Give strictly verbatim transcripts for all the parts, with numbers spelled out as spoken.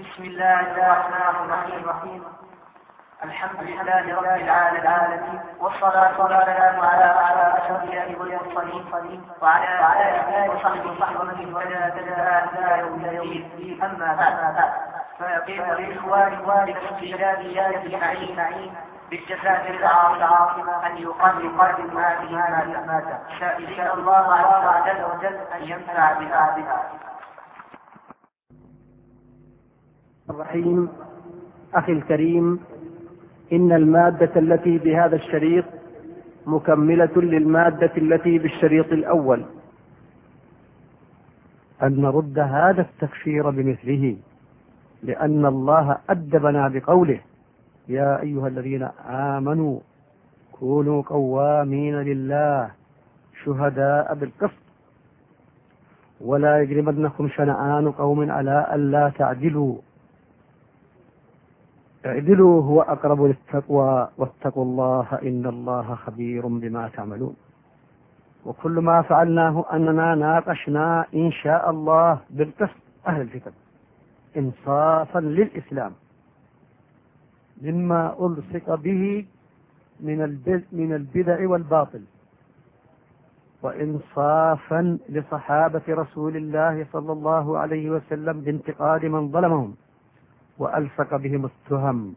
بسم الله الرحمن الرحيم. الحمد لله رب العالمين، والصلاة والسلام على أشرف الأنبياء والمرسلين وعلى آله وصحبه ومن والاه إلى يوم الدين. أما بعد، فيقيم الإخوان بالاستجابة للمعين بالجزائر العاصمة أن يقدم هذه المادة، سائلين الله عز وجل أن ينفع بها. الرحيم. أخي الكريم، إن المادة التي بهذا الشريط مكملة للمادة التي بالشريط الأول، أن نرد هذا التكفير بمثله، لأن الله أدبنا بقوله: يا أيها الذين آمنوا كونوا قوامين لله شهداء بالقسط ولا يجرمنكم شنآن قوم على ألا تعدلوا اعدلوا هو أقرب للتقوى واتقوا الله إن الله خبير بما تعملون. وكل ما فعلناه أننا ناقشنا إن شاء الله بالقسط أهل الكتاب إنصافا للإسلام مما ألصق به من البدع والباطل، وإنصافا لصحابة رسول الله صلى الله عليه وسلم بانتقاد من ظلمهم وألصق بهم التهم،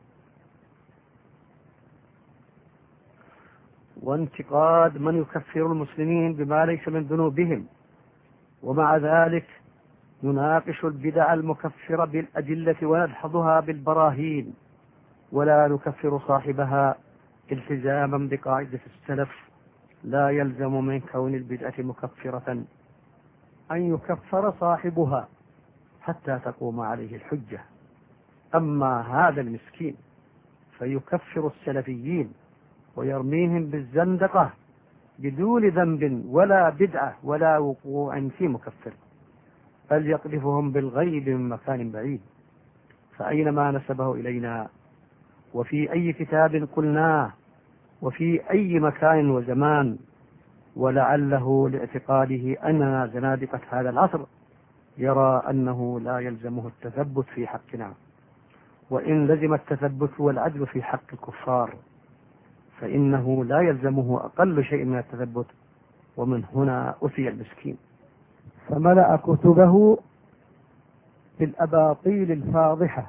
وانتقاد من يكفر المسلمين بما ليس من ذنوبهم، ومع ذلك نناقش البدع المكفرة بالأدلة وندحضها بالبراهين، ولا نكفر صاحبها التزاما بقاعدة السلف: لا يلزم من كون البدعة مكفرة أن يكفر صاحبها حتى تقوم عليه الحجة. أما هذا المسكين فيكفر السلفيين ويرميهم بالزندقة بدون ذنب ولا بدعة ولا وقوع في مكفر، بل يقذفهم بالغيب من مكان بعيد. فأينما نسبه إلينا وفي أي كتاب قلناه وفي أي مكان وزمان، ولعله لاعتقاده أننا زنادقة هذا العصر، يرى أنه لا يلزمه التثبت في حقنا، وإن لزم التثبت والعدل في حق الكفار فإنه لا يلزمه أقل شيء من التثبت. ومن هنا أتي المسكين فملأ كتبه بالأباطيل الفاضحة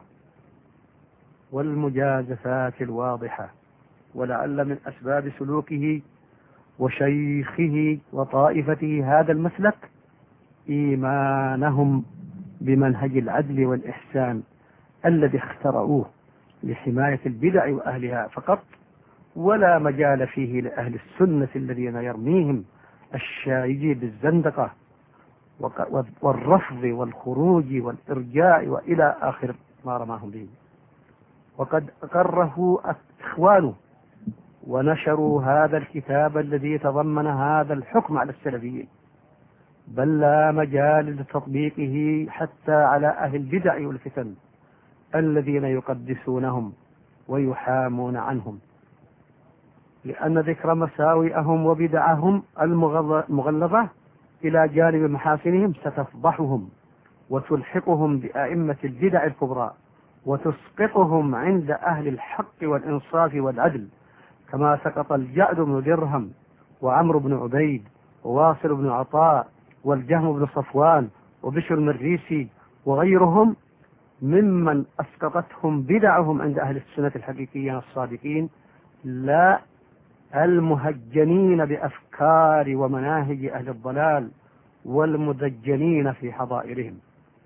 والمجازفات الواضحة، ولعل من أسباب سلوكه وشيخه وطائفته هذا المسلك إيمانهم بمنهج العدل والإحسان الذي اخترعوه لحماية البدع وأهلها فقط، ولا مجال فيه لأهل السنة الذين يرميهم الشايج بالزندقة والرفض والخروج والإرجاء وإلى آخر ما رماهم به. وقد أقره إخوانه ونشروا هذا الكتاب الذي تضمن هذا الحكم على السلفيين، بل لا مجال لتطبيقه حتى على أهل البدع والفتن الذين يقدسونهم ويحامون عنهم، لأن ذكر مساوئهم وبدعهم المغلظة إلى جانب محاسنهم ستفضحهم وتلحقهم بأئمة البدع الكبرى وتسقطهم عند أهل الحق والإنصاف والعدل، كما سقط الجعد بن درهم وعمرو بن عبيد وواصل بن عطاء والجهم بن صفوان وبشر المريسي وغيرهم ممن أسقطتهم بدعهم عند أهل السنة الحقيقيين الصادقين، لا المهجنين بأفكار ومناهج أهل الضلال والمدجنين في حضائرهم.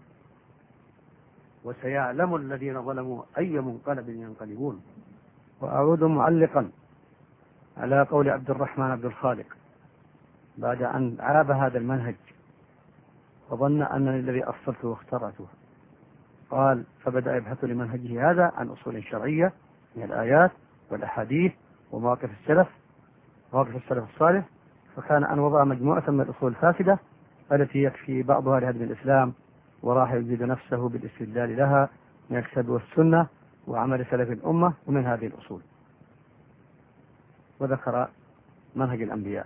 وسيعلم الذين ظلموا أي منقلب ينقلبون. وأعود معلقا على قول عبد الرحمن عبد الخالق بعد أن عاب هذا المنهج وظن أنني الذي أصلته واخترعته، قال: فبدأ يبحث لمنهجه هذا عن أصول شرعية من الآيات والأحاديث ومواقف السلف مواقف السلف الصالح، فكان أن وضع مجموعة من الأصول الفاسدة التي يكفي بعضها لهدم الإسلام، وراح يجد نفسه بالاستدلال لها من الكتاب والسنة وعمل سلف الأمة ومن هذه الأصول، وذكر منهج الأنبياء.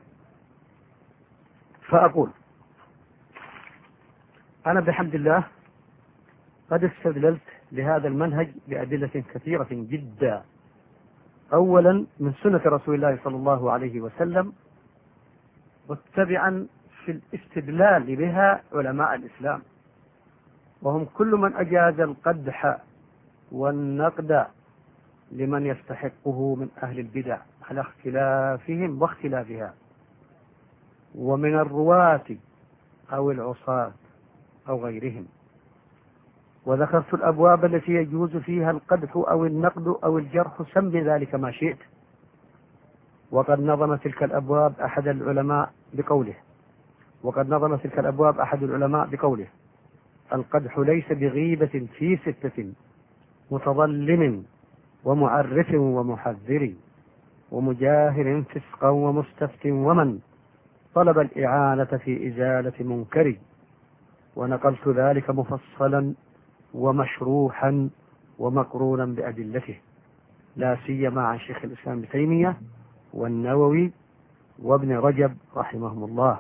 فأقول أنا بحمد الله قد استدللت لهذا المنهج بأدلة كثيرة جدا. أولا من سنة رسول الله صلى الله عليه وسلم، متبعا في الاستدلال بها علماء الإسلام، وهم كل من أجاز القدح والنقد لمن يستحقه من أهل البدع على اختلافهم واختلافها، ومن الرواة أو العصاة أو غيرهم. وذكرت الأبواب التي يجوز فيها القدح أو النقد أو الجرح، سم بذلك ما شئت. وقد نظم تلك الأبواب أحد العلماء بقوله وقد نظم تلك الأبواب أحد العلماء بقوله القدح ليس بغيبة في ستة، متظلم ومعرف ومحذر ومجاهر فسقا ومستفت ومن طلب الإعانة في إزالة منكر. ونقلت ذلك مفصلا ومشروحا ومقرونا بأدلته، لا سيما عن شيخ الإسلام ابن تيمية والنووي وابن رجب رحمهم الله.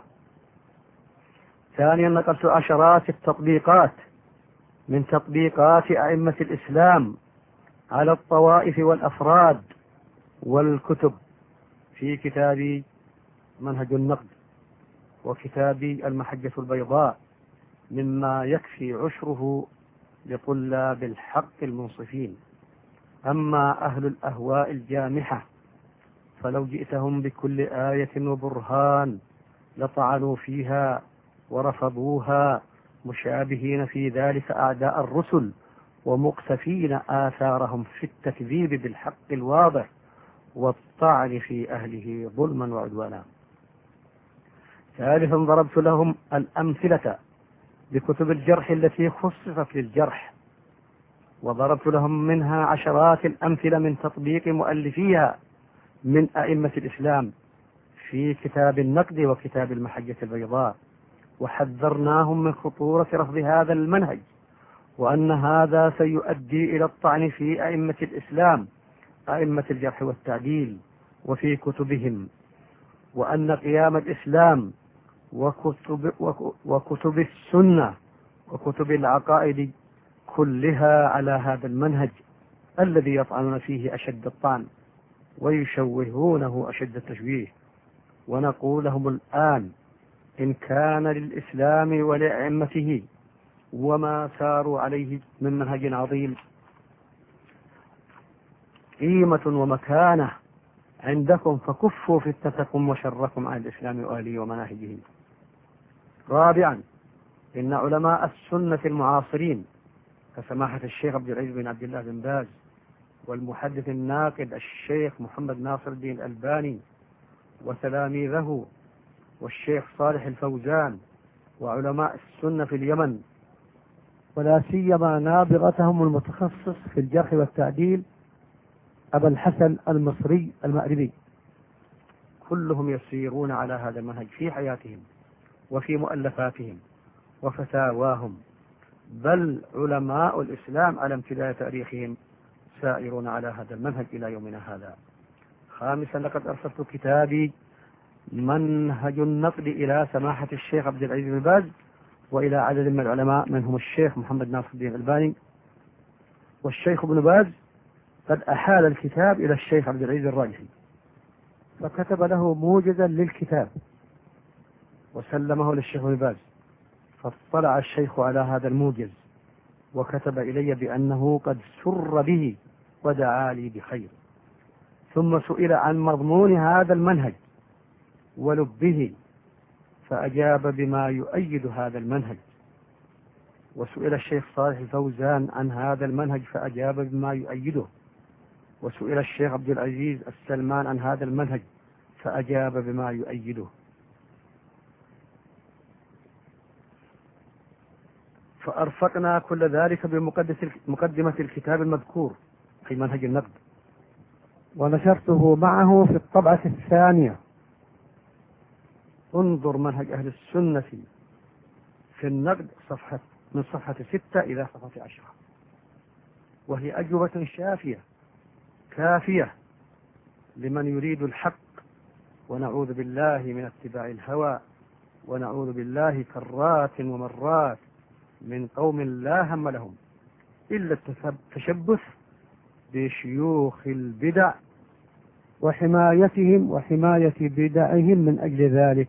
ثانيا نقلت عشرات التطبيقات من تطبيقات أئمة الإسلام على الطوائف والأفراد والكتب في كتاب منهج النقد وكتاب المحجة البيضاء، مما يكفي عشره لطلاب الحق المنصفين. أما أهل الأهواء الجامحة فلو جئتهم بكل آية وبرهان لطعنوا فيها ورفضوها، مشابهين في ذلك أعداء الرسل ومقتفين آثارهم في التكذيب بالحق الواضح والطعن في أهله ظلما وعدوانا. ثالثا ضربت لهم الأمثلة بكتب الجرح التي خصصت للجرح، وضربت لهم منها عشرات الأمثلة من تطبيق مؤلفيها من أئمة الإسلام في كتاب النقد وكتاب المحجة البيضاء، وحذرناهم من خطورة رفض هذا المنهج، وأن هذا سيؤدي إلى الطعن في أئمة الإسلام أئمة الجرح والتعديل وفي كتبهم، وأن قيام الإسلام وكتب, وكتب السنة وكتب العقائد كلها على هذا المنهج الذي يطعنون فيه أشد الطعن ويشوهونه أشد التشويه. ونقول لهم الآن إن كان للإسلام ولأئمته وما ساروا عليه من منهج عظيم قيمة ومكانة عندكم، فكفوا فتنتكم وشركم عن الإسلام وأهله ومناهجه. رابعا إن علماء السنة المعاصرين كسماحة الشيخ عبد العزيز بن عبد الله بن باز، والمحدث الناقد الشيخ محمد ناصر الدين الألباني وتلاميذه والشيخ صالح الفوزان، وعلماء السنة في اليمن، ولا سيما نابغتهم المتخصص في الجرح والتعديل أبا الحسن المصري المأربي، كلهم يسيرون على هذا المنهج في حياتهم وفي مؤلفاتهم وفتاواهم، بل علماء الإسلام على امتداد تاريخهم سائرون على هذا المنهج إلى يومنا هذا. خامسا لقد أرسلت كتابي منهج النقد إلى سماحة الشيخ عبد العزيز بن باز وإلى عدد من العلماء منهم الشيخ محمد ناصر الدين الألباني، والشيخ ابن باز قد أحال الكتاب إلى الشيخ عبد العزيز الراجحي فكتب له موجزا للكتاب وسلمه للشيخ ابن باز، فاطلع الشيخ على هذا الموجز وكتب إلي بأنه قد سر به ودعا لي بخير. ثم سئل عن مضمون هذا المنهج ولبه فأجاب بما يؤيد هذا المنهج، وسئل الشيخ صالح الفوزان عن هذا المنهج فأجاب بما يؤيده، وسئل الشيخ عبد العزيز السلمان عن هذا المنهج فأجاب بما يؤيده. فأرفقنا كل ذلك بمقدمة الكتاب المذكور في منهج النقد، ونشرته معه في الطبعة الثانية. انظر منهج أهل السنة في النقد صفحة من صفحة ستة إلى صفحة عشرة، وهي أجوبة شافية كافية لمن يريد الحق، ونعوذ بالله من اتباع الهوى، ونعوذ بالله كرات ومرات من قوم لا هم لهم إلا التشبث بشيوخ البدع وحمايتهم وحماية بدعهم من أجل ذلك،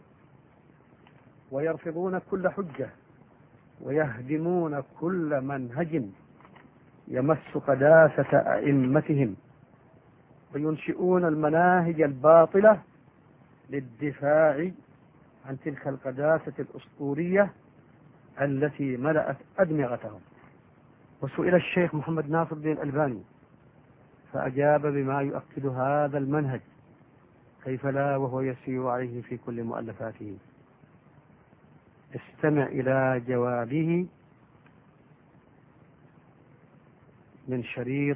ويرفضون كل حجة ويهدمون كل منهج يمس قداسة أئمتهم، وينشئون المناهج الباطلة للدفاع عن تلك القداسة الأسطورية التي ملأت أدمغتهم. وسئل الشيخ محمد ناصر الدين الألباني فأجاب بما يؤكد هذا المنهج، كيف لا وهو يسير عليه في كل مؤلفاته. استمع إلى جوابه من شريط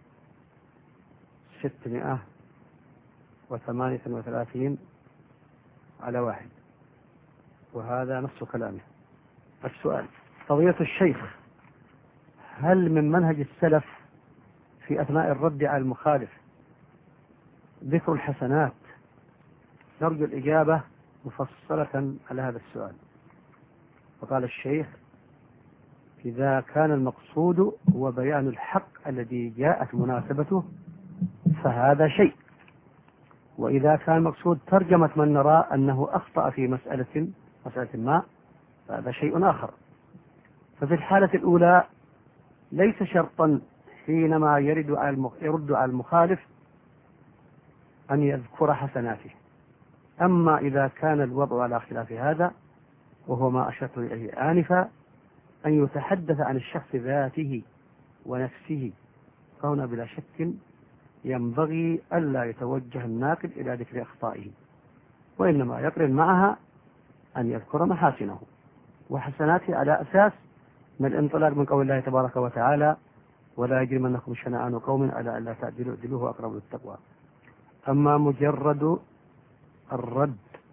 ستمائة وثمانية وثلاثين على واحد، وهذا نص كلامه. السؤال: قضية الشيخ، هل من منهج السلف في أثناء الرد على المخالف ذكر الحسنات؟ نرجو الإجابة مفصلة على هذا السؤال. وقال الشيخ: إذا كان المقصود هو بيان الحق الذي جاءت مناسبته فهذا شيء، وإذا كان المقصود ترجمة من نرى أنه أخطأ في مسألة مسألة ما فهذا شيء آخر. ففي الحالة الأولى ليس شرطا حينما يرد على يرد على المخالف أن يذكر حسناته. أما إذا كان الوضع على خلاف هذا، وهو ما أشرت إليه آنفا، أن يتحدث عن الشخص ذاته ونفسه، فهنا بلا شك ينبغي ألا يتوجه الناقد إلى ذكر أخطائه، وإنما يقرن معها أن يذكر محاسنه وحسناته على أساس من الانطلاق من قول الله تبارك وتعالى: ولا يجرمنكم شنآن قوم على ألا تعدلوا اعدلوا أقرب للتقوى. أما مجرد الرد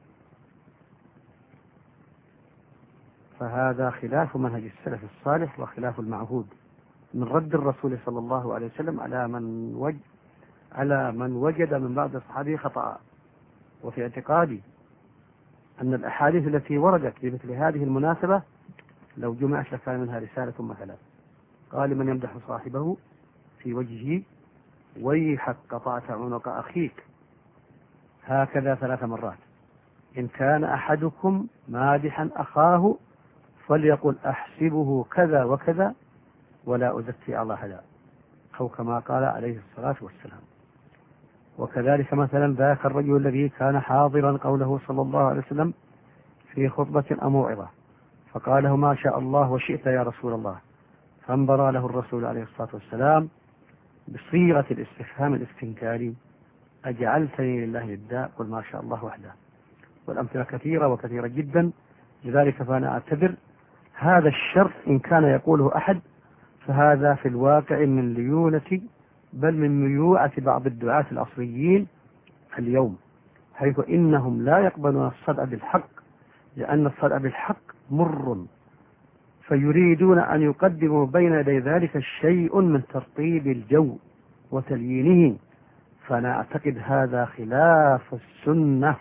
فهذا خلاف منهج السلف الصالح وخلاف المعهود من رد الرسول صلى الله عليه وسلم على من وجد على من وجد من بعض الصحابة خطأ. وفي اعتقادي أن الأحاديث التي وردت بمثل هذه المناسبة لو جمعت لكان منها رسالة مثلا: قال من يمدح صاحبه في وجهه ويحك قطعت عنق أخيك، هكذا ثلاث مرات. إن كان أحدكم مادحا أخاه فليقل أحسبه كذا وكذا ولا أزكي على أحدا، أو كما قال عليه الصلاة والسلام. وكذلك مثلا ذاك الرجل الذي كان حاضرا قوله صلى الله عليه وسلم في خطبة أو موعظة فقاله ما شاء الله وشئت يا رسول الله، فانبرى له الرسول عليه الصلاة والسلام بصيغة الاستفهام الاستنكاري: أجعلتني لله ندا؟ قل ما شاء الله وحده. والأمثلة كثيرة وكثيرة جدا، لذلك فأنا أعتبر هذا الشرط إن كان يقوله أحد فهذا في الواقع من ليونة بل من ميوعة بعض الدعاة الأصليين اليوم، حيث إنهم لا يقبلون الصدع بالحق، لأن الصدع بالحق مر، فيريدون أن يقدموا بين يدي ذلك شيء من ترطيب الجو وتليينه. فأنا أعتقد هذا خلاف السنة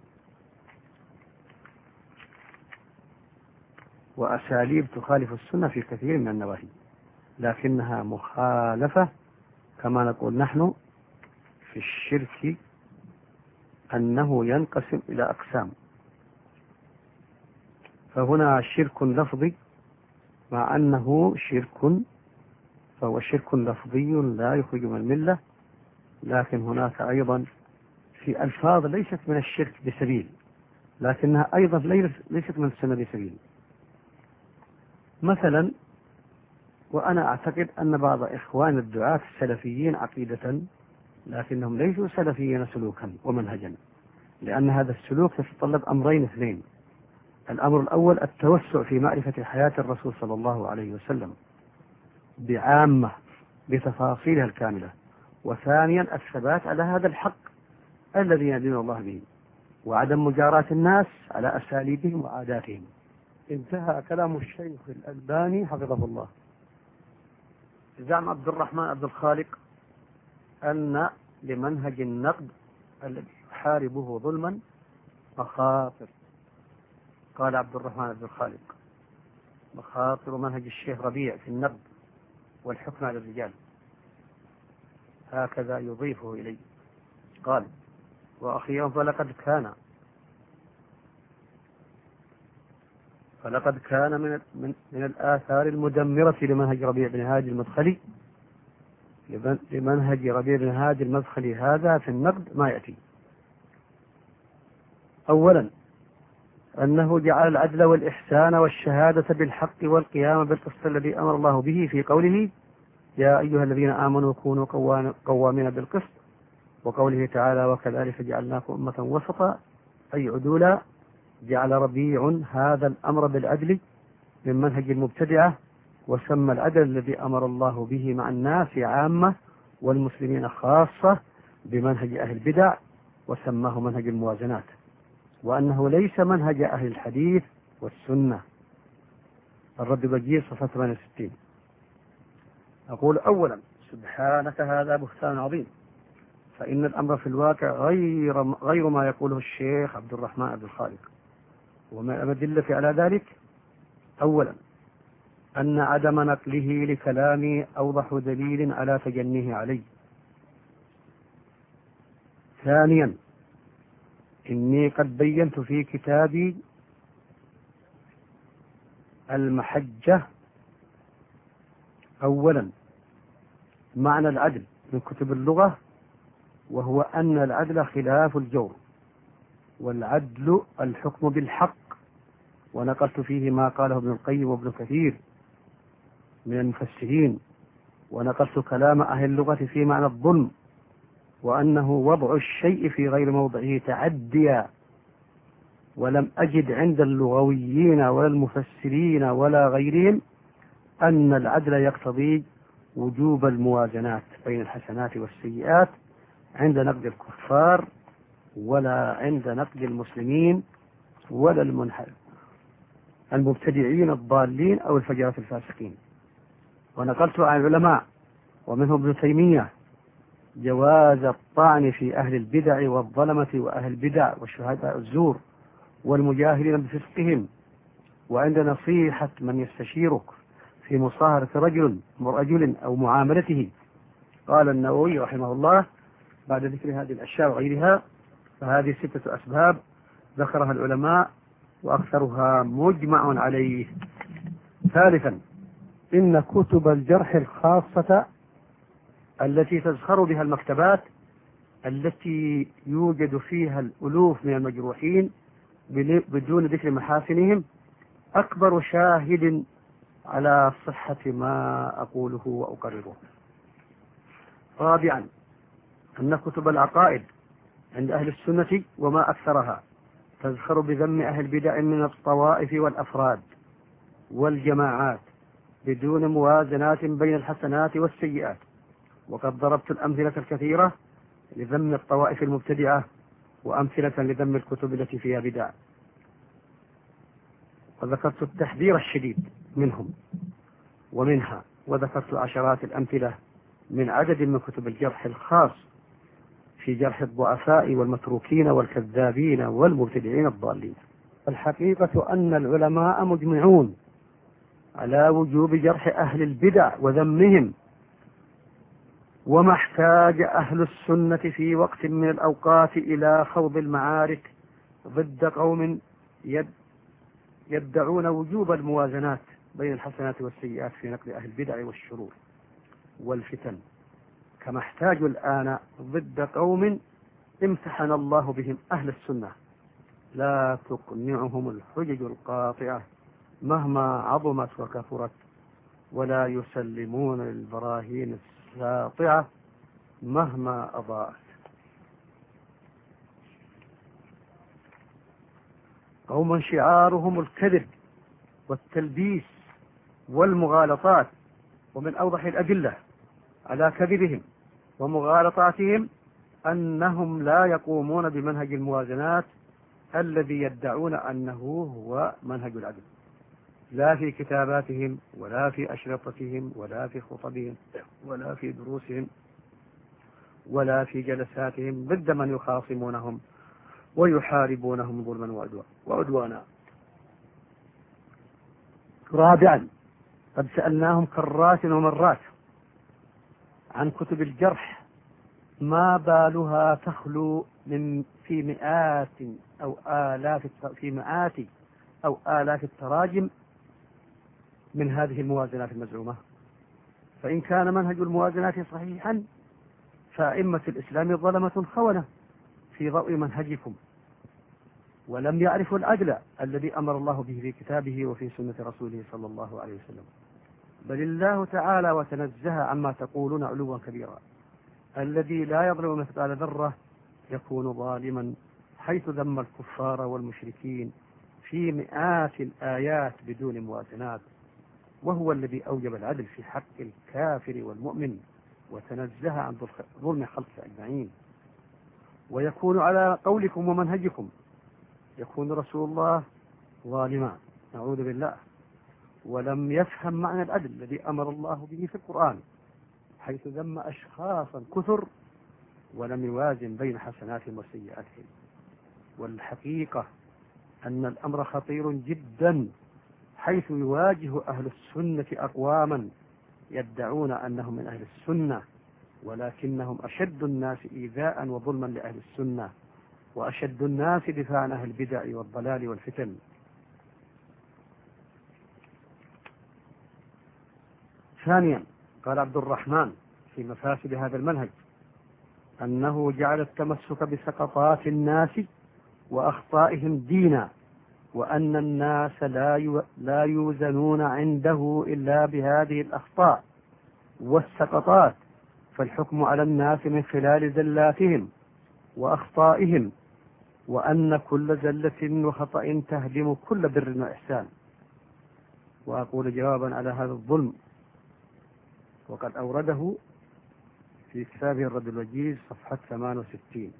وأساليب تخالف السنة في كثير من النواحي، لكنها مخالفة كما نقول نحن في الشرك أنه ينقسم إلى أقسام. فهنا شرك لفظي، مع أنه شرك فهو شرك لفظي لا يخرج من الملة، لكن هناك أيضا في ألفاظ ليست من الشرك بسبيل، لكنها أيضا ليست من السنة بسبيل. مثلا، وأنا أعتقد أن بعض إخوان الدعاة السلفيين عقيدة لكنهم ليسوا سلفيين سلوكا ومنهجا، لأن هذا السلوك يتطلب أمرين اثنين: الأمر الأول التوسع في معرفة حياة الرسول صلى الله عليه وسلم بعامة بتفاصيلها الكاملة، وثانيا الثبات على هذا الحق الذي يدين الله به، وعدم مجاراة الناس على أساليبهم وعاداتهم. انتهى كلام الشيخ الألباني حفظه الله. زعم عبد الرحمن عبد الخالق أن لمنهج النقد الذي يحاربه ظلما مخاطر. قال عبد الرحمن عبد الخالق: مخاطر منهج الشيخ ربيع في النقد والحكم على الرجال. هكذا يضيفه إليه. قال: وأخيرا فلقد كان فلقد كان من من, من الآثار المدمرة لمنهج ربيع بن هادي المدخلي لمنهج ربيع بن هادي المدخلي هذا في النقد ما يأتي. أولا أنه جعل العدل والإحسان والشهادة بالحق والقيام بالقسط الذي أمر الله به في قوله: يا أيها الذين آمنوا كونوا قوامين بالقسط، وقوله تعالى: وكذلك جعلناكم أمة وسطا، أي عدولا. جعل ربيع هذا الأمر بالعدل من منهج المبتدعة، وسمى العدل الذي أمر الله به مع الناس عامة والمسلمين خاصة بمنهج أهل البدع، وسماه منهج الموازنات، وأنه ليس منهج أهل الحديث والسنة. الرد بجير صفحة ثمانية وستين. أقول: أولا سبحانك هذا بهتان عظيم، فإن الأمر في الواقع غير غير ما يقوله الشيخ عبد الرحمن عبد الخالق. ومن الأدلة على ذلك: أولا أن عدم نقله لكلامي أوضح دليل على تجنيه عليه. ثانيا إني قد بينت في كتابي المحجة أولا معنى العدل من كتب اللغة، وهو أن العدل خلاف الجور، والعدل الحكم بالحق، ونقلت فيه ما قاله ابن القيم وابن كثير من المفسرين، ونقلت كلام أهل اللغة في معنى الظلم، وأنه وضع الشيء في غير موضعه تعديا. ولم أجد عند اللغويين ولا المفسرين ولا غيرهم أن العدل يقتضي وجوب الموازنات بين الحسنات والسيئات عند نقد الكفار، ولا عند نقد المسلمين، ولا المنحرف المبتدعين الضالين أو الفجرة الفاسقين. ونقلت عن العلماء ومنهم ابن تيمية جواز الطعن في أهل البدع والظلمة وأهل البدع والشهداء الزور والمجاهرين بفسقهم، وعند نصيحة من يستشيرك في مصاهرة رجل رجل أو معاملته. قال النووي رحمه الله بعد ذكر هذه الأشياء وغيرها: فهذه ستة أسباب ذكرها العلماء وأكثرها مجمع عليه. ثالثا إن كتب الجرح الخاصة التي تزخر بها المكتبات التي يوجد فيها الألوف من المجروحين بدون ذكر محاسنهم أكبر شاهد على صحة ما أقوله وأقرره. رابعا أن كتب العقائد عند أهل السنة وما أكثرها تزخر بذم أهل البدع من الطوائف والأفراد والجماعات بدون موازنات بين الحسنات والسيئات. وقد ضربت الأمثلة الكثيرة لذم الطوائف المبتدعة، وأمثلة لذم الكتب التي فيها بدع، وذكرت التحذير الشديد منهم ومنها، وذكرت عشرات الأمثلة من عدد من كتب الجرح الخاص في جرح الضعفاء والمتروكين والكذابين والمبتدعين الضالين. الحقيقة أن العلماء مجمعون على وجوب جرح أهل البدع وذمهم، وما احتاج أهل السنة في وقت من الأوقات إلى خوض المعارك ضد قوم يدعون وجوب الموازنات بين الحسنات والسيئات في نقد أهل البدع والشرور والفتن، كما احتاجوا الآن ضد قوم امتحن الله بهم أهل السنة لا تقنعهم الحجج القاطعة مهما عظمت وكثرت، ولا يسلمون البراهين الساطعة مهما أضاءت. قوم شعارهم الكذب والتلبيس والمغالطات، ومن أوضح الأدلة على كذبهم ومغالطاتهم أنهم لا يقومون بمنهج الموازنات الذي يدعون أنه هو منهج العدل، لا في كتاباتهم ولا في أشرطتهم ولا في خطبهم ولا في دروسهم ولا في جلساتهم ضد من يخاصمونهم ويحاربونهم ظلما وعدوانا. رابعا قد سألناهم كرات ومرات عن كتب الجرح ما بالها تخلو من في مئات أو آلاف في مئات أو آلاف التراجم من هذه الموازنات المزعومة. فإن كان منهج الموازنات صحيحا فأئمة الإسلام ظلمة خونة في ضوء منهجكم، ولم يعرفوا العدل الذي أمر الله به في كتابه وفي سنة رسوله صلى الله عليه وسلم. بل الله تعالى وتنزه عما تقولون علوا كبيرا. الذي لا يظلم مثقال ذرة يكون ظالما، حيث ذم الكفار والمشركين في مئات الآيات بدون موازنات، وهو الذي أوجب العدل في حق الكافر والمؤمن وتنزه عن ظلم خلقه أجمعين. ويكون على قولكم ومنهجكم يكون رسول الله ظالما، نعوذ بالله، ولم يفهم معنى العدل الذي أمر الله به في القرآن، حيث ذم أشخاصا كثر ولم يوازن بين حسناتهم وسيئاتهم. والحقيقة أن الأمر خطير جدا، حيث يواجه أهل السنة أقواما يدعون أنهم من أهل السنة، ولكنهم أشد الناس إيذاء وظلما لأهل السنة، وأشد الناس دفاعا عن أهل البدع والضلال والفتن. ثانيا، قال عبد الرحمن في مفاسد هذا المنهج أنه جعل التمسك بسقطات الناس وأخطائهم دينا، وأن الناس لا لا يوزنون عنده إلا بهذه الأخطاء والسقطات، فالحكم على الناس من خلال زلاتهم وأخطائهم، وأن كل زلة وخطأ تهدم كل بر وإحسان. وأقول جوابا على هذا الظلم، وقد أورده في كتابه الرد الوجيز صفحة ثمانية وستين،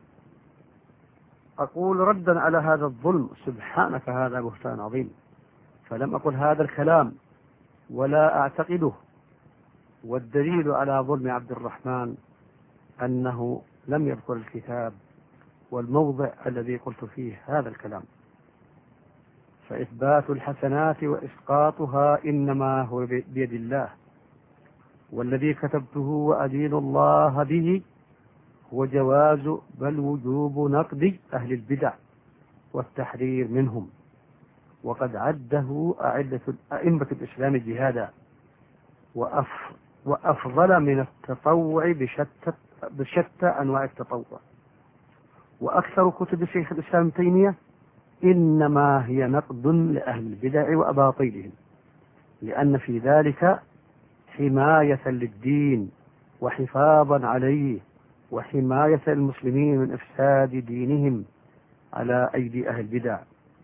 أقول ردا على هذا الظلم: سبحانك هذا بهتان عظيم، فلم أقل هذا الكلام ولا أعتقده. والدليل على ظلم عبد الرحمن أنه لم يذكر الكتاب والموضع الذي قلت فيه هذا الكلام. فإثبات الحسنات وإسقاطها إنما هو بيد الله، والذي كتبته وأدين الله به هو جواز بل وجوب نقد أهل البدع والتحرير منهم، وقد عده أئمة الإسلام جهادا وأفضل من التطوع بشتى, بشتى أنواع التطوع. وأكثر كتب شيخ الإسلام ابن تيمية إنما هي نقد لأهل البدع وأباطيلهم، لأن في ذلك حماية للدين وحفاظا عليه وحماية المسلمين من إفساد دينهم على أيدي أهل البدع.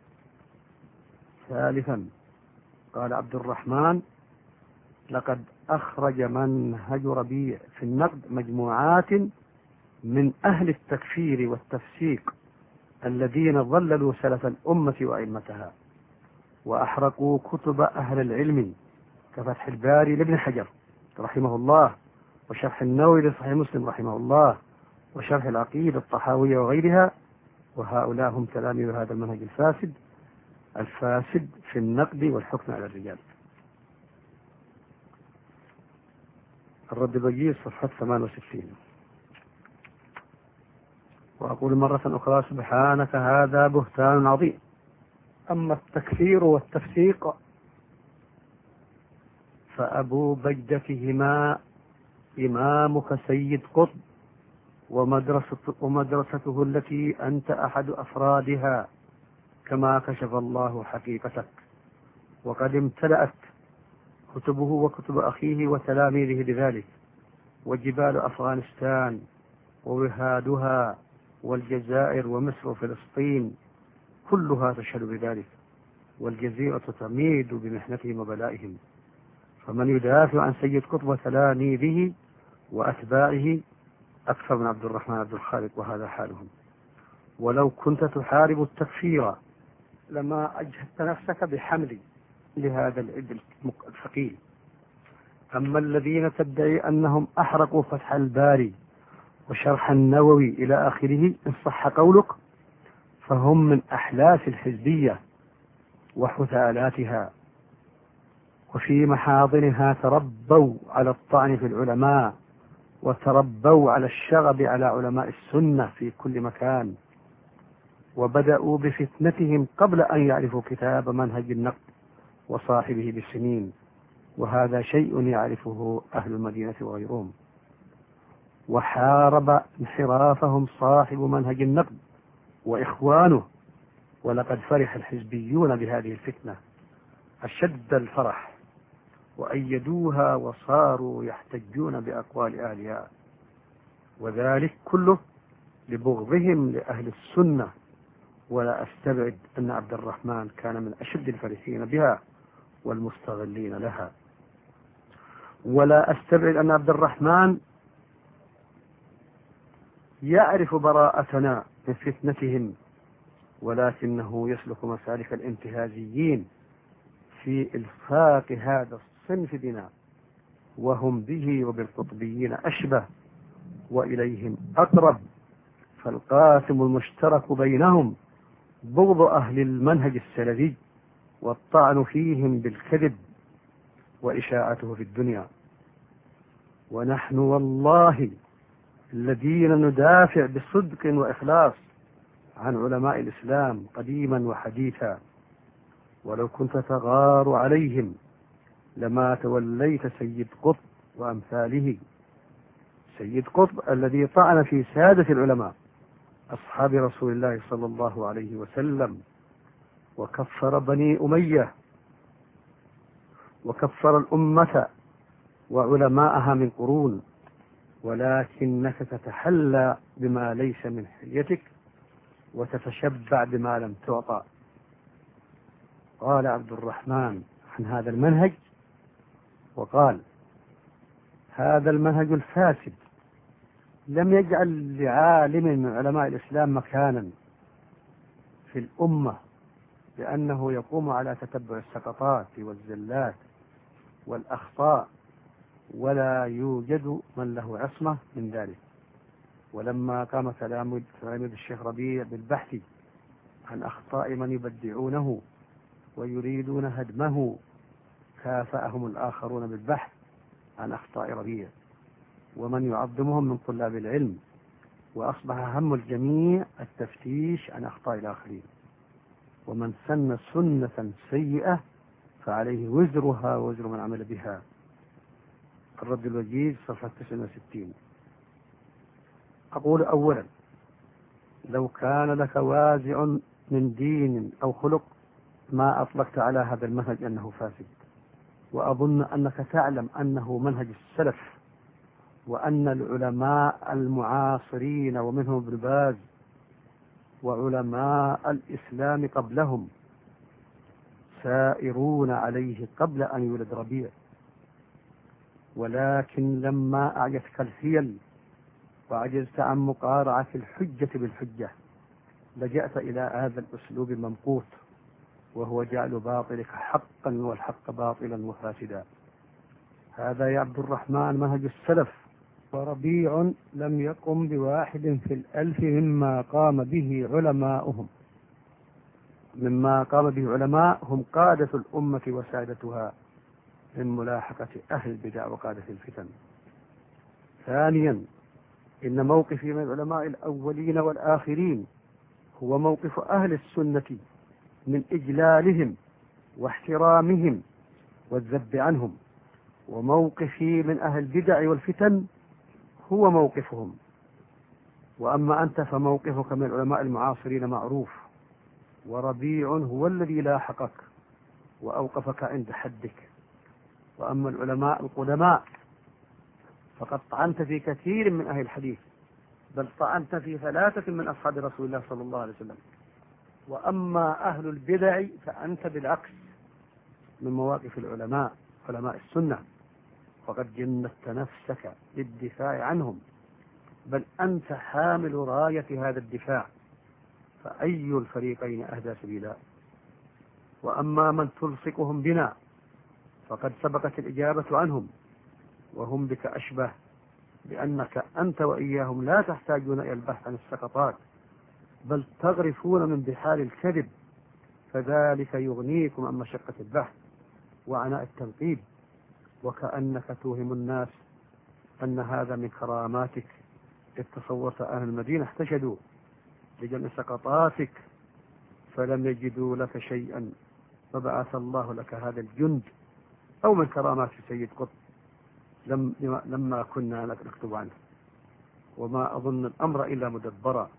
ثالثا، قال عبد الرحمن: لقد أخرج منهج ربيع في النقد مجموعات من أهل التكفير والتفسيق الذين ضللوا سلف الأمة وأئمتها، وأحرقوا كتب أهل العلم كفتح الباري لابن حجر رحمه الله، وشرح النووي لصحيح مسلم رحمه الله، وشرح العقيدة الطحاوية وغيرها. وهؤلاء هم تلاميذ هذا المنهج الفاسد الفاسد في النقد والحكم على الرجال. الرد الوجيز صفحة ثمانية وستين. وأقول مرة أخرى: سبحانك هذا بهتان عظيم. أما التكفير والتفسيق فأبو بجدتهما إمامك سيد قطب ومدرسته, ومدرسته التي أنت أحد أفرادها، كما كشف الله حقيقتك. وقد امتلأت كتبه وكتب أخيه وتلاميذه بذلك، وجبال أفغانستان ووهادها والجزائر ومصر وفلسطين كلها تشهد بذلك، والجزيرة تميد بمحنتهم وبلائهم. فمن يدافع عن سيد قطب وتلاميذه وأتباعه أكثر من عبد الرحمن عبد الخالق، وهذا حالهم. ولو كنت تحارب التكفير لما أجهدت نفسك بحمل لهذا العد الثقيل. أما الذين تدعي أنهم أحرقوا فتح الباري وشرح النووي إلى آخره إن صح قولك، فهم من أحلاف الحزبية وحثالاتها، وفي محاضنها تربوا على الطعن في العلماء وتربوا على الشغب على علماء السنة في كل مكان، وبدأوا بفتنتهم قبل أن يعرفوا كتاب منهج النقد وصاحبه بالسنين، وهذا شيء يعرفه أهل المدينة وغيرهم. وحارب انحرافهم صاحب منهج النقد وإخوانه، ولقد فرح الحزبيون بهذه الفتنة أشد الفرح، وأيدوها وصاروا يحتجون بأقوال أهلها، وذلك كله لبغضهم لأهل السنة. ولا أستبعد أن عبد الرحمن كان من أشد الفرحين بها والمستغلين لها. ولا أستبعد أن عبد الرحمن يعرف براءتنا من فتنتهم، ولكنه يسلك مسالك الانتهازيين في إلفاق هذا الصنف بنا، وهم به وبالقطبيين أشبه وإليهم أقرب، فالقاسم المشترك بينهم بغض أهل المنهج السلفي والطعن فيهم بالكذب وإشاعته في الدنيا. ونحن والله الذين ندافع بصدق وإخلاص عن علماء الإسلام قديما وحديثا، ولو كنت تغار عليهم لما توليت سيد قطب وأمثاله. سيد قطب الذي طعن في سادة العلماء أصحاب رسول الله صلى الله عليه وسلم، وكفر بني أمية، وكفر الأمة وعلماءها من قرون، ولكنك تتحلى بما ليس من حليتك وتتشبع بما لم تعطى. قال عبد الرحمن عن هذا المنهج، وقال: هذا المنهج الفاسد لم يجعل لعالم من علماء الإسلام مكانا في الأمة، لأنه يقوم على تتبع السقطات والزلات والأخطاء، ولا يوجد من له عصمة من ذلك. ولما قام تلاميذ الشيخ ربيع بالبحث عن أخطاء من يبدعونه ويريدون هدمه، كافأهم الآخرون بالبحث عن أخطاء ربيع ومن يعظمهم من طلاب العلم، وأصبح هم الجميع التفتيش عن أخطاء الآخرين. ومن سن سنة سيئة فعليه وزرها ووزر من عمل بها. الرد الوجيز صفحة تسعة وستين. أقول: أولا، لو كان لك وازع من دين أو خلق ما أطلقت على هذا المنهج أنه فاسد، وأظن أنك تعلم أنه منهج السلف، وأن العلماء المعاصرين ومنهم ابن باز وعلماء الإسلام قبلهم سائرون عليه قبل أن يولد ربيع. ولكن لما أعجزك الحيل وعجزت عن مقارعة الحجة بالحجة لجأت إلى هذا الأسلوب الممقوت، وهو جعل باطلك حقا والحق باطلا وفاسدا. هذا يا عبد الرحمن منهج السلف، وربيع لم يقم بواحد في الألف مما قام به علماؤهم مما قام به علماء هم قادة الأمة وسادتها من ملاحقة أهل البدع وقادة الفتن. ثانيا، إن موقفي من العلماء الأولين والآخرين هو موقف أهل السنة من إجلالهم واحترامهم والذب عنهم، وموقفي من أهل البدع والفتن هو موقفهم. وأما أنت فموقفك من العلماء المعاصرين معروف، وربيع هو الذي لاحقك وأوقفك عند حدك. وأما العلماء القدماء فقد طعنت في كثير من أهل الحديث، بل طعنت في ثلاثة من أصحاب رسول الله صلى الله عليه وسلم. وأما أهل البدع فأنت بالعكس من مواقف العلماء علماء السنة، فقد جندت نفسك للدفاع عنهم، بل أنت حامل راية هذا الدفاع، فأي الفريقين أهدى سبيلا؟ وأما من تلصقهم بنا فقد سبقت الإجابة عنهم، وهم بك أشبه، لأنك أنت وإياهم لا تحتاجون إلى البحث عن السقطات، بل تغرفون من بحار الكذب، فذلك يغنيكم عن مشقة البحث وعناء التنقيب، وكأنك توهم الناس أن هذا من كراماتك، إذ تصورت أهل المدينة احتشدوا لجمع سقطاتك فلم يجدوا لك شيئا فبعث الله لك هذا الجند، أو من كرامات سيد قطب لم لما كنا نكتب عنه، وما أظن الأمر إلا مدبرا.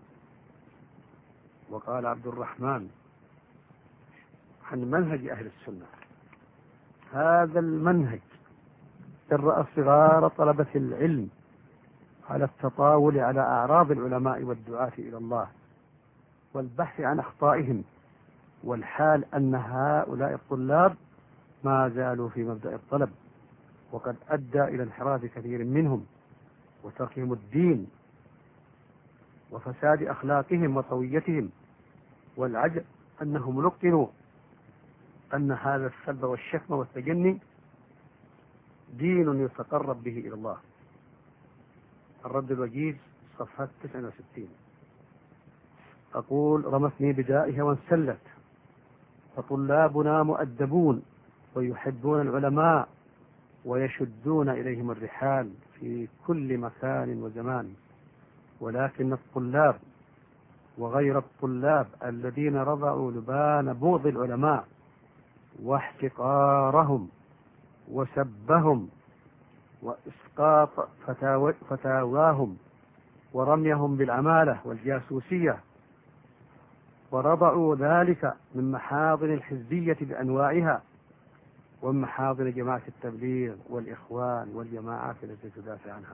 وقال عبد الرحمن عن منهج أهل السنة: هذا المنهج جرأ صغار طلبة العلم على التطاول على أعراض العلماء والدعاة إلى الله والبحث عن أخطائهم، والحال أن هؤلاء الطلاب ما زالوا في مبدأ الطلب، وقد أدى إلى انحراف كثير منهم وتركهم الدين وفساد أخلاقهم وطويتهم. والعجب أنهم لقنوا أن هذا السلب والشتم والتجني دين يتقرب به إلى الله. الرد الوجيز صفحة تسعة وستين. أقول: رمتني بدائها وانسلت، فطلابنا مؤدبون ويحبون العلماء ويشدون إليهم الرحال في كل مكان وزمان، ولكن الطلاب وغير الطلاب الذين رضعوا لبان بغض العلماء واحتقارهم وسبهم وإسقاط فتاواهم ورميهم بالعمالة والجاسوسية، ورضعوا ذلك من محاضن الحزبية بأنواعها ومن محاضن جماعة التبليغ والإخوان والجماعات التي تدافع عنها.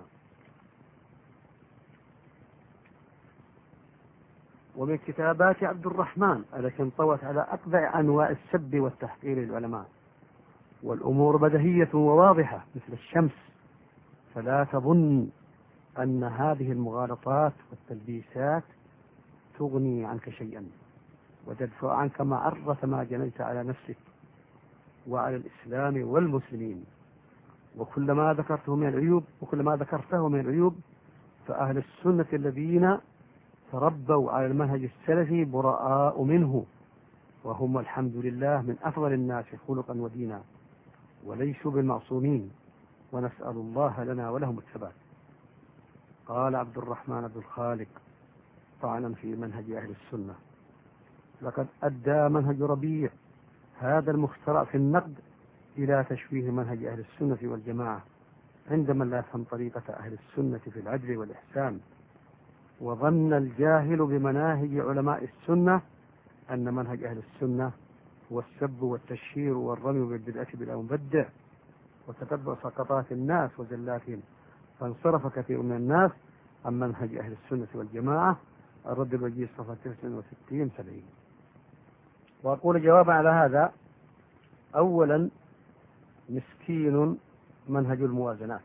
ومن كتابات عبد الرحمن التي انطوت على أقبح أنواع السب والتحقير للعلماء، والأمور بديهية وواضحة مثل الشمس، فلا تظن أن هذه المغالطات والتلبيسات تغني عنك شيئا وتدفع عنك معرة ما جنيت على نفسك وعلى الإسلام والمسلمين. وكل ما ذكرته من العيوب وكل ما ذكرته من العيوب فأهل السنة الذين تربوا على المنهج السلفي براء منه، وهم الحمد لله من أفضل الناس خلقا ودينا، وليسوا بالمعصومين، ونسأل الله لنا ولهم الثبات. قال عبد الرحمن بن الخالق طعنا في منهج أهل السنة: لقد أدى منهج ربيع هذا المخترع في النقد إلى تشويه منهج أهل السنة والجماعة عندما لا يفهم طريقة أهل السنة في العدل والإحسان، وظن الجاهل بمناهج علماء السنة أن منهج أهل السنة هو السب والتشهير والرمي بالبدعة بلا مبدع وتتبع سقطات الناس وزلاتهم، فانصرف كثير من الناس عن منهج أهل السنة والجماعة. الرد الوجيز صفحة تسعة وستين سبعين. وأقول جوابا على هذا: أولا، مسكين منهج الموازنات،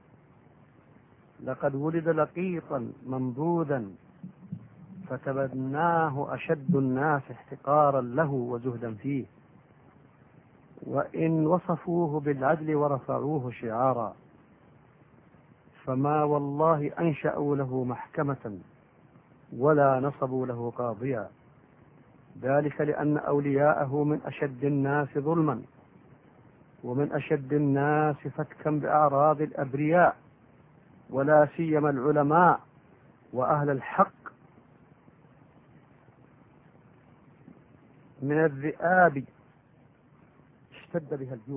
لقد ولد لقيطا منبوذا فتبناه أشد الناس احتقارا له وزهدا فيه، وإن وصفوه بالعدل ورفعوه شعارا فما والله أنشأوا له محكمة ولا نصبوا له قاضيا، ذلك لأن أولياءه من أشد الناس ظلما ومن أشد الناس فتكا بأعراض الأبرياء، ولا سيما العلماء وأهل الحق من الذئاب اشتد بها الجوع،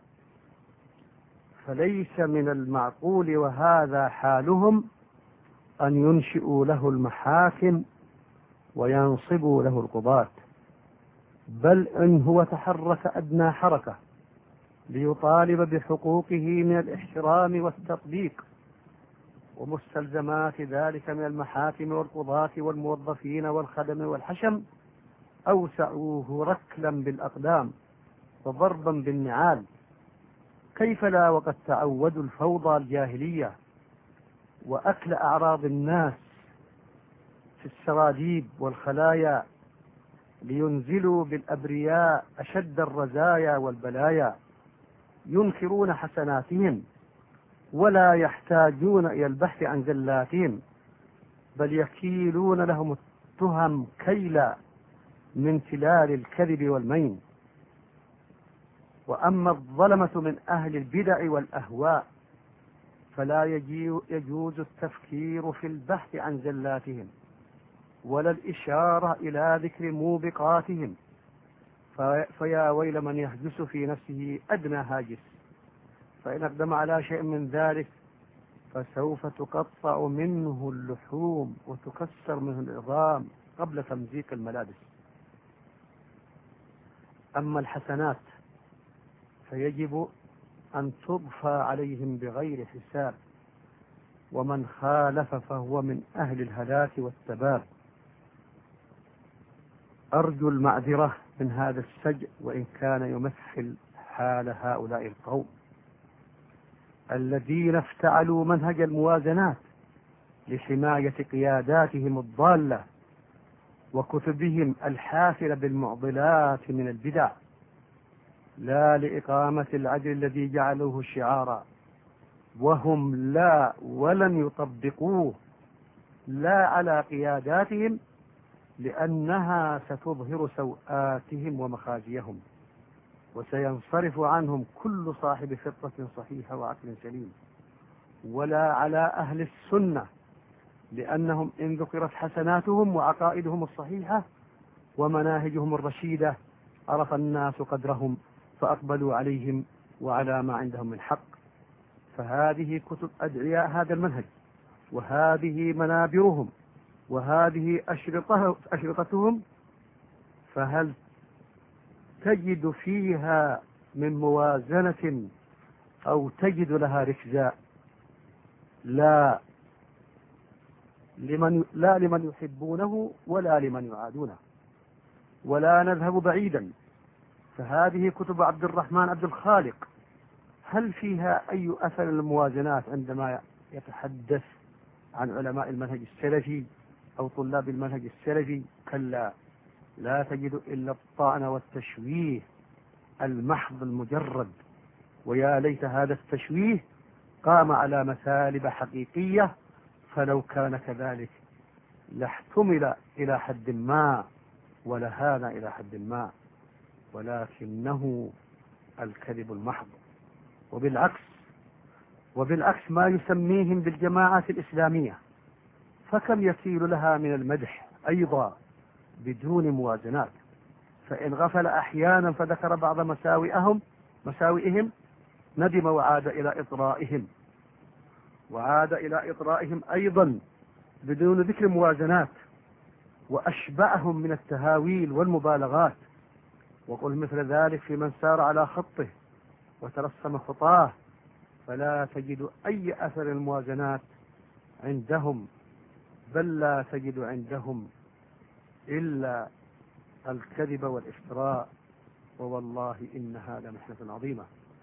فليس من المعقول وهذا حالهم أن ينشئوا له المحاكم وينصبوا له القضاة، بل إن هو تحرك أدنى حركة ليطالب بحقوقه من الاحترام والتطبيق ومستلزمات ذلك من المحاكم والقضاة والموظفين والخدم والحشم، أوسعوه ركلا بالأقدام وضربا بالنعال. كيف لا وقد تعودوا الفوضى الجاهلية وأكل أعراض الناس في السراديب والخلايا لينزلوا بالأبرياء أشد الرزايا والبلايا، ينكرون حسناتهم ولا يحتاجون إلى البحث عن زلاتهم، بل يكيلون لهم التهم كيلا من تلال الكذب والمين. وأما الظلمة من أهل البدع والأهواء فلا يجوز التفكير في البحث عن زلاتهم ولا الإشارة إلى ذكر موبقاتهم، فيا ويل من يهجس في نفسه أدنى هاجس، فإن أقدم على شيء من ذلك فسوف تقطع منه اللحوم وتكسر منه العظام قبل تمزيق الملابس. أما الحسنات فيجب أن تضفى عليهم بغير حساب، ومن خالف فهو من أهل الهلاك والتباب. أرجو المعذرة من هذا السجع وإن كان يمثل حال هؤلاء القوم الذين افتعلوا منهج الموازنات لحماية قياداتهم الضالة وكتبهم الحافلة بالمعضلات من البدع، لا لإقامة العدل الذي جعلوه شعارا وهم لا ولن يطبقوه لا على قياداتهم، لأنها ستظهر سوءاتهم ومخازيهم، وسينصرف عنهم كل صاحب فطرة صحيحة وعقل سليم، ولا على أهل السنة، لأنهم إن ذكرت حسناتهم وعقائدهم الصحيحة ومناهجهم الرشيدة عرف الناس قدرهم فأقبلوا عليهم وعلى ما عندهم من حق. فهذه كتب أدعياء هذا المنهج، وهذه منابرهم، وهذه أشرطتهم، فهل تجد فيها من موازنة أو تجد لها ركزاء؟ لا لمن, لا لمن يحبونه ولا لمن يعادونه. ولا نذهب بعيدا، فهذه كتب عبد الرحمن عبد الخالق هل فيها أي أثر الموازنات عندما يتحدث عن علماء المنهج السلفي أو طلاب المنهج السلفي؟ كلا، لا تجد إلا الطعن والتشويه المحض المجرد، ويا ليت هذا التشويه قام على مثالب حقيقية، فلو كان كذلك لاحتمل إلى حد ما ولهان إلى حد ما، ولكنه الكذب المحض. وبالعكس وبالعكس ما يسميهم بالجماعات الإسلامية، فكم يسيل لها من المدح أيضا بدون موازنات، فإن غفل أحيانا فذكر بعض مساوئهم مساوئهم ندم وعاد إلى إطرائهم وعاد إلى إطرائهم أيضا بدون ذكر موازنات، وأشبعهم من التهاويل والمبالغات. وقل مثل ذلك في من سار على خطه وترسم خطاه، فلا تجد أي أثر الموازنات عندهم، بل لا تجد عندهم إلا الكذب والافتراء، ووالله إنها لمحنة عظيمة.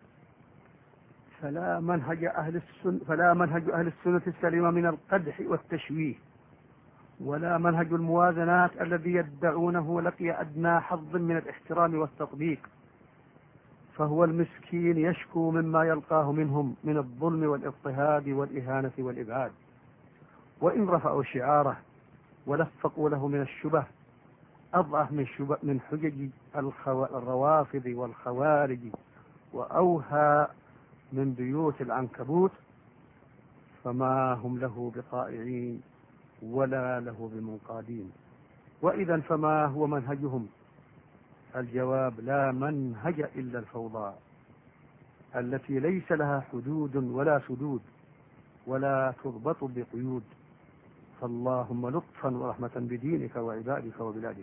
فلا منهج أهل السنة فلا منهج أهل السنة السليمة من القدح والتشويه، ولا منهج الموازنات الذي يدعونه لقي أدنى حظ من الاحترام والتطبيق، فهو المسكين يشكو مما يلقاه منهم من الظلم والاضطهاد والإهانة والإبعاد. وإن رفعوا شعاره ولفقوا له من الشبه أضعف من, من حجج الروافض والخوارج وأوهى من بيوت العنكبوت، فما هم له بطائعين ولا له بمنقادين. وإذا فما هو منهجهم؟ الجواب: لا منهج إلا الفوضى التي ليس لها حدود ولا سدود ولا تضبط بقيود. فاللهم لطفا ورحمة بدينك وعبادك وبلادك.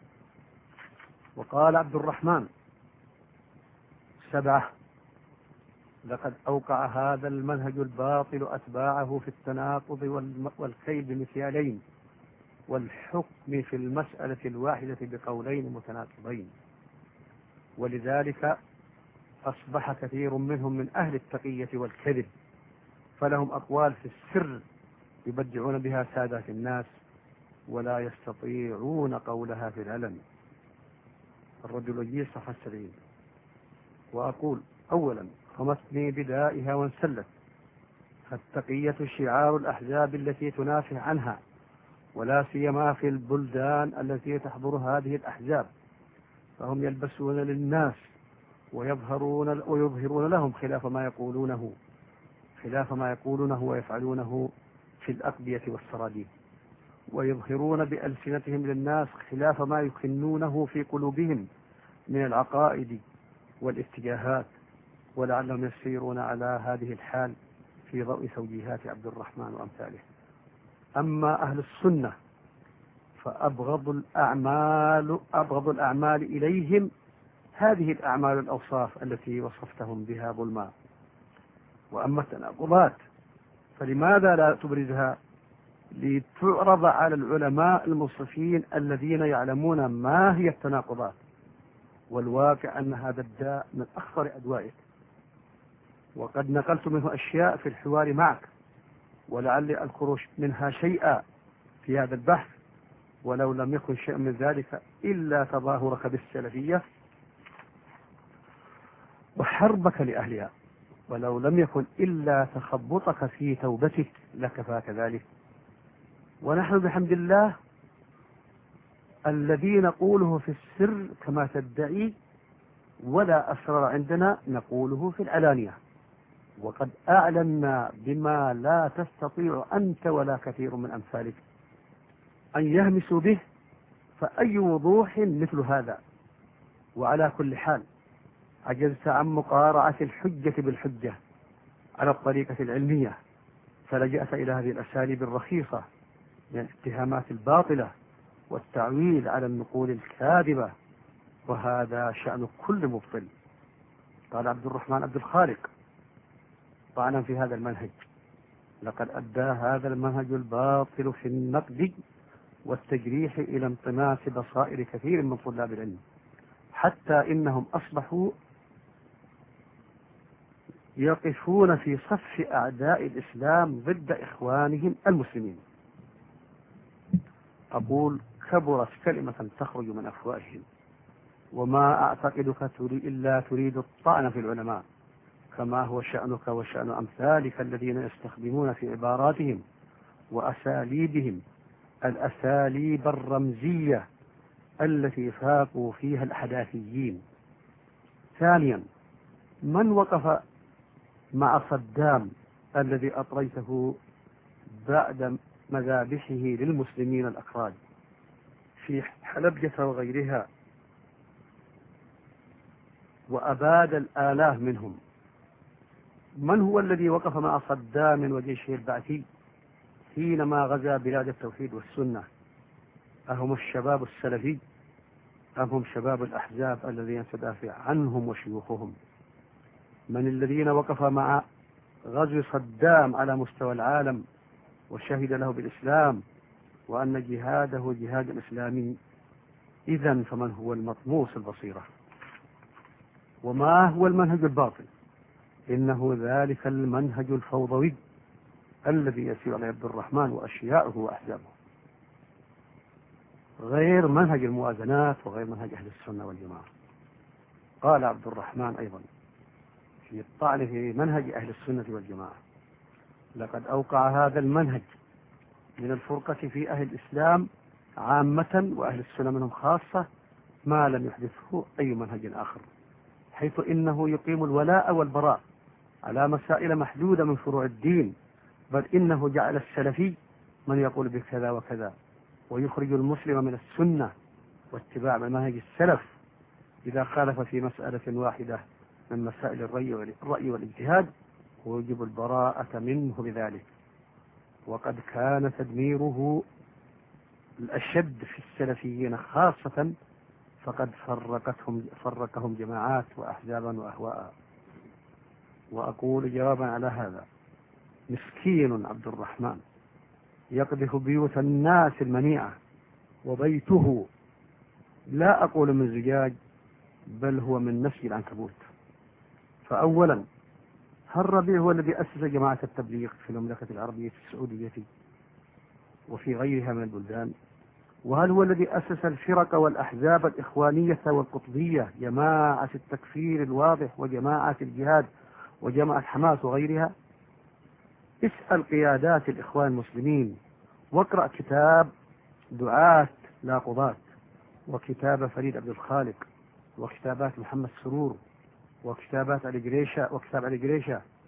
وقال عبد الرحمن: سبعة: لقد أوقع هذا المنهج الباطل أتباعه في التناقض والكيل بمثالين، والحكم في المسألة الواحدة بقولين متناقضين، ولذلك أصبح كثير منهم من أهل التقية والكذب، فلهم أقوال في السر يبدعون بها سادات الناس ولا يستطيعون قولها في العلن. الرجل الجيل صفحة سبعين. وأقول: أولا، خمسني بدائها وانسلت، فالتقية شعار الأحزاب التي تنافع عنها، ولا سيما في البلدان التي تحضر هذه الأحزاب، فهم يلبسون للناس ويظهرون ويظهرون لهم خلاف ما يقولونه، خلاف ما يقولونه ويفعلونه في الأقبية والسراديب، ويظهرون بألسنتهم للناس خلاف ما يكنونه في قلوبهم من العقائد والاتجاهات، ولعلهم يسيرون على هذه الحال في ضوء توجيهات عبد الرحمن وأمثاله. أما أهل السنة فأبغض الأعمال أبغض الأعمال إليهم هذه الأعمال الأوصاف التي وصفتهم بها ظلما. وأما التناقضات فلماذا لا تبرزها لتعرض على العلماء المنصفين الذين يعلمون ما هي التناقضات؟ والواقع أن هذا الداء من أخطر أدوائه، وقد نقلت منه أشياء في الحوار معك، ولعلي أذكر منها شيئا في هذا البحث، ولو لم يكن شيء من ذلك إلا تظاهرك بالسلفية وحربك لأهلها، ولو لم يكن إلا تخبطك في توبتك لكفاك ذلك. ونحن بحمد الله الذي نقوله في السر كما تدعي ولا أسرار عندنا نقوله في العلانية، وقد أعلنا بما لا تستطيع أنت ولا كثير من أمثالك أن يهمسوا به، فأي وضوح مثل هذا. وعلى كل حال عجزت عن مقارعة الحجة بالحجة على الطريقة العلمية، فلجأت إلى هذه الأساليب الرخيصة من الاتهامات الباطلة والتعويل على النقول الكاذبة، وهذا شأن كل مبطل. قال عبد الرحمن عبد الخالق طعنا في هذا المنهج: لقد أدى هذا المنهج الباطل في النقد والتجريح إلى انطماس بصائر كثير من طلاب العلم، حتى إنهم أصبحوا يقفون في صف أعداء الإسلام ضد إخوانهم المسلمين. أقول كبرت كلمة تخرج من أفواههم، وما أعتقدك إلا تريد الطعن في العلماء، كما هو شأنك وشأن أمثالك الذين يستخدمون في عباراتهم وأساليبهم الأساليب الرمزية التي فاقوا فيها الأحداثيين. ثانيا، من وقف مع صدام الذي أطريته بعد مذابحه للمسلمين الأكراد في حلبجة وغيرها وأباد الآلاف منهم؟ من هو الذي وقف مع صدام وجيشه البعثي حينما غزا بلاد التوحيد والسنة؟ أهم الشباب السلفي أم هم شباب الأحزاب الذين تدافع عنهم وشيوخهم؟ من الذين وقف مع غزو صدام على مستوى العالم وشهد له بالإسلام وأن جهاده جهاد إسلامي؟ إذن فمن هو المطموس البصيرة؟ وما هو المنهج الباطل؟ إنه ذلك المنهج الفوضوي الذي يسير عليه عبد الرحمن وأشياؤه وأحزابه، غير منهج الموازنات وغير منهج أهل السنة والجماعة. قال عبد الرحمن أيضا في الطعن في منهج أهل السنة والجماعة: لقد أوقع هذا المنهج من الفرقة في أهل الإسلام عامة وأهل السنة منهم خاصة ما لم يحدثه أي منهج آخر، حيث إنه يقيم الولاء والبراء على مسائل محدودة من فروع الدين، بل إنه جعل السلفي من يقول بكذا وكذا، ويخرج المسلم من السنة واتباع منهج السلف إذا خالف في مسألة واحدة من مسائل الرأي والاجتهاد، ويجب البراءة منه بذلك. وقد كان تدميره الأشد في السلفيين خاصة، فقد فرقتهم فرقهم جماعات وأحزابا وأهواء. وأقول جوابا على هذا: مسكين عبد الرحمن يقذف بيوت الناس المنيعة، وبيته لا أقول من زجاج بل هو من نسج العنكبوت. فأولا، هل ربيع هو الذي أسس جماعة التبليغ في المملكة العربية السعودية وفي غيرها من البلدان؟ وهل هو الذي أسس الفرق والأحزاب الإخوانية والقطبية، جماعة التكفير الواضح وجماعة الجهاد وجماعة حماس وغيرها؟ اسأل قيادات الإخوان المسلمين، واقرأ كتاب دعاة لا قضاة، وكتاب فريد عبد الخالق، وكتابات محمد سرور، وكتابات علي قريشة وكتاب علي قريشة،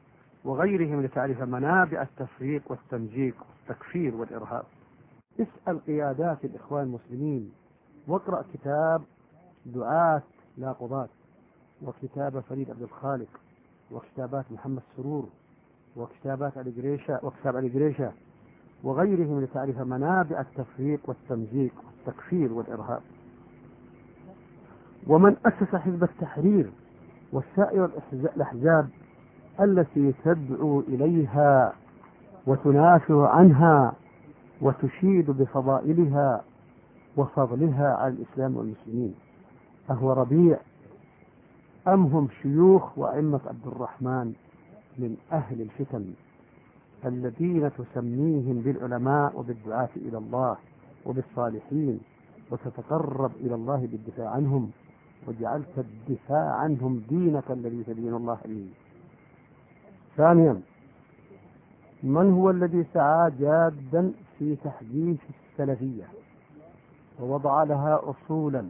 وغيرهم لتعرف منابع التفريق والتمزيق والتكفير والإرهاب. اسأل قيادات الإخوان المسلمين، واقرأ كتاب دعاة لا قضاة، وكتاب فريد عبد الخالق، وكتابات محمد سرور، وكتابات علي قريشة وكتاب علي قريشة وغيرهم لتعرف منابع التفريق والتمزيق والتكفير والإرهاب. ومن أسس حزب التحرير وسائر الأحزاب التي تدعو إليها وتنافر عنها وتشيد بفضائلها وفضلها على الإسلام والمسلمين، أهو ربيع أم هم شيوخ وأئمة عبد الرحمن من أهل الفتن الذين تسميهم بالعلماء وبالدعاة إلى الله وبالصالحين، وتتقرب إلى الله بالدفاع عنهم، وجعلت الدفاع عنهم دينك الذي تدين الله به. ثانيا، من هو الذي سعى جادا في تحديث السلفية ووضع لها أصولا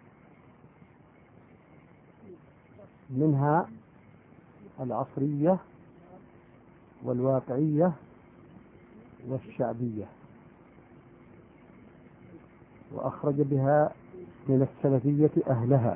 منها العصرية والواقعية والشعبية، وأخرج بها من السلفية أهلها،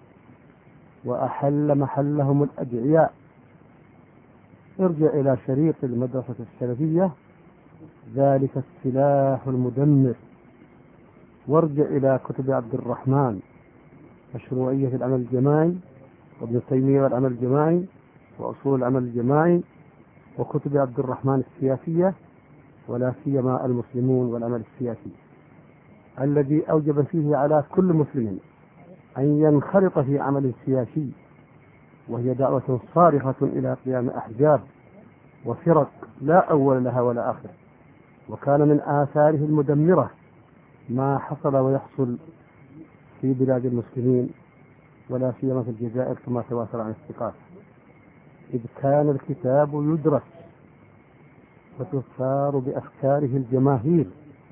وأحل محلهم الأدعياء. ارجع إلى شريط المدرسة السلفية، ذلك السلاح المدمر، وارجع إلى كتب عبد الرحمن، مشروعية العمل الجماعي، وابن تيمية والعمل الجماعي، وأصول العمل الجماعي، وكتب عبد الرحمن السياسية، ولا سيما المسلمون والعمل السياسي، الذي أوجب فيه على كل مسلم أن ينخرط في عمل سياسي، وهي دعوة صارخة إلى قيام أحزاب وفرق لا أول لها ولا آخر. وكان من آثاره المدمرة ما حصل ويحصل في بلاد المسلمين، ولا سيما في الجزائر كما تواتر عن الثقات، إذ كان الكتاب يدرس وتثار بأفكاره الجماهير.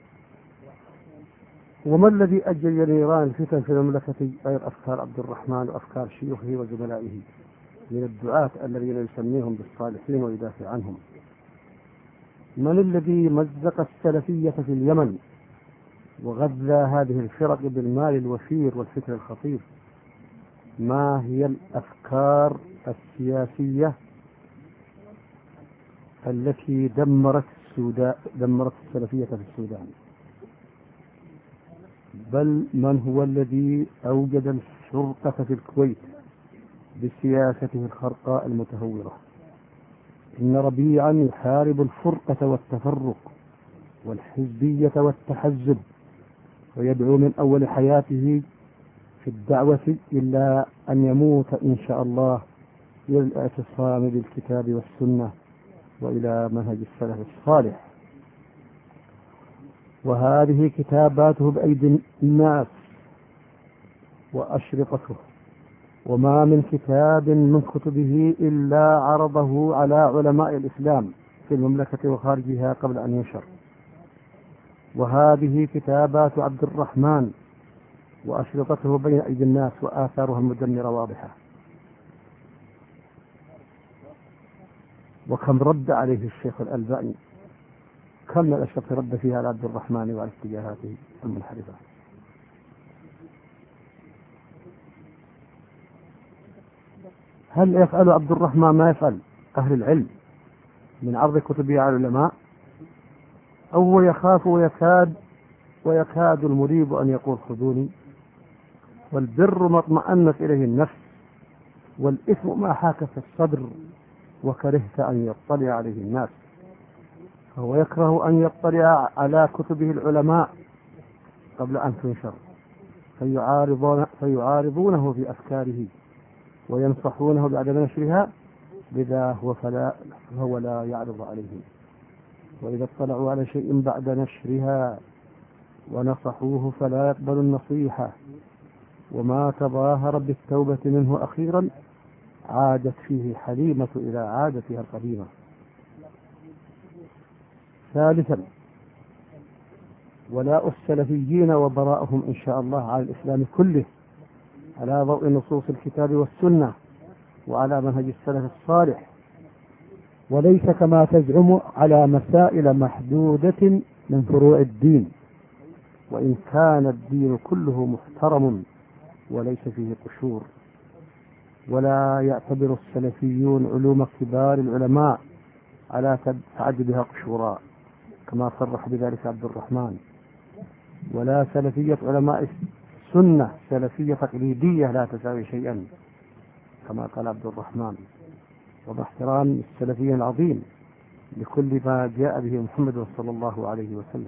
وما الذي أجل نيران الفتن في المملكة غير أفكار عبد الرحمن وأفكار شيوخه وزملائه من الدعاة الذين يسميهم بالصالحين ويدافع عنهم؟ من الذي مزق السلفية في اليمن وغذى هذه الفرق بالمال الوفير والفكر الخطير؟ ما هي الأفكار السياسية التي دمرت السودان دمرت السلفية في السودان؟ بل من هو الذي أوجد الشرطة في الكويت بسياسته الخرقاء المتهورة؟ إن ربيعا يحارب الفرقة والتفرق والحزبية والتحزب، ويدعو من أول حياته في الدعوة إلا أن يموت إن شاء الله إلى الاعتصام بالكتاب والسنة وإلى منهج السلف الصالح. وهذه كتاباته بأيدي الناس وأشرطته، وما من كتاب من كتبه إلا عرضه على علماء الإسلام في المملكة وخارجها قبل أن ينشر. وهذه كتابات عبد الرحمن وأشرطته بين أيدي الناس، وآثارها المدمرة واضحة. وكم رد عليه الشيخ الألباني، كم من الأشرطة رد فيها على عبد الرحمن وعلى اتجاهاته المنحرفة. هل يفعل عبد الرحمن ما يفعل أهل العلم من عرض كتبه على العلماء؟ أو يخاف ويكاد ويكاد المريب أن يقول خذوني؟ والبر ما اطمأنت إليه النفس، والإثم ما حاك في الصدر وكرهت أن يطلع عليه الناس. فهو يكره أن يطلع على كتبه العلماء قبل أن تنشر، فيعارضون فيعارضونه في أفكاره وينصحونه بعد نشرها، لذا هو فلا فهو لا يعرض عليهم. وإذا اطلعوا على شيء بعد نشرها ونصحوه فلا يقبل النصيحة، وما تظاهر بالتوبة منه أخيرا عادت فيه حليمة إلى عادتها القديمة. ثالثا، ولاء السلفيين وبراءهم إن شاء الله على الإسلام كله على ضوء نصوص الكتاب والسنة وعلى منهج السلف الصالح، وليس كما تزعم على مسائل محدودة من فروع الدين، وإن كان الدين كله محترم وليس فيه قشور. ولا يعتبر السلفيون علوم كبار العلماء على تعددها قشورا كما صرح بذلك عبد الرحمن، ولا سلفية علماء السنة سلفية تقليدية لا تساوي شيئا كما قال عبد الرحمن، ومع احترام السلفي العظيم لكل ما جاء به محمد صلى الله عليه وسلم.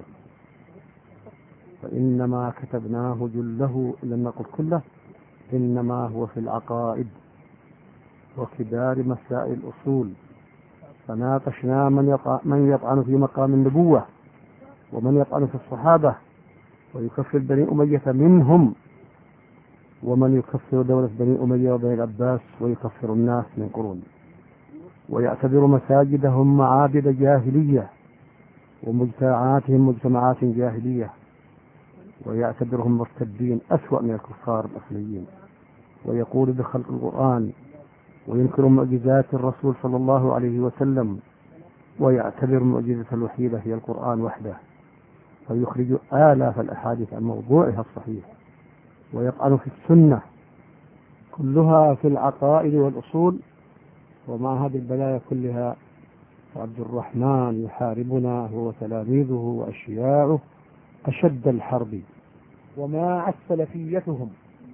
فإنما كتبناه جله لم نقل كله، إنما هو في العقائد وكبار مسائل الأصول، فناقشنا من يطعن, من يطعن في مقام النبوة، ومن يطعن في الصحابة ويكفر بني أمية منهم، ومن يكفر دولة بني أمية وبني العباس ويكفر الناس من قرون، ويعتبر مساجدهم معابد جاهلية ومجتمعاتهم مجتمعات جاهلية، ويعتبرهم مرتدين أسوأ من الكفار الأصليين، ويقول بخلق القرآن، وينكر معجزات الرسول صلى الله عليه وسلم، ويعتبر المعجزة الوحيدة هي القرآن وحده، فيخرج آلاف الأحاديث عن موضوعها الصحيح، ويطعن في السنة كلها في العقائد والأصول. ومع هذه البلايا كلها عبد الرحمن يحاربنا هو وتلاميذه وأشياعه أشد الحرب، وماعت سلفيتهم،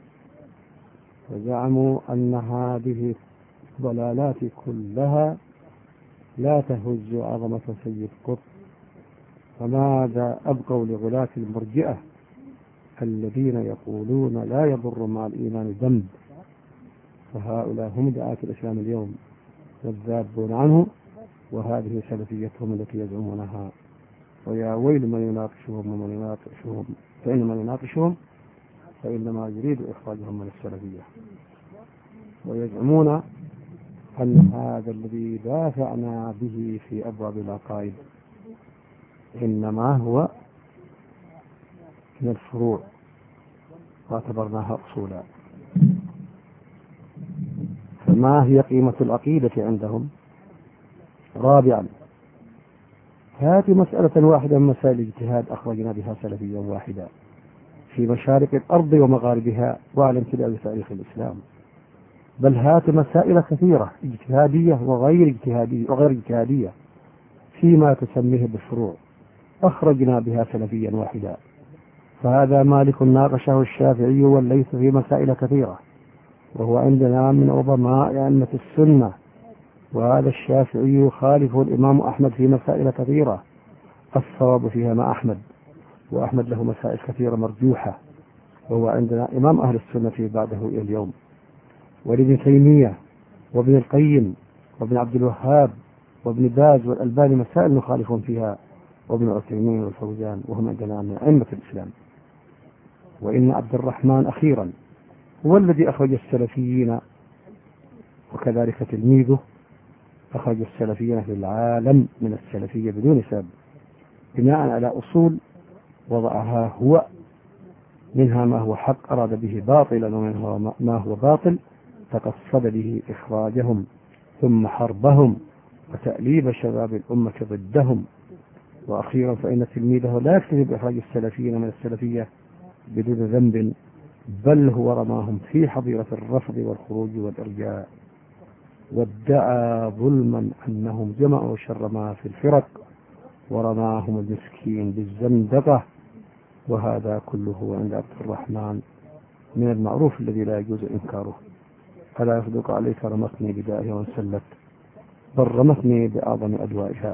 وزعموا أن هذه الضلالات كلها لا تهز عظمة سيد قطب، فماذا أبقوا لغلاة المرجئة الذين يقولون لا يضر مع الإيمان ذنب؟ فهؤلاء هم دعاة الإسلام اليوم والذابون عنه، وهذه سلفيتهم التي يزعمونها. ويا ويل من يناقشهم ومن يناقشهم، فإن من يناقشهم فإنما يريد إخراجهم من السلفية. ويزعمون أن هذا الذي دافعنا به في أبواب العقائد إنما هو من الفروع واعتبرناها أصولا. فما هي قيمة العقيدة عندهم؟ رابعا، هذه مسألة واحدة من مسائل الاجتهاد أخرجنا بها سلفيا واحدا في مشارق الأرض ومغاربها وعلى امتداد تاريخ الإسلام، بل هات مسائل كثيرة اجتهادية وغير اجتهادية وغير اجتهادية فيما تسميه بالفروع أخرجنا بها سلفيا واحدا. فهذا مالك ناقشه الشافعي والليث في مسائل كثيرة، وهو عندنا من عظماء أئمة السنة، وهذا الشافعي يخالف الإمام أحمد في مسائل كثيرة الصواب فيها مع أحمد، وأحمد له مسائل كثيرة مرجوحة، وهو عندنا إمام أهل السنة بعده إلى اليوم. ولابن تيمية وابن القيم وابن عبد الوهاب وابن باز والألباني مسائل مخالف فيها، وابن عثيمين والفوزان، وهم عندنا من أئمة الإسلام. وإن عبد الرحمن أخيرا هو الذي أخرج السلفيين، وكذلك تلميذه أخرج السلفيين في العالم من السلفية بدون سبب، بناء على أصول وضعها هو، منها ما هو حق أراد به باطلا، ومنها ما هو باطل تقصد به إخراجهم ثم حربهم وتأليب شباب الأمة ضدهم. وأخيرا فإن تلميذه لا يكتفي بإخراج السلفيين من السلفية بدون ذنب، بل هو رماهم في حظيرة الرفض والخروج والإرجاء، وادعى ظلما أنهم جمعوا شر ما في الفرق، ورماهم المسكين بالزندقة. وهذا كله عند عبد الرحمن من المعروف الذي لا يجوز إنكاره. فلا يصدق عليك رمتني بدائها وانسلت، بل رمتني بأعظم أدوائها.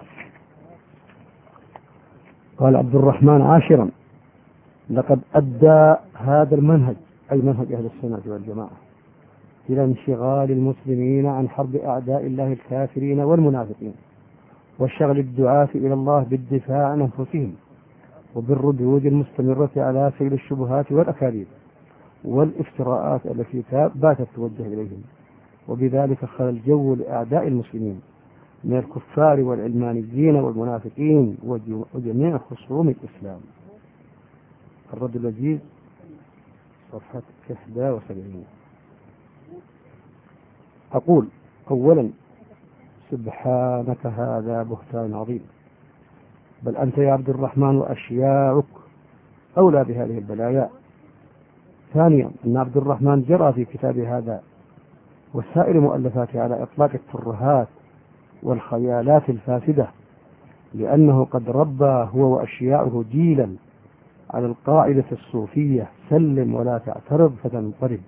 قال عبد الرحمن عاشرا: لقد أدى هذا المنهج، أي منهج أهل السنة والجماعة، إلى انشغال المسلمين عن حرب أعداء الله الكافرين والمنافقين، وشغل الدعاة إلى الله بالدفاع عن أنفسهم، وبالردود المستمرة على سيل الشبهات والأكاذيب والافتراءات التي باتت توجه إليهم، وبذلك خلى الجو لأعداء المسلمين من الكفار والعلمانيين والمنافقين وجميع خصوم الإسلام. الرد الوجيز صفحة إحدى وسبعين. أقول: أولا، سبحانك هذا بهتان عظيم، بل أنت يا عبد الرحمن وأشياعك أولى بهذه البلايا. ثانيا أن عبد الرحمن جرى في كتابه هذا وسائر مؤلفاته على إطلاق الترهات والخيالات الفاسدة، لأنه قد ربى هو وأشياعه جيلا على القاعدة الصوفية: سلم ولا تعترض فتنقرض،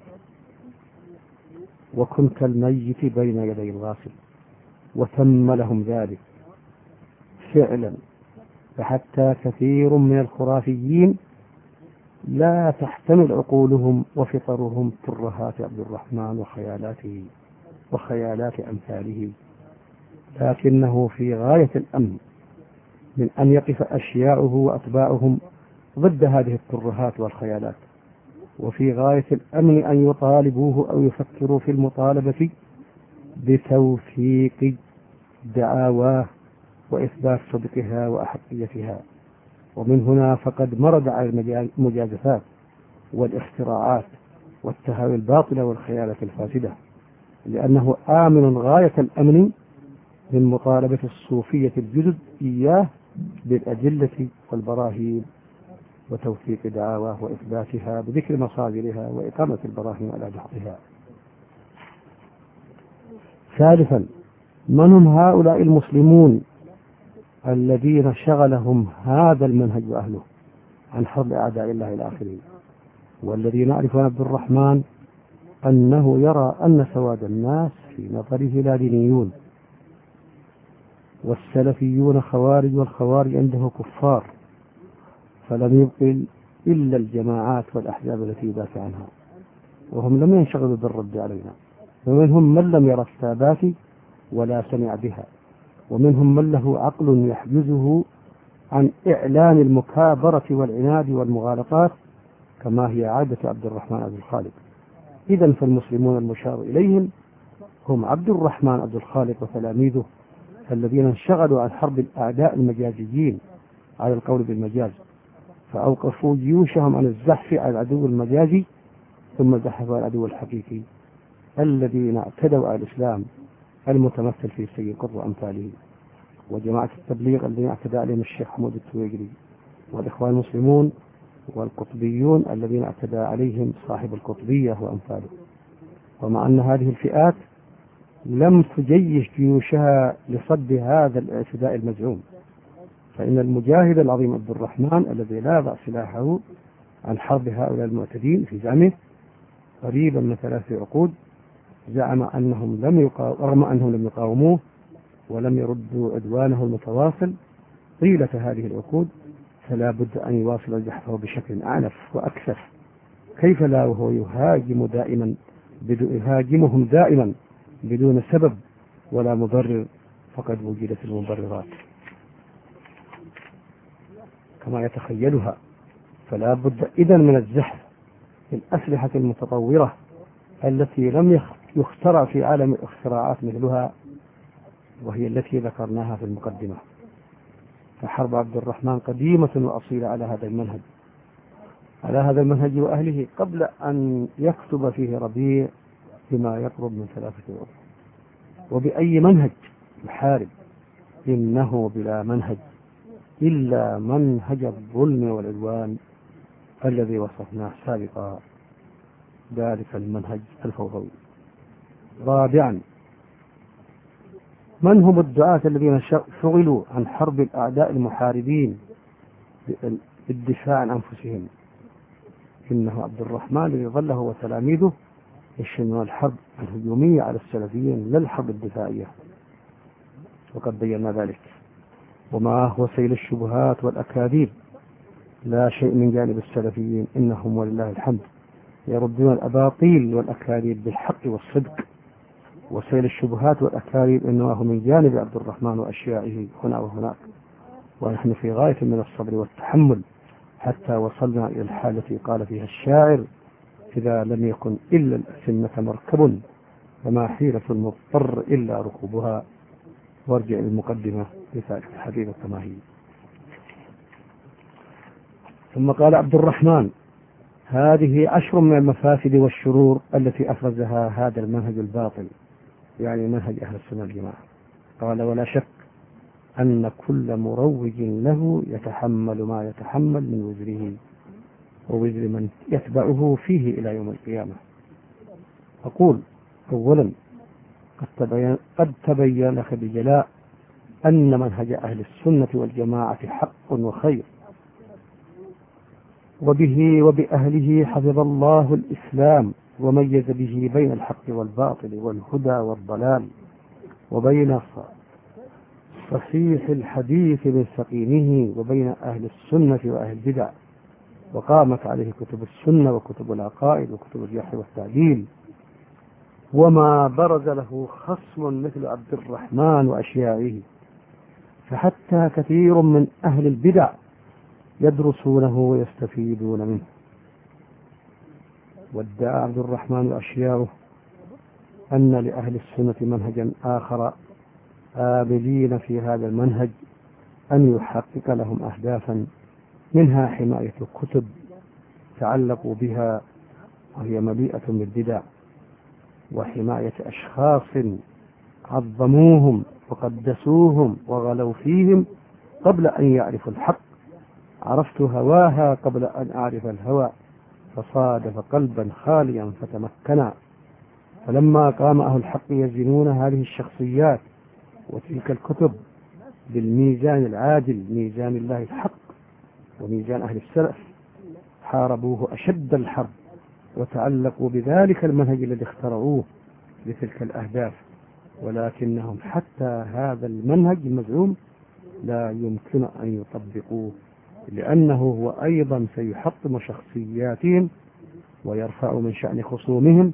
وكن كالميت بين يدي الغاسل. وتم لهم ذلك فعلا، فحتى كثير من الخرافيين لا تحتمل عقولهم وفطرهم ترهات عبد الرحمن وخيالاته وخيالات أمثاله، لكنه في غاية الأمن من أن يقف أشياعه وأتباعهم ضد هذه الترهات والخيالات، وفي غاية الأمن أن يطالبوه أو يفكروا في المطالبة بتوثيق دعاواه وإثبات صدقها وأحقيتها. ومن هنا فقد مرد على المجازفات والاختراعات والتهاوي الباطلة والخيالات الفاسدة، لأنه آمن غاية الأمن من مطالبة الصوفية الجدد إياه بالأدلة والبراهين وتوثيق دعاواه وإثباتها بذكر مصادرها وإقامة البراهين على دحضها. ثالثا، من هم هؤلاء المسلمون الذين شغلهم هذا المنهج وأهله عن حرب أعداء الله إلى آخره، والذي نعرف عن عبد الرحمن أنه يرى أن سواد الناس في نظره لا دينيون، والسلفيون خوارج والخوارج عنده كفار، فلم يبقل إلا الجماعات والأحزاب التي يدافع عنها، وهم لم ينشغلوا بالرد علينا، ومنهم من لم يرى الثابات ولا سمع بها، ومنهم من له عقل يحجزه عن إعلان المكابرة والعناد والمغالطات كما هي عادة عبد الرحمن عبد الخالق. إذن فالمسلمون المشار إليهم هم عبد الرحمن عبد الخالق وتلاميذه الذين انشغلوا عن حرب الأعداء المجازيين على القول بالمجاز، فأوقفوا جيوشهم عن الزحف على العدو المجازي ثم زحفوا على العدو الحقيقي الذين اعتدوا على الإسلام المتمثل في سيد قطب وأمثاله، وجماعة التبليغ الذين اعتدى عليهم الشيخ حمود التويجري، والإخوان المسلمون والقطبيون الذين اعتدى عليهم صاحب القطبية وأمثاله. ومع أن هذه الفئات لم تجيش جيوشها لصد هذا الاعتداء المزعوم، فإن المجاهد العظيم عبد الرحمن الذي لا يضع سلاحه عن حرب هؤلاء المعتدين في زعمه قريبا من ثلاث عقود زعم أنهم لم يقاو... رغم أنهم لم يقاوموه ولم يردوا عدوانه المتواصل طيلة هذه العقود، فلا بد أن يواصل زحفه بشكل أعنف وأكثر. كيف لا وهو يهاجم دائما بدو... يهاجمهم دائما بدون سبب ولا مبرر، فقد وجدت المبررات كما يتخيلها. فلا بد إذن من الزحف بالأسلحة المتطورة التي لم يخترع في عالم الاختراعات مثلها، وهي التي ذكرناها في المقدمة. فحرب عبد الرحمن قديمة وأصيلة على هذا المنهج على هذا المنهج وأهله قبل أن يكتب فيه ربيع بما يقرب من ثلاثة أشهر. وبأي منهج يحارب؟ إنه بلا منهج إلا منهج الظلم والعدوان الذي وصفناه سابقا، ذلك المنهج الفوضوي. رابعا، من هم الدعاة الذين شغلوا عن حرب الأعداء المحاربين بالدفاع عن أنفسهم؟ إنه عبد الرحمن الذي ظل هو وتلاميذه يشنون الحرب الهجومية على السلفيين لا الحرب الدفاعية، وقد بينا ذلك. وما هو سيل الشبهات والأكاذيب لا شيء من جانب السلفيين، إنهم ولله الحمد يردون الأباطيل والأكاذيب بالحق والصدق، وسيل الشبهات والأكاذيب إنه من جانب عبد الرحمن وأشيائه هنا وهناك. ونحن في غاية من الصبر والتحمل حتى وصلنا إلى الحالة التي قال فيها الشاعر: إذا لم يكن إلا الأسنة مركب فما حيلة المضطر إلا ركوبها. وارجع للمقدمة لفائدة الحديث كما هي. ثم قال عبد الرحمن: هذه عشر من المفاسد والشرور التي أفرزها هذا المنهج الباطل، يعني منهج أهل السنة والجماعة. قال ولا شك أن كل مروج له يتحمل ما يتحمل من وزره ووزر من يتبعه فيه إلى يوم القيامة. أقول أولا قد تبين, قد تبين لك بجلاء أن منهج أهل السنة والجماعة حق وخير، وبه وبأهله حفظ الله الإسلام وميز به بين الحق والباطل والهدى والضلال، وبين صحيح الحديث من سقيمه، وبين أهل السنة وأهل البدع، وقامت عليه كتب السنة وكتب العقائد وكتب الجرح والتعديل، وما برز له خصم مثل عبد الرحمن وأشياعه، فحتى كثير من أهل البدع يدرسونه ويستفيدون منه. وادعى عبد الرحمن وأشياعه أن لأهل السنة منهجا آخر آبدين في هذا المنهج أن يحقق لهم أهدافا، منها حماية الكتب تعلقوا بها وهي مليئة بالبدع، وحماية أشخاص عظموهم وقدسوهم وغلوا فيهم قبل أن يعرفوا الحق. عرفت هواها قبل أن أعرف الهوى، فصادف قلبا خاليا فتمكنا. فلما قام أهل الحق يزنون هذه الشخصيات وتلك الكتب بالميزان العادل، ميزان الله الحق وميزان أهل السلف، حاربوه أشد الحرب وتعلقوا بذلك المنهج الذي اخترعوه لتلك الأهداف، ولكنهم حتى هذا المنهج المزعوم لا يمكن أن يطبقوه، لأنه هو أيضا سيحطم شخصياتهم ويرفع من شأن خصومهم،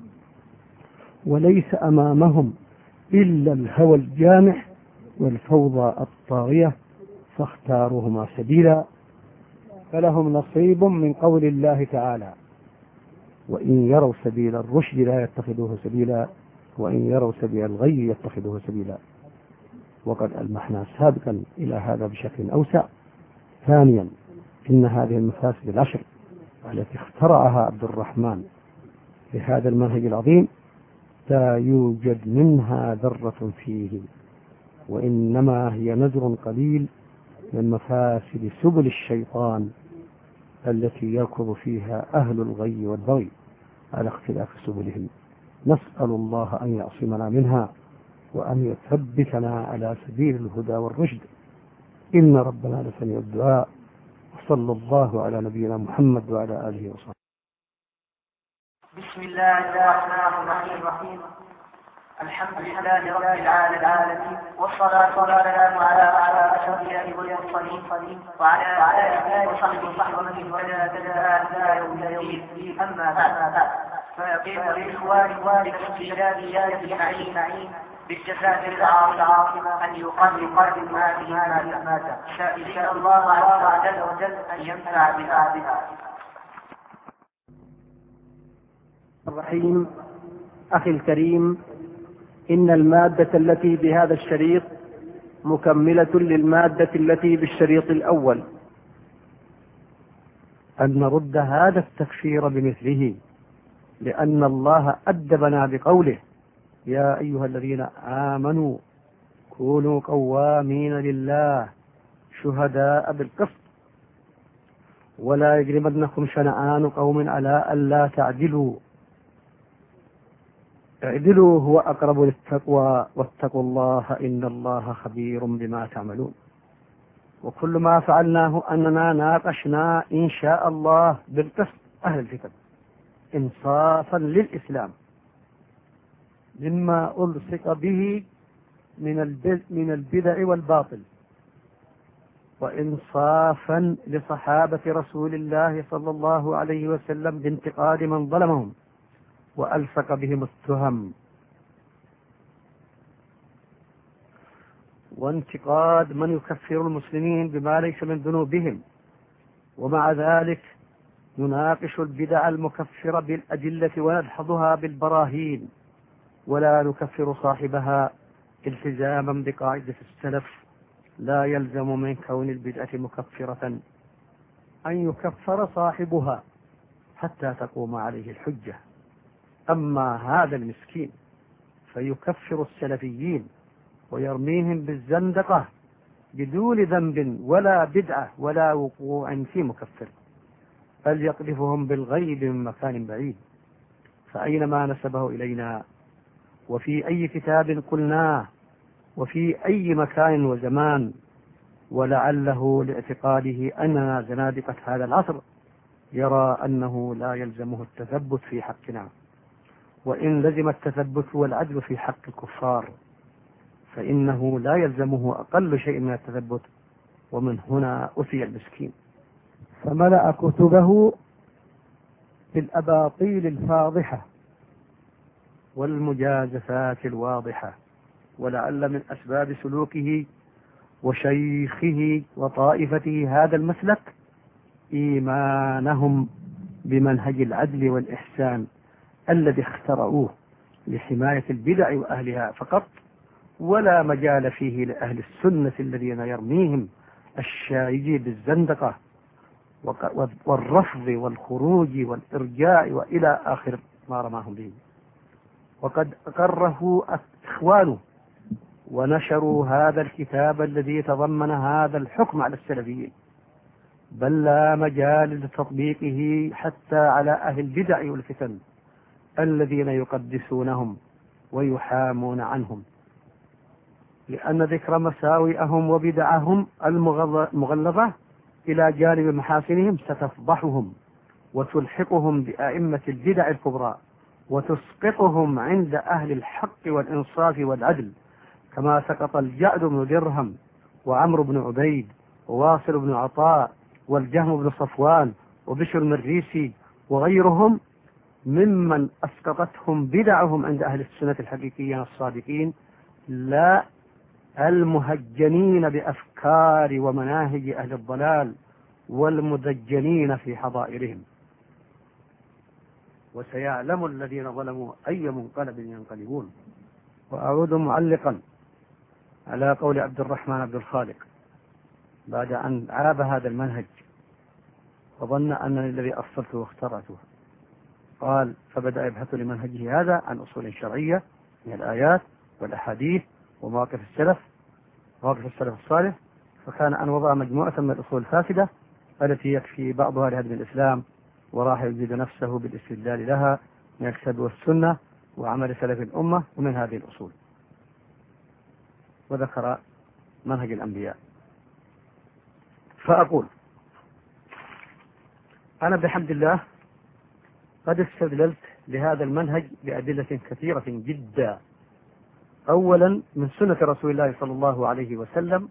وليس أمامهم إلا الهوى الجامح والفوضى الطاغية، فاختاروهما سبيلا، فلهم نصيب من قول الله تعالى: وإن يروا سبيل الرشد لا يتخذوه سبيلا وإن يروا سبيل الغي يتخذوه سبيلا. وقد ألمحنا سابقا إلى هذا بشكل أوسع. ثانيا، إن هذه المفاسد العشر التي اخترعها عبد الرحمن في هذا المنهج العظيم لا يوجد منها ذرة فيه، وإنما هي نذر قليل من مفاسد سبل الشيطان التي يركض فيها أهل الغي والبغي على اختلاف سبلهم. نسأل الله أن يعصمنا منها وأن يثبتنا على سبيل الهدى والرشد، إن ربنا لسميع الدعاء. وصلى الله على نبينا محمد وعلى آله وصحبه. بسم الله الرحمن الرحيم. الحمد لله رب العالمين، والصلاة والسلام على على أشرف الأنبياء والمرسلين وعلى آله وصحبه ومن اهتدى بهداه إلى يوم الدين. أما بعد، فيقول لإخواني بالاستجابة أجمعين بالجزاء العاصمة أن يقدم هذه المادة، سائلين الله عز وجل أن ينفع بها. الرحيم. أخي الكريم، إن المادة التي بهذا الشريط مكملة للمادة التي بالشريط الأول، أن نرد هذا التكفير بمثله، لأن الله أدبنا بقوله: يا أيها الذين آمنوا كونوا قوامين لله شهداء بالقسط ولا يجرمنكم شنآن قوم على ألا تعدلوا اعدلوا هو أقرب للتقوى واتقوا الله إن الله خبير بما تعملون. وكل ما فعلناه أننا ناقشنا إن شاء الله بالقسط أهل الكتاب إنصافا للإسلام مما ألصق به من البدع والباطل، وإنصافا لصحابة رسول الله صلى الله عليه وسلم بانتقاد من ظلمهم وألصق بهم التهم، وانتقاد من يكفر المسلمين بما ليس من ذنوبهم، ومع ذلك نناقش البدع المكفرة بالأدلة وندحضها بالبراهين، ولا نكفر صاحبها التزاما بقاعدة السلف: لا يلزم من كون البدعة مكفرة أن يكفر صاحبها حتى تقوم عليه الحجة. أما هذا المسكين فيكفر السلفيين ويرميهم بالزندقة بدون ذنب ولا بدعة ولا وقوع في مكفر، بل يقذفهم بالغيب من مكان بعيد. فأينما نسبه إلينا وفي أي كتاب قلناه وفي أي مكان وزمان، ولعله لاعتقاده أننا زنادقة هذا العصر، يرى أنه لا يلزمه التثبت في حقنا، وإن لزم التثبت والعدل في حق الكفار فإنه لا يلزمه أقل شيء من التثبت، ومن هنا أتي المسكين. فملأ كتبه بالأباطيل الفاضحة والمجازفات الواضحة، ولعل من أسباب سلوكه وشيخه وطائفته هذا المسلك إيمانهم بمنهج العدل والإحسان الذي اخترعوه لحماية البدع وأهلها فقط، ولا مجال فيه لأهل السنة الذين يرميهم الشايج بالزندقة والرفض والخروج والإرجاع وإلى آخر ما رماهم به. وقد أقره إخوانه ونشروا هذا الكتاب الذي تضمن هذا الحكم على السلفيين، بل لا مجال لتطبيقه حتى على أهل البدع والفتن الذين يقدسونهم ويحامون عنهم، لأن ذكر مساوئهم وبدعهم المغلظة إلى جانب محاسنهم ستفضحهم وتلحقهم بأئمة البدع الكبرى وتسقطهم عند أهل الحق والإنصاف والعدل، كما سقط الجعد بن درهم وعمرو بن عبيد وواصل بن عطاء والجهم بن صفوان وبشر المريسي وغيرهم ممن أسقطتهم بدعهم عند أهل السنة الحقيقيين الصادقين، لا المهجنين بأفكار ومناهج أهل الضلال والمدجنين في حظائرهم. وسيعلم الذين ظلموا أي منقلب ينقلبون. وأعود معلقا على قول عبد الرحمن عبد الخالق بعد أن عاب هذا المنهج وظن أنني الذي أصلته واخترعته، قال: فبدأ يبحث لمنهجه هذا عن أصول شرعية من الآيات والأحاديث ومواقف السلف مواقف السلف الصالح، فكان أن وضع مجموعة من الأصول الفاسدة التي يكفي بعضها لهدم الإسلام، وراح يجد نفسه بالاستدلال لها من الكتاب والسنة وعمل سلف الأمة ومن هذه الأصول. وذكر منهج الأنبياء. فأقول أنا بحمد الله قد استدللت لهذا المنهج بأدلة كثيرة جدا، أولا من سنة رسول الله صلى الله عليه وسلم،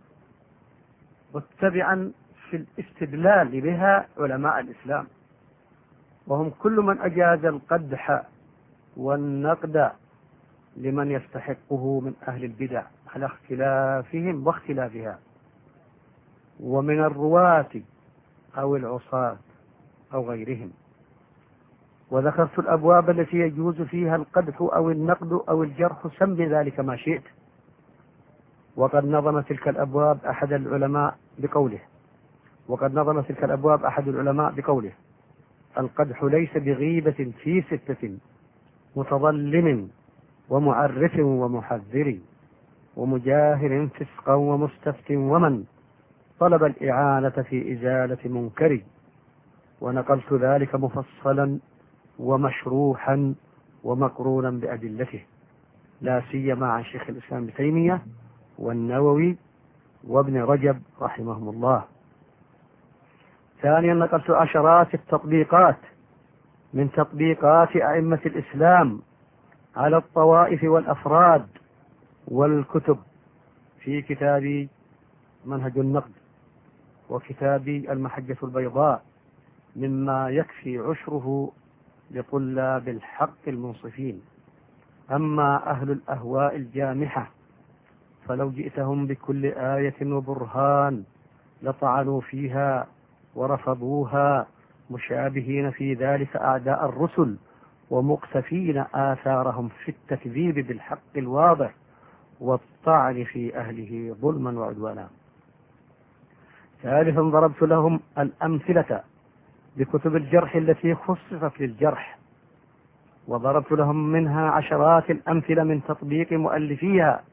متبعا في الاستدلال بها علماء الإسلام، وهم كل من أجاز القدح والنقد لمن يستحقه من أهل البدع على اختلافهم واختلافها، ومن الرواة أو العصاة أو غيرهم. وذكرت الأبواب التي يجوز فيها القدح أو النقد أو الجرح، سم بذلك ما شئت. وقد نظم تلك الأبواب أحد العلماء بقوله وقد نظم تلك الأبواب أحد العلماء بقوله: القدح ليس بغيبة في ستة، متظلم ومعرف ومحذر ومجاهر فسقا ومستفت ومن طلب الإعانة في إزالة منكر. ونقلت ذلك مفصلا ومشروحا ومقرونا بأدلته، لا سيما عن شيخ الإسلام ابن تيمية والنووي وابن رجب رحمهم الله. ثانيا نقلت عشرات التطبيقات من تطبيقات أئمة الإسلام على الطوائف والأفراد والكتب في كتابي منهج النقد وكتابي المحجة البيضاء، مما يكفي عشره لطلاب الحق المنصفين. أما أهل الأهواء الجامحة فلو جئتهم بكل آية وبرهان لطعنوا فيها ورفضوها، مشابهين في ذلك أعداء الرسل ومقتفين آثارهم في التكذيب بالحق الواضح والطعن في أهله ظلما وعدوانا. ثالثا ضربت لهم الأمثلة بكتب الجرح التي خصصت للجرح، وضربت لهم منها عشرات الأمثلة من تطبيق مؤلفيها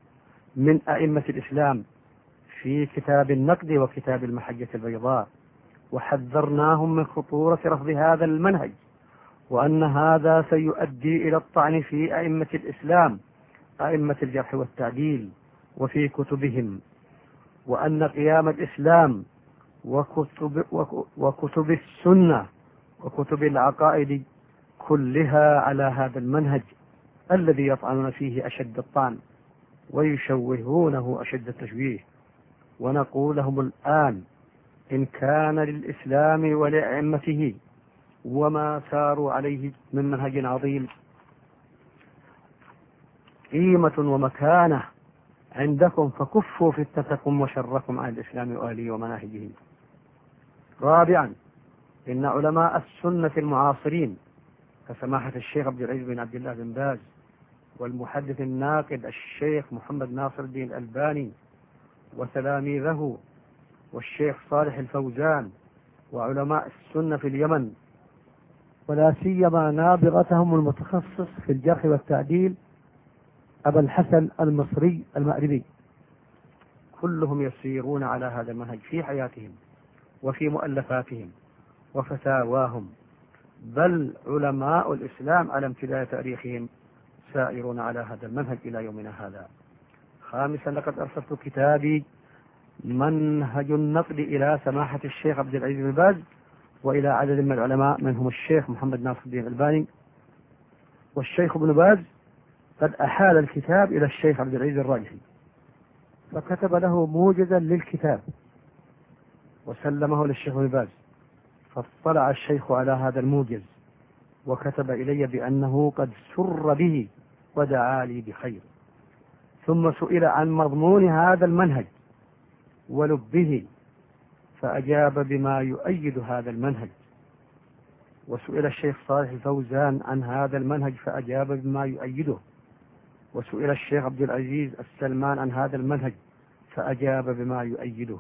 من أئمة الإسلام في كتاب النقد وكتاب المحجة البيضاء، وحذرناهم من خطورة رفض هذا المنهج، وأن هذا سيؤدي إلى الطعن في أئمة الإسلام، أئمة الجرح والتعديل وفي كتبهم، وأن قيام الإسلام وكتب, وكتب السنة وكتب العقائد كلها على هذا المنهج الذي يطعنون فيه أشد الطعن ويشوهونه أشد التشويه. ونقول لهم الآن: إن كان للإسلام ولأئمته وما ساروا عليه من منهج عظيم قيمة ومكانة عندكم، فكفوا فتنتكم وشركم عن الإسلام وآله ومناهجه. رابعا، إن علماء السنة المعاصرين كسماحة الشيخ عبد العزيز بن عبد الله بن باز، والمحدث الناقد الشيخ محمد ناصر الدين الألباني، وتلاميذه والشيخ صالح الفوزان، وعلماء السنة في اليمن، ولا سيما نابغتهم المتخصص في الجرح والتعديل أبا الحسن المصري المأربي، كلهم يسيرون على هذا المنهج في حياتهم وفي مؤلفاتهم وفتاواهم، بل علماء الإسلام على امتداد تاريخهم سائرون على هذا المنهج إلى يومنا هذا. خامسا، لقد أرسلت كتابي منهج النقد إلى سماحة الشيخ عبد العزيز بن باز وإلى عدد من العلماء منهم الشيخ محمد ناصر الدين الألباني، والشيخ ابن باز قد أحال الكتاب إلى الشيخ عبد العزيز الراجحي، فكتب له موجزا للكتاب وسلمه للشيخ ابن باز، فاطلع الشيخ على هذا الموجز وكتب إلي بأنه قد سر به ودعا لي بخير. ثم سئل عن مضمون هذا المنهج ولبه فأجاب بما يؤيد هذا المنهج، وسئل الشيخ صالح الفوزان عن هذا المنهج فأجاب بما يؤيده، وسئل الشيخ عبد العزيز السلمان عن هذا المنهج فأجاب بما يؤيده.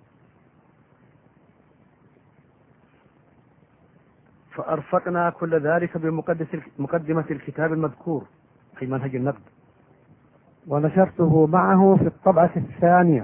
فأرفقنا كل ذلك بمقدمة الكتاب المذكور في منهج النقد، ونشرته معه في الطبعة الثانية.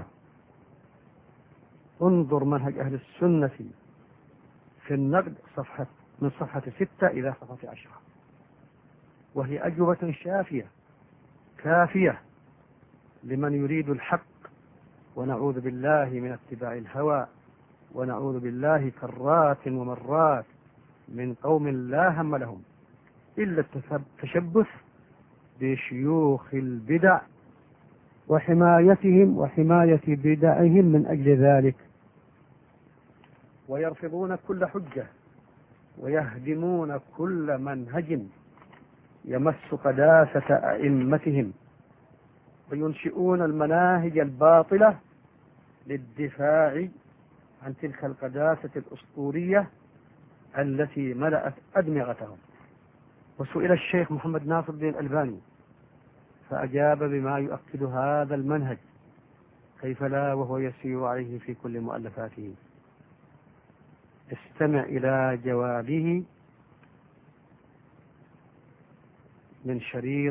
انظر منهج أهل السنة في النقد صفحة من صفحة ستة إلى صفحة عشرة، وهي أجوبة شافية كافية لمن يريد الحق، ونعوذ بالله من اتباع الهوى، ونعوذ بالله كرات ومرات من قوم لا هم لهم إلا التشبث بشيوخ البدع وحمايتهم وحماية بدعهم من أجل ذلك، ويرفضون كل حجة ويهدمون كل منهج يمس قداسة أئمتهم، وينشئون المناهج الباطلة للدفاع عن تلك القداسة الأسطورية التي ملأت أدمغتهم. وسئل الشيخ محمد ناصر الدين الألباني فأجاب بما يؤكد هذا المنهج، كيف لا وهو يسير عليه في كل مؤلفاته. استمع إلى جوابه من شريط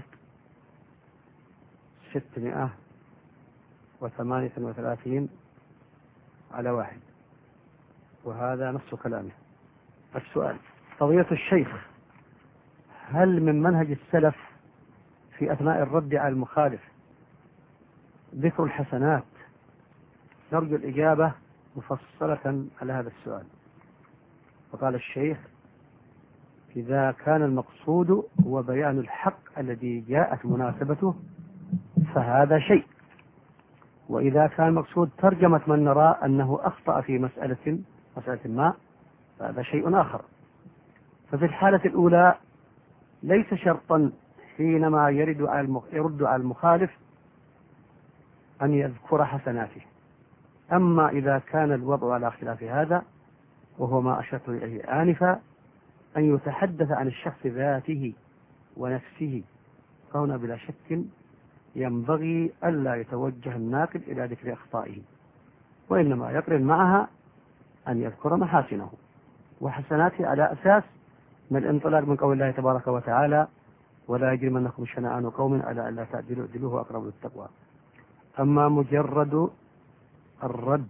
ستمائة وثمانية وثلاثين على واحد، وهذا نص كلامه. السؤال: فضيلة الشيخ، هل من منهج السلف في أثناء الرد على المخالف ذكر الحسنات؟ نرجو الإجابة مفصلة على هذا السؤال. فقال الشيخ: إذا كان المقصود هو بيان الحق الذي جاءت مناسبته فهذا شيء، وإذا كان المقصود ترجمة من نرى أنه أخطأ في مسألة مسألة ما فهذا شيء آخر. ففي الحالة الأولى ليس شرطا حينما يرد على المخالف أن يذكر حسناته. أما إذا كان الوضع على خلاف هذا، وهو ما أشرت إليه آنفا، أن يتحدث عن الشخص ذاته ونفسه، فهنا بلا شك ينبغي ألا يتوجه الناقد إلى ذكر أخطائه، وإنما يقرن معها أن يذكر محاسنه وحسناته على أساس من الانطلاق من قول الله تبارك وتعالى: ولا يجرمنكم شنآن قوم على ألا تعدلوا اعدلوه أقرب للتقوى. أما مجرد الرد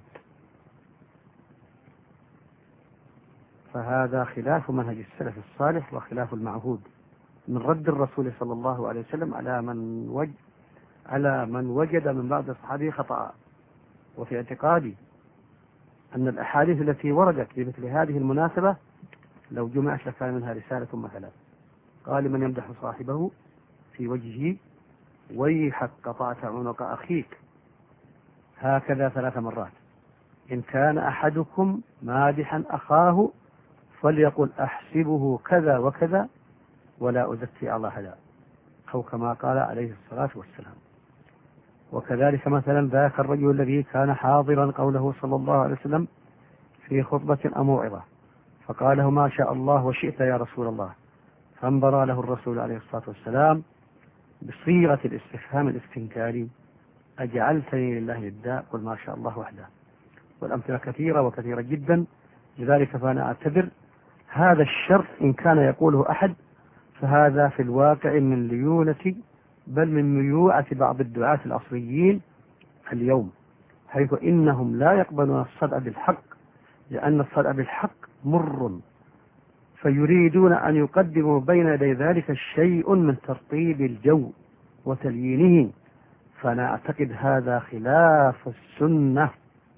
فهذا خلاف منهج السلف الصالح وخلاف المعهود من رد الرسول صلى الله عليه وسلم على من وجد على من وجد من بعض أصحابه خطأ. وفي اعتقادي أن الأحاديث التي وردت بمثل هذه المناسبة لو جمعت لكان منها رسالة مثلا قال من يمدح صاحبه في وجهه ويحك قطعت عنق أخيك هكذا ثلاث مرات. إن كان أحدكم مادحا أخاه فليقل أحسبه كذا وكذا ولا أزكي على أحدا، أو كما قال عليه الصلاة والسلام. وكذلك مثلا ذاك الرجل الذي كان حاضرا قوله صلى الله عليه وسلم في خطبة أو موعظة فقال له ما شاء الله وشئت يا رسول الله، فانبرى له الرسول عليه الصلاة والسلام بصيغة الاستفهام الاستنكاري أجعلتني لله ندا قل ما شاء الله وحده. والأمثلة كثيرة وكثيرة جدا، لذلك فأنا أعتبر هذا الشر إن كان يقوله أحد فهذا في الواقع من ليونة بل من ميوعة بعض الدعاة الأصليين اليوم، حيث إنهم لا يقبلون الصدع بالحق لأن الصدع بالحق مر، فيريدون أن يقدموا بين يدي ذلك شيء من ترطيب الجو وتليينه، فأنا أعتقد هذا خلاف السنة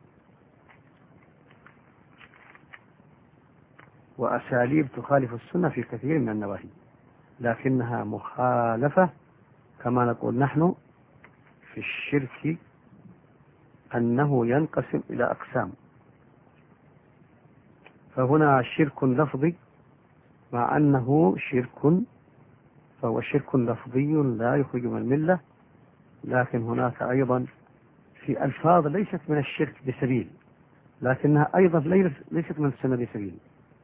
وأساليب تخالف السنة في كثير من النواحي، لكنها مخالفة كما نقول نحن في الشرك أنه ينقسم إلى أقسام. فهنا شرك لفظي مع أنه شرك فهو شرك لفظي لا يخرج من الملة، لكن هناك أيضا في ألفاظ ليست من الشرك بسبيل لكنها أيضا ليست من السنة بسبيل.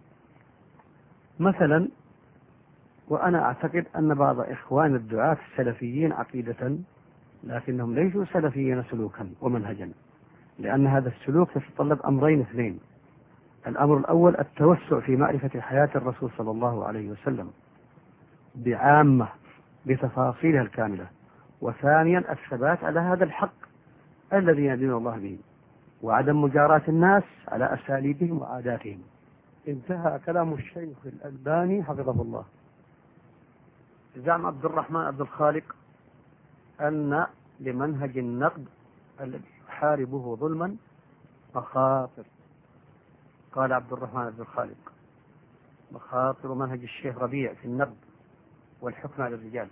مثلا وأنا أعتقد أن بعض إخوان الدعاة السلفيين عقيدة لكنهم ليسوا سلفيين سلوكا ومنهجا، لأن هذا السلوك يتطلب أمرين اثنين. الأمر الأول التوسع في معرفة حياة الرسول صلى الله عليه وسلم بعامة بتفاصيلها الكاملة، وثانيا الثبات على هذا الحق الذي يدين الله به وعدم مجاراة الناس على أساليبهم وعاداتهم. انتهى كلام الشيخ الألباني حفظه الله. زعم عبد الرحمن عبد الخالق أن لمنهج النقد الذي يحاربه ظلما مخاطر. قال عبد الرحمن عبد الخالق مخاطر منهج الشيخ ربيع في النقد والحكم على الرجال،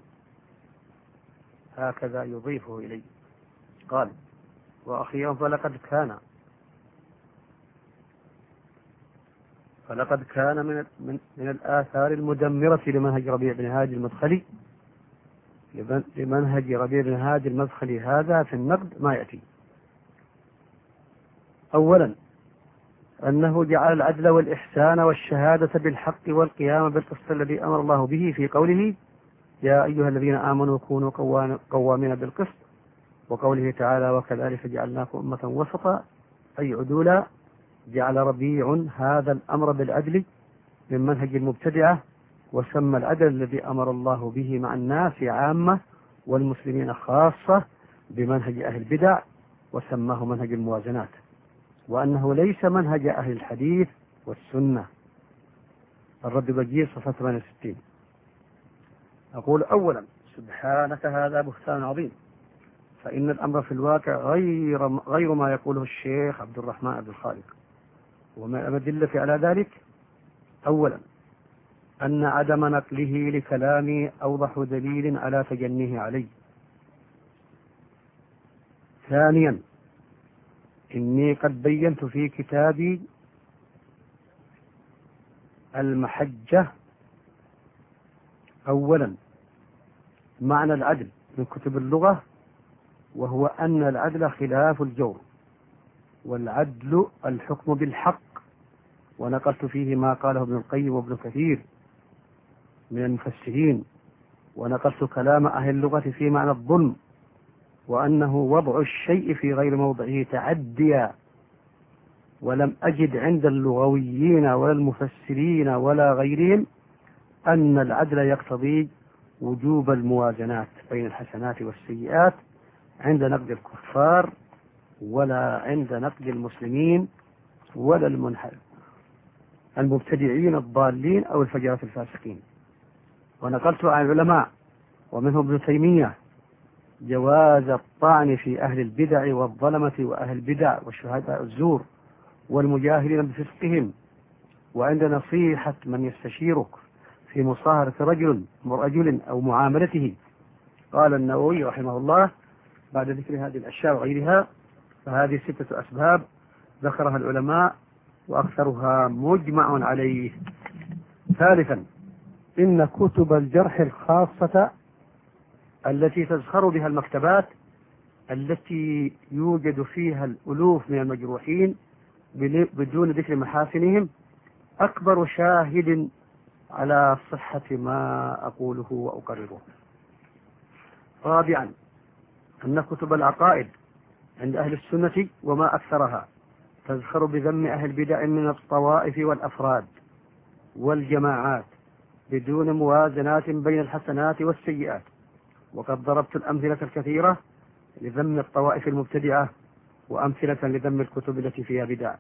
هكذا يضيفه إليه. قال وأخيرا فلقد كان فلقد كان من من, من الآثار المدمرة لمنهج ربيع بن هادي المدخلي لمنهج ربيع بن هادي المدخلي هذا في النقد ما يأتي. أولا أنه جعل العدل والإحسان والشهادة بالحق والقيام بالقسط الذي أمر الله به في قوله يا أيها الذين آمنوا كونوا قوامين بالقسط، وقوله تعالى وكذلك جعلناكم أمة وسطا أي عدولا. جعل ربيع هذا الأمر بالعدل من منهج المبتدعة، وسمى العدل الذي أمر الله به مع الناس عامة والمسلمين خاصة بمنهج أهل البدع، وسماه منهج الموازنات، وأنه ليس منهج أهل الحديث والسنة. الرد بجير صفحة ثمانية وستين. أقول أولا سبحانك هذا بهتان عظيم، فإن الأمر في الواقع غير غير ما يقوله الشيخ عبد الرحمن عبد الخالق. وما الأدلة على ذلك؟ أولا أن عدم نقله لكلامي أوضح دليل على تجنيه عليه. ثانيا إني قد بينت في كتابي المحجة أولا معنى العدل من كتب اللغة، وهو أن العدل خلاف الجور، والعدل الحكم بالحق، ونقلت فيه ما قاله ابن القيم وابن كثير من المفسرين، ونقلت كلام أهل اللغة في معنى الظلم، وأنه وضع الشيء في غير موضعه تعديا. ولم أجد عند اللغويين ولا المفسرين ولا غيرهم أن العدل يقتضي وجوب الموازنات بين الحسنات والسيئات عند نقد الكفار ولا عند نقد المسلمين ولا المنحل المبتدعين الضالين أو الفجرة الفاسقين. ونقلت عن العلماء ومنهم ابن تيمية جواز الطعن في أهل البدع والظلمة وأهل البدع والشهداء الزور والمجاهرين بفسقهم، وعند نصيحة من يستشيرك في مصاهرة رجل رجل أو معاملته. قال النووي رحمه الله بعد ذكر هذه الأشياء وغيرها: فهذه ستة أسباب ذكرها العلماء وأكثرها مجمع عليه. ثالثا، إن كتب الجرح الخاصة التي تزخر بها المكتبات التي يوجد فيها الألوف من المجروحين بدون ذكر محاسنهم أكبر شاهد على صحة ما أقوله وأقرره. رابعا، أن كتب العقائد عند أهل السنة وما أكثرها تزخر بذم أهل البدع من الطوائف والأفراد والجماعات بدون موازنات بين الحسنات والسيئات. وقد ضربت الأمثلة الكثيرة لذم الطوائف المبتدعة وأمثلة لذم الكتب التي فيها بدع،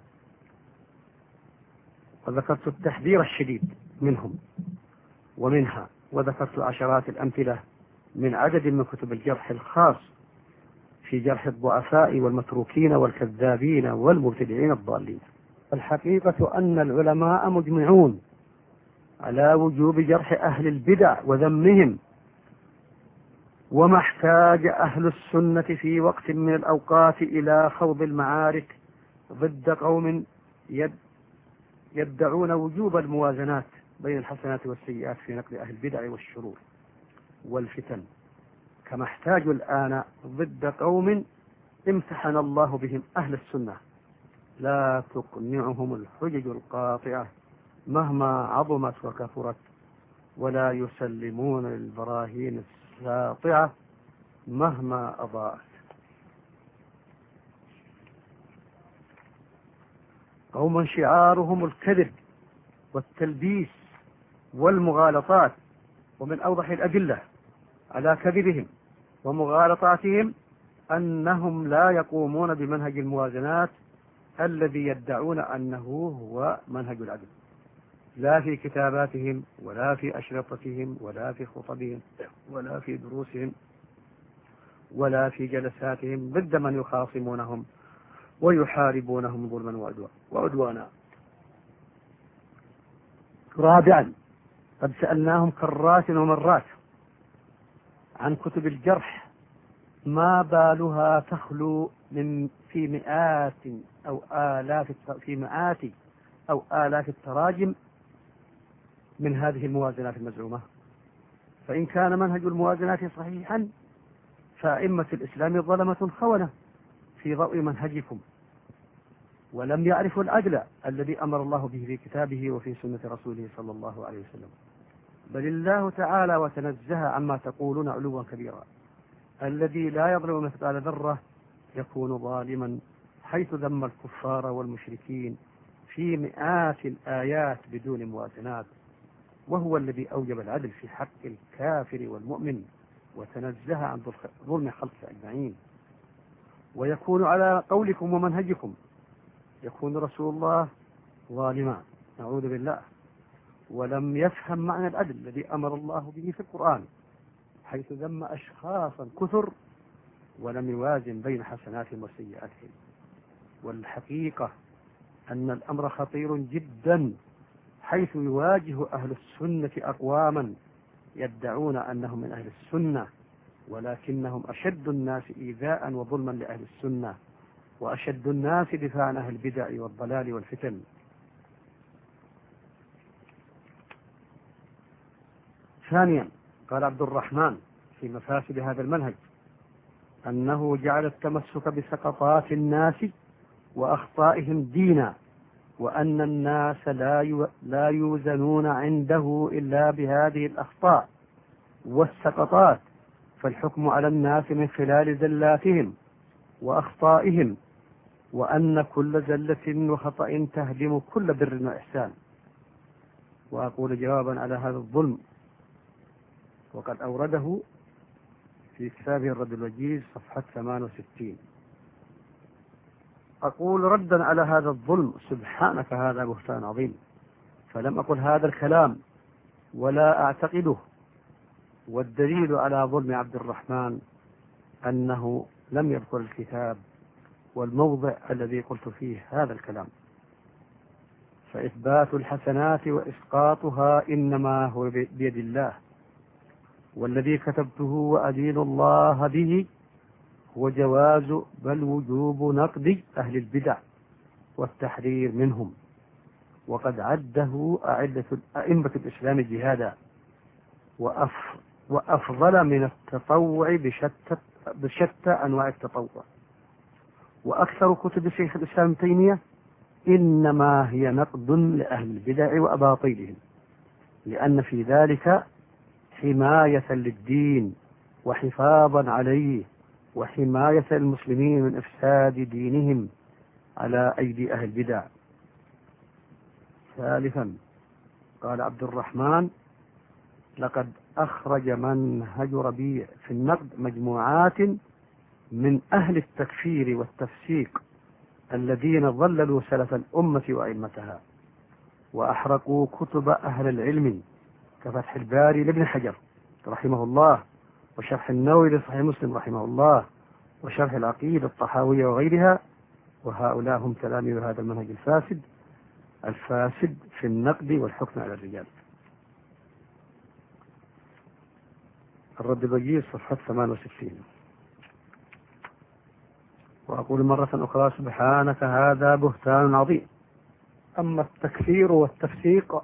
وذكرت التحذير الشديد منهم ومنها، وذكرت عشرات الأمثلة من عدد من كتب الجرح الخاص في جرح الضعفاء والمتروكين والكذابين والمبتدعين الضالين. الحقيقة أن العلماء مجمعون على وجوب جرح أهل البدع وذمهم، وما احتاج أهل السنة في وقت من الأوقات إلى خوض المعارك ضد قوم يد يدعون وجوب الموازنات بين الحسنات والسيئات في نقل أهل البدع والشرور والفتن، كما احتاجوا الآن ضد قوم امتحن الله بهم أهل السنة لا تقنعهم الحجج القاطعة مهما عظمت وكثرت، ولا يسلمون للبراهين الساطعة مهما أضاءت. قوم شعارهم الكذب والتلبيس والمغالطات، ومن أوضح الأدلة على كذبهم ومغالطاتهم أنهم لا يقومون بمنهج الموازنات الذي يدعون أنه هو منهج العدل، لا في كتاباتهم ولا في أشرطتهم ولا في خطبهم ولا في دروسهم ولا في جلساتهم ضد من يخاصمونهم ويحاربونهم ظلما وعدوانا. رابعا، قد سألناهم كرات ومرات عن كتب الجرح ما بالها تخلو من في مئات أو آلاف في مئات أو آلاف التراجم من هذه الموازنات المزعومة. فإن كان منهج الموازنات صحيحا فأئمة الإسلام ظلمة خونة في ضوء منهجكم، ولم يعرفوا العدل الذي أمر الله به في كتابه وفي سنة رسوله صلى الله عليه وسلم. بل الله تعالى وتنزه عما تقولون علوا كبيرا. الذي لا يظلم مثقال ذرة يكون ظالما، حيث ذم الكفار والمشركين في مئات الآيات بدون موازنات، وهو الذي أوجب العدل في حق الكافر والمؤمن وتنزه عن ظلم خلقه أجمعين. ويكون على قولكم ومنهجكم يكون رسول الله ظالما، نعوذ بالله، ولم يفهم معنى العدل الذي أمر الله به في القرآن، حيث ذم أشخاصا كثر ولم يوازن بين حسناتهم وسيئاتهم. والحقيقة أن الأمر خطير جدا، حيث يواجه أهل السنة أقواما يدعون أنهم من أهل السنة، ولكنهم أشد الناس إيذاء وظلما لأهل السنة، وأشد الناس دفاعا عن أهل البدع والضلال والفتن. ثانيا، قال عبد الرحمن في مفاسد هذا المنهج أنه جعل التمسك بسقطات الناس وأخطائهم دينا، وأن الناس لا لا يوزنون عنده إلا بهذه الأخطاء والسقطات، فالحكم على الناس من خلال زلاتهم وأخطائهم، وأن كل زلة وخطأ تهدم كل بر وإحسان. وأقول جوابا على هذا الظلم، وقد أورده في كتابه الرد الوجيز صفحة ثمانية وستين. أقول ردا على هذا الظلم: سبحانك هذا بهتان عظيم. فلم أقل هذا الكلام ولا أعتقده، والدليل على ظلم عبد الرحمن أنه لم يذكر الكتاب والموضع الذي قلت فيه هذا الكلام. فإثبات الحسنات وإسقاطها إنما هو بيد الله، والذي كتبته وأدين الله به هو جواز بل وجوب نقد أهل البدع والتحرير منهم، وقد عده أعدة أئمة الإسلام جهادا وأف وأفضل من التطوع بشتى, بشتى أنواع التطوع. وأكثر كتب شيخ الإسلام ابن تيمية إنما هي نقد لأهل البدع وأباطيلهم، لأن في ذلك حماية للدين وحفاظا عليه وحماية المسلمين من إفساد دينهم على أيدي أهل البدع. ثالثا، قال عبد الرحمن: لقد أخرج منهج ربيع في النقد مجموعات من أهل التكفير والتفسيق الذين ضللوا سلف الأمة وأئمتها، وأحرقوا كتب أهل العلم كفتح الباري لابن حجر رحمه الله، وشرح النووي لصحيح مسلم رحمه الله، وشرح العقيدة الطحاوية وغيرها، وهؤلاء هم تلاميذ هذا المنهج الفاسد الفاسد في النقد والحكم على الرجال. الرد الوجيز صفحة ثمانية وستين. وأقول مرة أخرى: سبحانك هذا بهتان عظيم. أما التكفير والتفسيق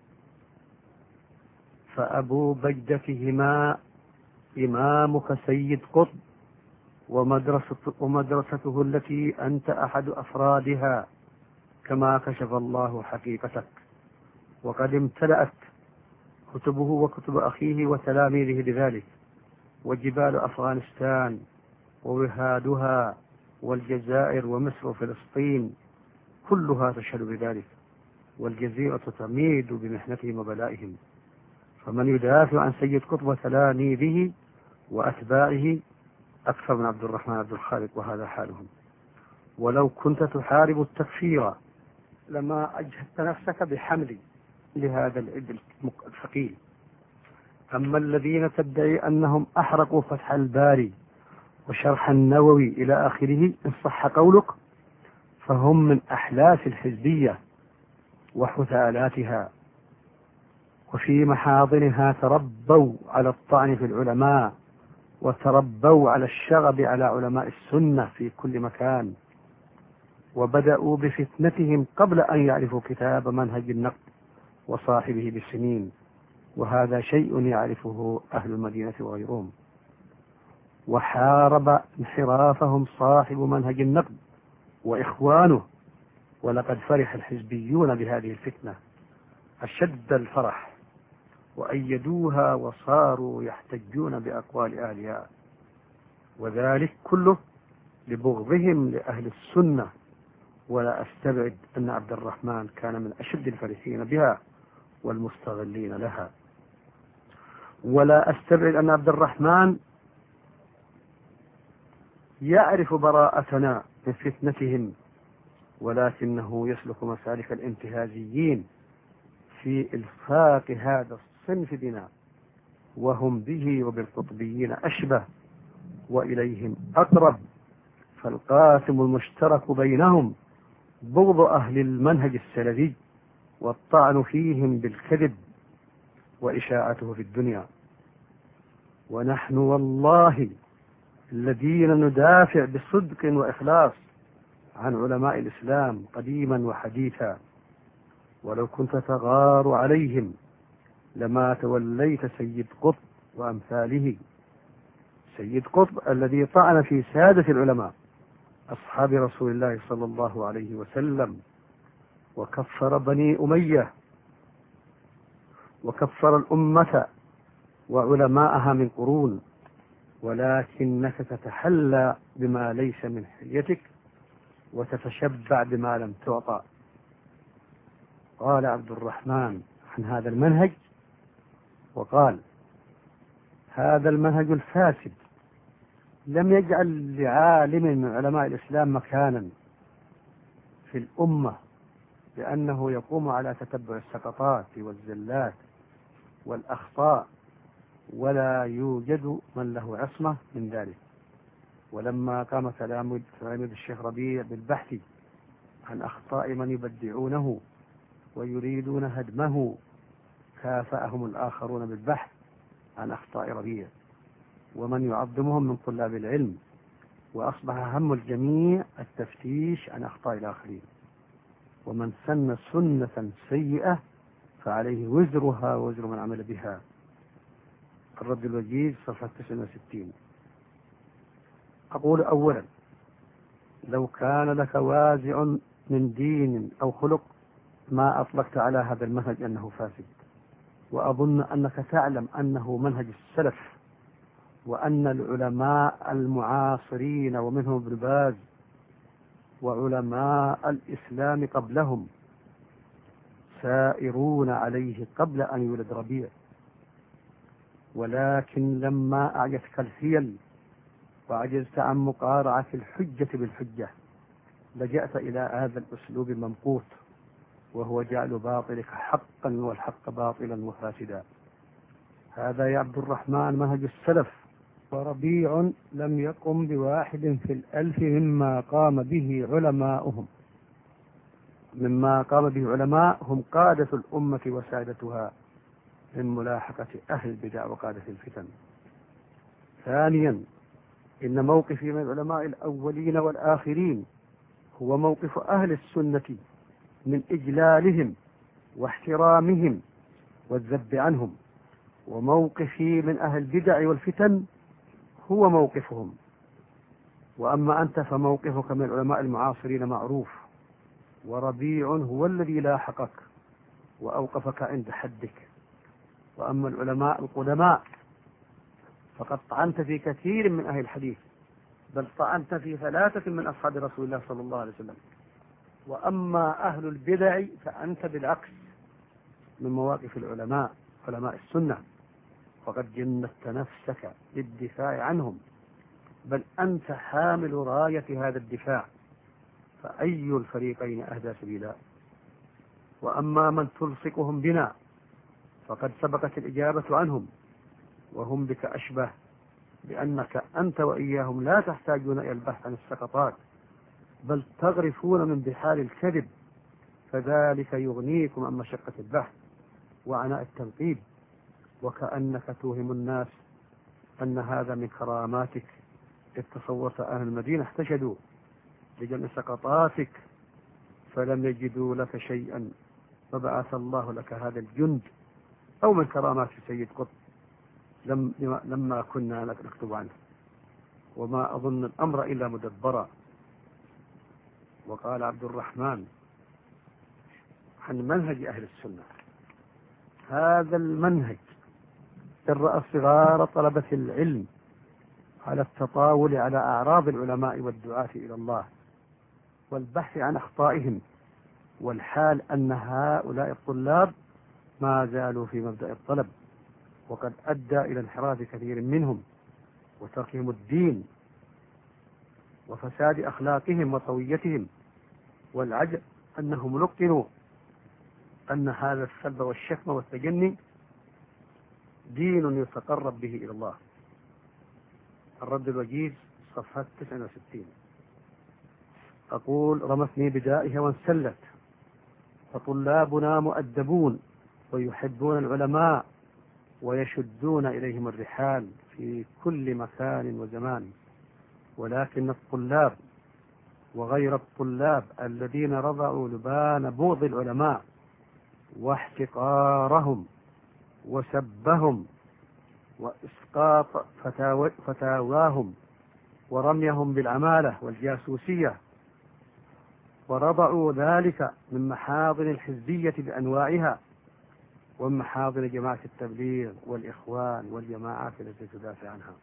فأبو بجتهما إمامك سيد قطب ومدرسة ومدرسته التي أنت أحد أفرادها، كما كشف الله حقيقتك، وقد امتلأت كتبه وكتب أخيه وتلاميذه بذلك، وجبال أفغانستان ووهادها والجزائر ومصر وفلسطين كلها تشهد بذلك، والجزيرة تميد بمحنتهم وبلائهم. فمن يدافع عن سيد قطب وتلاميذه وأتباعه أكثر من عبد الرحمن عبد الخالق، وهذا حالهم. ولو كنت تحارب التكفير لما أجهدت نفسك بحمل لهذا العد الثقيل. أما الذين تدعي أنهم أحرقوا فتح الباري وشرح النووي إلى آخره إن صح قولك، فهم من أحلاف الحزبية وحثالاتها، وفي محاضنها تربوا على الطعن في العلماء، وتربوا على الشغب على علماء السنة في كل مكان، وبدأوا بفتنتهم قبل أن يعرفوا كتاب منهج النقد وصاحبه بالسنين، وهذا شيء يعرفه أهل المدينة وغيرهم. وحارب انحرافهم صاحب منهج النقد وإخوانه، ولقد فرح الحزبيون بهذه الفتنة أشد الفرح، وأيدوها وصاروا يحتجون بأقوال أهلها، وذلك كله لبغضهم لأهل السنة. ولا أستبعد أن عبد الرحمن كان من أشد الفرحين بها والمستغلين لها، ولا أستبعد أن عبد الرحمن يعرف براءتنا من فتنتهم، ولكنه يسلك مسالك الانتهازيين في إلصاق هذا الصنف بنا، وهم به وبالقطبيين أشبه وإليهم أقرب. فالقاسم المشترك بينهم بغض أهل المنهج السلفي والطعن فيهم بالكذب وإشاعته في الدنيا. ونحن والله الذين ندافع بصدق وإخلاص عن علماء الإسلام قديما وحديثا، ولو كنت تغار عليهم لما توليت سيد قطب وأمثاله. سيد قطب الذي طعن في سادة العلماء أصحاب رسول الله صلى الله عليه وسلم، وكفر بني أمية، وكفر الأمة وعلماءها من قرون، ولكنك تتحلى بما ليس من حليتك وتتشبع بما لم تعطى. قال عبد الرحمن عن هذا المنهج، وقال: هذا المنهج الفاسد لم يجعل لعالم من علماء الإسلام مكانا في الأمة لأنه يقوم على تتبع السقطات والزلات والأخطاء، ولا يوجد من له عصمة من ذلك. ولما قام تلاميذ الشيخ ربيع بالبحث عن أخطاء من يبدعونه ويريدون هدمه، كافأهم الآخرون بالبحث عن أخطاء ربيع ومن يعظمهم من طلاب العلم، وأصبح هم الجميع التفتيش عن أخطاء الآخرين. ومن سن سنة سيئة فعليه وزرها ووزر من عمل بها. الرد الوجيز صفحة تسعة وستين. أقول أولا: لو كان لك وازع من دين أو خلق ما أطلقت على هذا المنهج أنه فاسد، وأظن أنك تعلم أنه منهج السلف، وأن العلماء المعاصرين ومنهم ابن باز وعلماء الإسلام قبلهم سائرون عليه قبل أن يولد ربيع. ولكن لما أعجتك الحيل وعجزت عن مقارعة الحجة بالحجة لجأت إلى هذا الأسلوب الممقوت، وهو جعل باطلك حقا والحق باطلا وفاسدا. هذا يا عبد الرحمن منهج السلف، وربيع لم يقم بواحد في الألف مما قام به علماؤهم مما قام به علماء هم قادة الأمة وسادتها من ملاحقة أهل البدع وقادة الفتن. ثانيا: إن موقفي من العلماء الأولين والآخرين هو موقف أهل السنة من إجلالهم واحترامهم والذب عنهم، وموقفي من أهل البدع والفتن هو موقفهم. وأما أنت فموقفك من العلماء المعاصرين معروف، وربيع هو الذي لاحقك وأوقفك عند حدك. وأما العلماء القدماء فقد طعنت في كثير من أهل الحديث، بل طعنت في ثلاثة من أصحاب رسول الله صلى الله عليه وسلم. وأما أهل البدع فأنت بالعكس من مواقف العلماء علماء السنة، فقد جندت نفسك للدفاع عنهم، بل أنت حامل راية هذا الدفاع، فأي الفريقين أهدى سبيلا. وأما من تلصقهم بنا فقد سبقت الإجابة عنهم، وهم بك أشبه، لأنك أنت وإياهم لا تحتاجون إلى البحث عن السقطات، بل تغرفون من بحار الكذب، فذلك يغنيكم عن مشقة البحث وعناء التنقيب. وكأنك توهم الناس أن هذا من كراماتك، إذ تصورت أهل المدينة احتشدوا لجمع سقطاتك فلم يجدوا لك شيئا، فبعث الله لك هذا الجند. أو من كرامات سيد قطب لم لما كنا نكتب عنه، وما أظن الأمر إلا مدبرا. وقال عبد الرحمن عن منهج أهل السنة: هذا المنهج جرأ صغار طلبة العلم على التطاول على أعراض العلماء والدعاة إلى الله والبحث عن أخطائهم، والحال أن هؤلاء الطلاب ما زالوا في مبدأ الطلب، وقد أدى إلى انحراف كثير منهم وتركهم الدين وفساد أخلاقهم وطويتهم. والعجب أنهم لقنوا أن هذا السلب والشتم والتجني دين يتقرب به إلى الله. الرد الوجيز صفحة تسعة وستين. أقول: رمتني بدائها وانسلت، فطلابنا مؤدبون ويحبون العلماء ويشدون إليهم الرحال في كل مكان وزمان، ولكن الطلاب وغير الطلاب الذين رضعوا لبان بغض العلماء واحتقارهم وسبهم وإسقاط فتاواهم ورميهم بالعمالة والجاسوسية، ورضعوا ذلك من محاضن الحزبية بأنواعها ومن محاضن جماعة التبليغ والإخوان والجماعات التي تدافع عنها.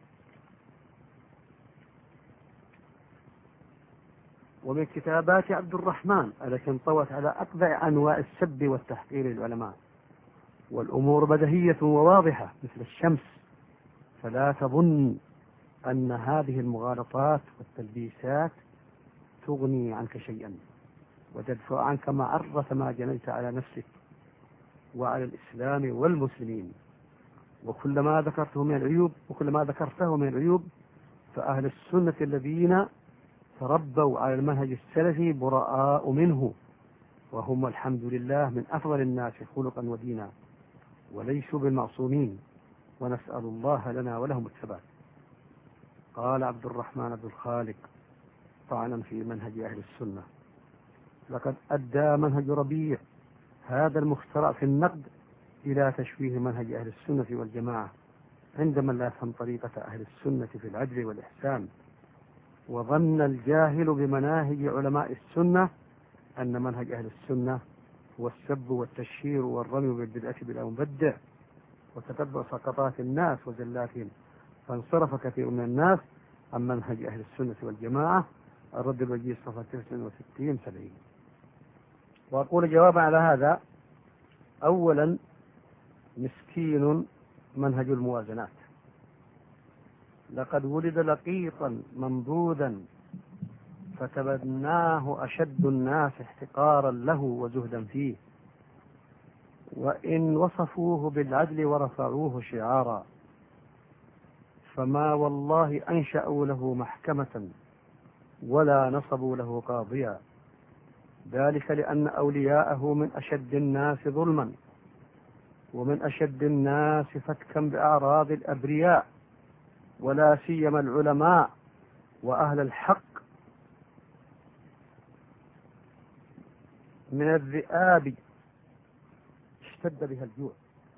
ومن كتابات عبد الرحمن التي انطوت على أقبح أنواع السب والتحقير للعلماء، والأمور بديهية وواضحة مثل الشمس، فلا تظن أن هذه المغالطات والتلبيسات تغني عنك شيئا وتدفع عنك معرة ما جنيت على نفسك وعلى الإسلام والمسلمين. وكلما ذكرته من العيوب وكلما ذكرته من العيوب فأهل السنة الذين تربوا على المنهج السلفي براء منه، وهم الحمد لله من أفضل الناس خلقا ودينا وليسوا بالمعصومين، ونسأل الله لنا ولهم الثبات. قال عبد الرحمن بن الخالق طعنا في منهج أهل السنة: لقد أدى منهج ربيع هذا المخترع في النقد إلى تشويه منهج أهل السنة والجماعة عندما لا يفهم طريقة أهل السنة في العدل والإحسان، وظن الجاهل بمناهج علماء السنة أن منهج أهل السنة هو السب والتشهير والرمي بالبدعة بلا مبدع وتتبع سقطات الناس وزلاتهم، فانصرف كثير من الناس عن منهج أهل السنة والجماعة. الرد الوجيه صفحة تسعة وستين سبعين. وأقول جوابا على هذا: أولا، مسكين منهج الموازنات، لقد ولد لقيطا منبوذا فتبناه أشد الناس احتقارا له وزهدا فيه، وإن وصفوه بالعدل ورفعوه شعارا فما والله أنشأوا له محكمة ولا نصبوا له قاضيا، ذلك لأن أولياءه من أشد الناس ظلما ومن أشد الناس فتكا بأعراض الأبرياء، ولا سيما العلماء وأهل الحق من الذئاب اشتد بها الجوع.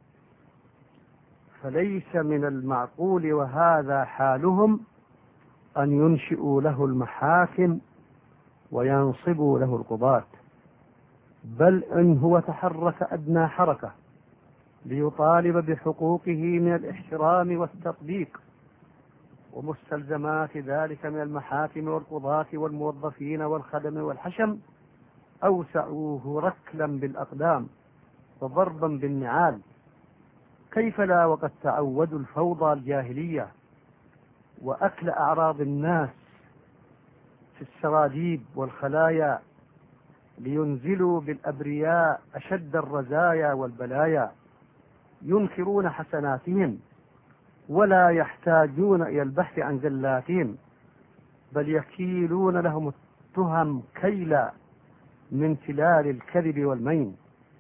فليس من المعقول وهذا حالهم أن ينشئوا له المحاكم وينصبوا له القضاة، بل إن هو تحرك أدنى حركة ليطالب بحقوقه من الاحترام والتطبيق ومستلزمات ذلك من المحاكم والقضاة والموظفين والخدم والحشم، أوسعوه ركلا بالأقدام وضربا بالنعال. كيف لا وقد تعودوا الفوضى الجاهلية وأكل أعراض الناس في السراديب والخلايا لينزلوا بالأبرياء أشد الرزايا والبلايا، ينكرون حسناتهم ولا يحتاجون إلى البحث عن زلاتهم، بل يكيلون لهم التهم كيلا من تلال الكذب والمين.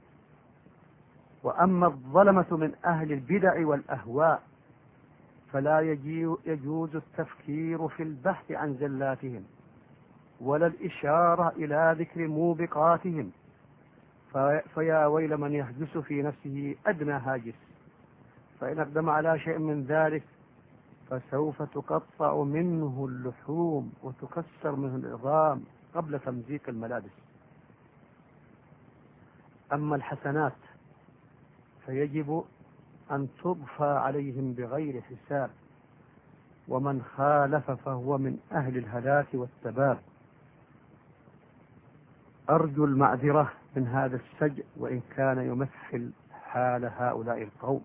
وأما الظلمة من أهل البدع والأهواء فلا يجوز التفكير في البحث عن زلاتهم ولا الإشارة إلى ذكر موبقاتهم، فيا ويل من يهجس في نفسه أدنى هاجس، فإن أقدم على شيء من ذلك فسوف تقطع منه اللحوم وتكسر منه العظام قبل تمزيق الملابس. أما الحسنات فيجب أن تضفى عليهم بغير حساب، ومن خالف فهو من أهل الهلاك والتباب. أرجو المعذرة من هذا السجع وإن كان يمثل حال هؤلاء القوم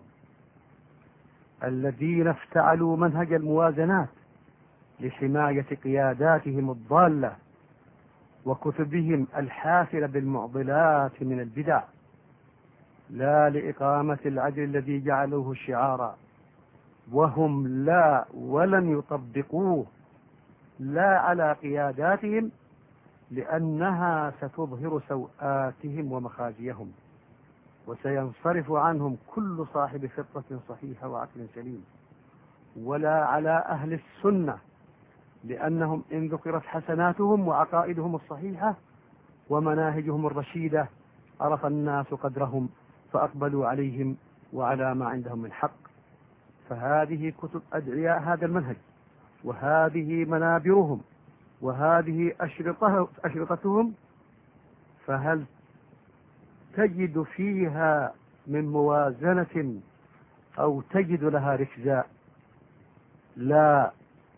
الذين افتعلوا منهج الموازنات لحماية قياداتهم الضالة وكتبهم الحافلة بالمعضلات من البدع، لا لإقامة العدل الذي جعلوه شعارا وهم لا ولن يطبقوه لا على قياداتهم، لأنها ستظهر سوءاتهم ومخازيهم وسينصرف عنهم كل صاحب فطرة صحيحة وعقل سليم، ولا على أهل السنة، لأنهم إن ذكرت حسناتهم وعقائدهم الصحيحة ومناهجهم الرشيدة عرف الناس قدرهم فأقبلوا عليهم وعلى ما عندهم من حق. فهذه كتب أدعياء هذا المنهج، وهذه منابرهم، وهذه أشرطه أشرطتهم، فهل تجد فيها من موازنة أو تجد لها ركزا؟ لا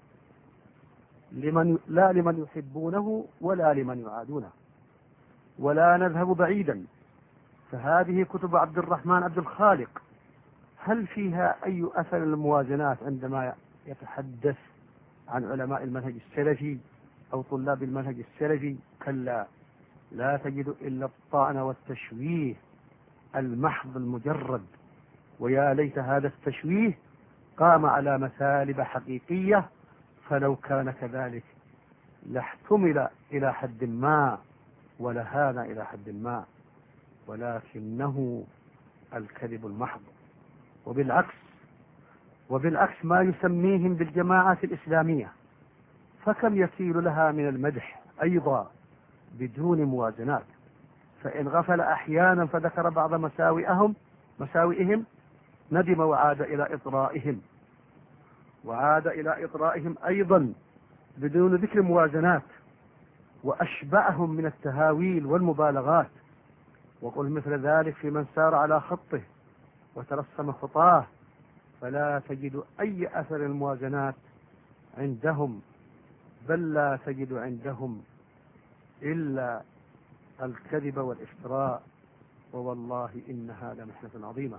لمن, لا لمن يحبونه ولا لمن يعادونه. ولا نذهب بعيدا، فهذه كتب عبد الرحمن عبد الخالق هل فيها أي أثر الموازنات عندما يتحدث عن علماء المنهج السلفي أو طلاب المنهج السلفي، كلا، لا تجد إلا الطعن والتشويه المحض المجرد. ويا ليت هذا التشويه قام على مثالب حقيقية، فلو كان كذلك لاحتمل إلى حد ما ولهان إلى حد ما، ولكنه الكذب المحض. وبالعكس وبالعكس ما يسميهم بالجماعات الإسلامية، فكم يسيل لها من المدح أيضا بدون موازنات. فإن غفل أحيانا فذكر بعض مساوئهم مساوئهم ندم وعاد إلى إطرائهم وعاد إلى إطرائهم أيضا بدون ذكر موازنات، وأشبعهم من التهاويل والمبالغات. وقل مثل ذلك في من سار على خطه وترسم خطاه، فلا تجد أي أثر الموازنات عندهم، بل لا تجد عندهم إلا الكذب والافتراء. ووالله إن هذا محنة عظيمة.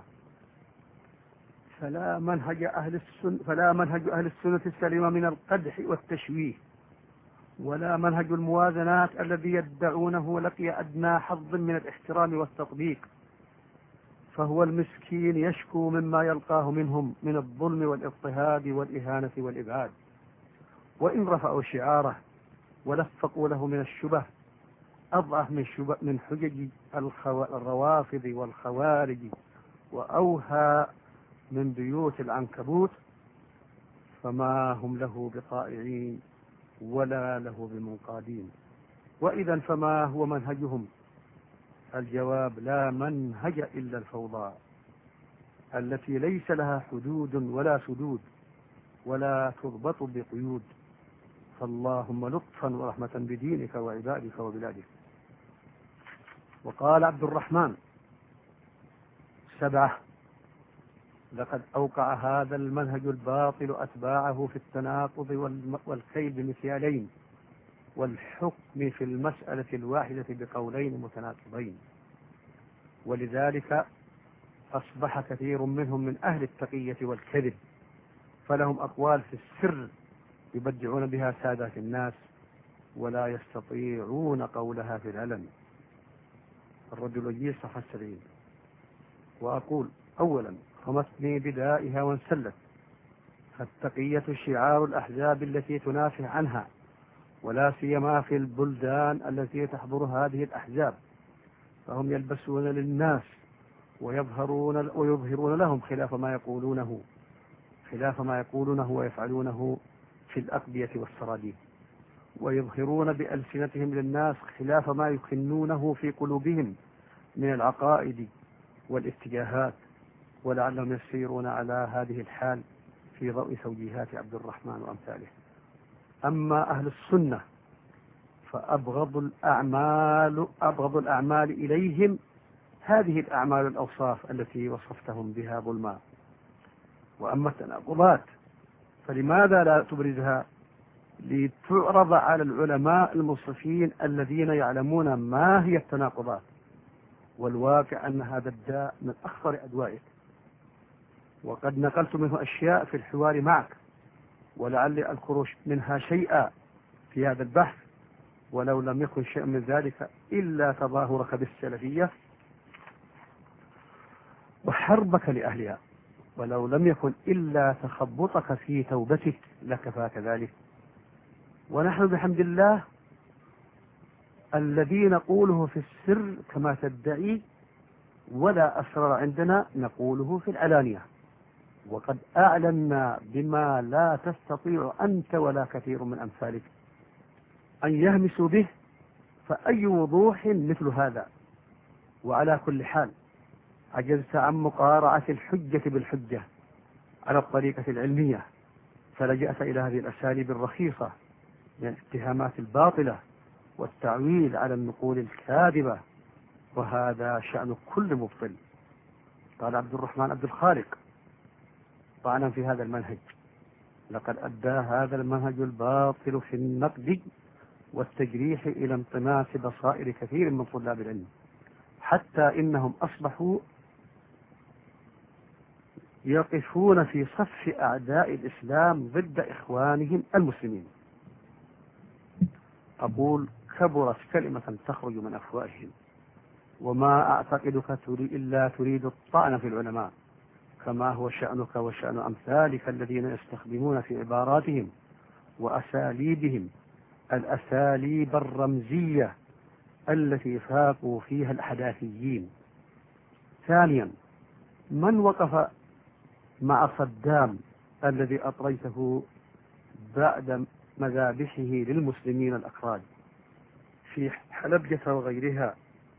فلا منهج أهل السنة فلا منهج أهل السنة السليمة من القدح والتشويه، ولا منهج الموازنات الذي يدعونه لقي أدنى حظ من الاحترام والتطبيق، فهو المسكين يشكو مما يلقاه منهم من الظلم والاضطهاد والإهانة والإبعاد. وإن رفعوا شعاره ولفقوا له من الشبه أضعف من, من حجج الروافض والخوارج وأوهى من بيوت العنكبوت، فما هم له بطائعين ولا له بمنقادين. وإذا فما هو منهجهم؟ الجواب: لا منهج إلا الفوضى التي ليس لها حدود ولا سدود ولا تضبط بقيود. فاللهم لطفا ورحمة بدينك وعبادك وبلادك. وقال عبد الرحمن: سبعة: لقد أوقع هذا المنهج الباطل أتباعه في التناقض والكيد بمثالين، والحكم في المسألة الواحدة بقولين متناقضين. ولذلك أصبح كثير منهم من أهل التقية والكذب، فلهم أقوال في السر يبدعون بها سادات الناس ولا يستطيعون قولها في العلن. الرجل الجيد صفحة سبعين. وأقول: أولا، خمسني بدائها وانسلت، فالتقية شعار الأحزاب التي تنافع عنها، ولا سيما في البلدان التي تحضر هذه الأحزاب، فهم يلبسون للناس ويظهرون ويظهرون لهم خلاف ما يقولونه خلاف ما يقولونه ويفعلونه في الأقبية والسراديب، ويظهرون بألسنتهم للناس خلاف ما يكنونه في قلوبهم من العقائد والاتجاهات، ولعلهم يسيرون على هذه الحال في ضوء توجيهات عبد الرحمن وأمثاله. أما أهل السنة فأبغض الأعمال أبغض الأعمال إليهم هذه الأعمال الأوصاف التي وصفتهم بها ظلما. وأما التناقضات فلماذا لا تبرزها لتعرض على العلماء المنصفين الذين يعلمون ما هي التناقضات؟ والواقع أن هذا الداء من أخطر أدوائه، وقد نقلت منه أشياء في الحوار معك، ولعلي أذكر منها شيئا في هذا البحث، ولو لم يكن شيء من ذلك إلا تظاهرك بالسلفية وحربك لأهلها، ولو لم يكن إلا تخبطك في توبتك لكفاك ذلك. ونحن بحمد الله الذي نقوله في السر كما تدعي ولا أسرار عندنا نقوله في العلانية، وقد أعلنا بما لا تستطيع أنت ولا كثير من أمثالك أن يهمسوا به، فأي وضوح مثل هذا؟ وعلى كل حال عجزت عن مقارعة الحجة بالحجة على الطريقة العلمية، فلجأت إلى هذه الأساليب الرخيصة من الاتهامات الباطلة والتعويل على النقول الكاذبة، وهذا شأن كل مبطل. قال عبد الرحمن عبد الخالق طعنا في هذا المنهج: لقد أدى هذا المنهج الباطل في النقد والتجريح إلى انطماس بصائر كثير من طلاب العلم، حتى إنهم أصبحوا يقفون في صف أعداء الإسلام ضد إخوانهم المسلمين. أقول كبرت كلمة تخرج من أفواههم، وما أعتقدك تريد إلا تريد الطعن في العلماء، كما هو شأنك وشأن أمثالك الذين يستخدمون في عباراتهم وأساليبهم الأساليب الرمزية التي فاقوا فيها الأحداثيين. ثانيا، من وقف مع صدام الذي أطريته بعد مذابحه للمسلمين الأكراد في حلبجة وغيرها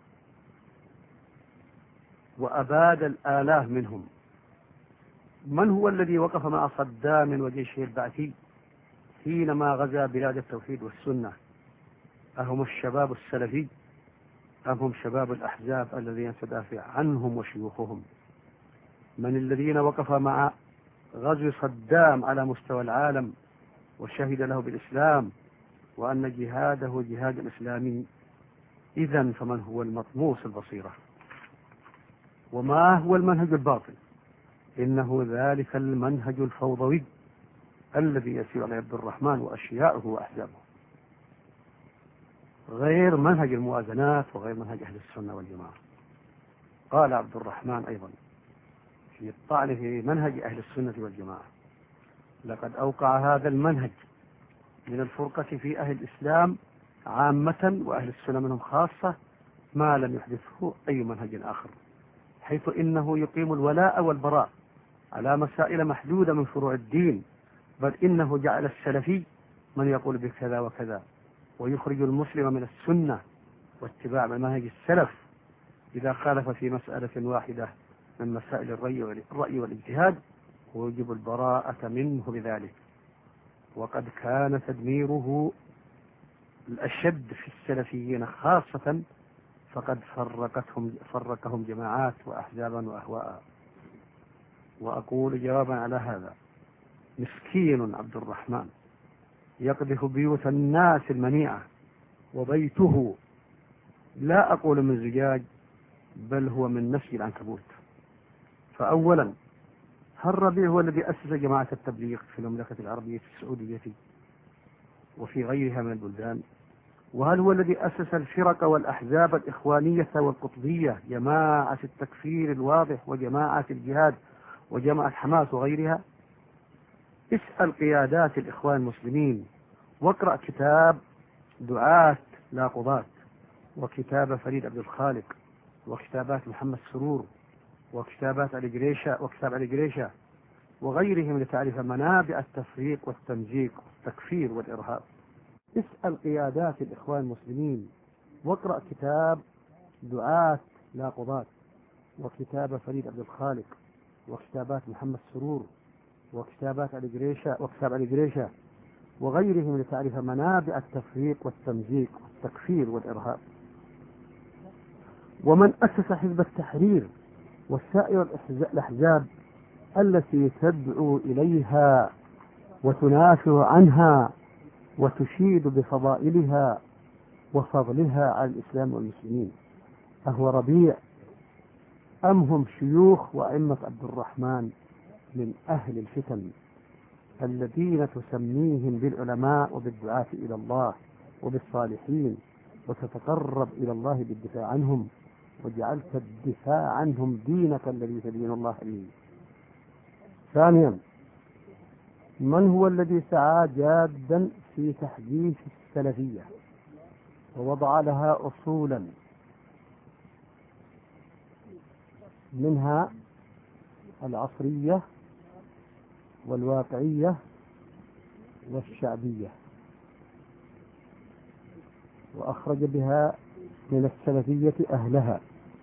وأباد الآلاف منهم؟ من هو الذي وقف مع صدام وجيشه البعثي حينما غزا بلاد التوحيد والسنة؟ أهم الشباب السلفي أم هم شباب الأحزاب الذين تدافع عنهم وشيوخهم؟ من الذين وقف مع غزو صدام على مستوى العالم وشهد له بالإسلام وأن جهاده جهاد إسلامي؟ إذن فمن هو المطموس البصيرة؟ وما هو المنهج الباطل؟ إنه ذلك المنهج الفوضوي الذي يسير عليه عبد الرحمن وأشياؤه وأحزابه، غير منهج الموازنات وغير منهج أهل السنة والجماعة. قال عبد الرحمن أيضا في الطعن في منهج أهل السنة والجماعة: لقد أوقع هذا المنهج من الفرقة في أهل الإسلام عامة وأهل السنة منهم خاصة ما لم يحدثه أي منهج آخر، حيث إنه يقيم الولاء والبراء على مسائل محدودة من فروع الدين، بل إنه جعل السلفي من يقول بكذا وكذا، ويخرج المسلم من السنة واتباع منهج السلف إذا خالف في مسألة واحدة من مسائل الرأي والاجتهاد، ويجب البراءة منه بذلك. وقد كان تدميره الأشد في السلفيين خاصة، فقد فرقتهم فرقهم جماعات وأحزابا وأهواء. وأقول جوابا على هذا: مسكين عبد الرحمن يقذف بيوت الناس المنيعة، وبيته لا أقول من زجاج بل هو من نسج العنكبوت. فأولا، هل ربيع هو الذي أسس جماعة التبليغ في المملكة العربية السعودية وفي غيرها من البلدان؟ وهل هو الذي أسس الفرق والأحزاب الإخوانية والقطبية، جماعة التكفير الواضح وجماعة الجهاد وجماعة حماس وغيرها؟ اسأل قيادات الإخوان المسلمين، واقرأ كتاب دعاة لا قضاة، وكتاب فريد عبد الخالق، وكتابات محمد سرور، وكتابات علي قريشة وكتاب علي قريشة وغيرهم لتعرف منابع التفريق والتمزيق والتكفير والإرهاب. اسأل قيادات الإخوان المسلمين، واقرأ كتاب دعاة لا قضاة، وكتاب فريد عبد الخالق، وكتابات محمد سرور، وكتابات علي قريشة وكتاب علي قريشة وغيرهم لتعرف منابع التفريق والتمزيق والتكفير والإرهاب. ومن أسس حزب التحرير وسائر الأحزاب التي تدعو إليها وتنافر عنها وتشيد بفضائلها وفضلها على الإسلام والمسلمين؟ أهو ربيع أم هم شيوخ وأئمة عبد الرحمن من أهل الفتن الذين تسميهم بالعلماء وبالدعاة إلى الله وبالصالحين، وتتقرب إلى الله بالدفاع عنهم، وجعلت الدفاع عنهم دينك الذي تدين الله به؟ ثانيا، من هو الذي سعى جادا في تحديث السلفية ووضع لها أصولا منها العصرية والواقعية والشعبية، وأخرج بها من السلفية أهلها،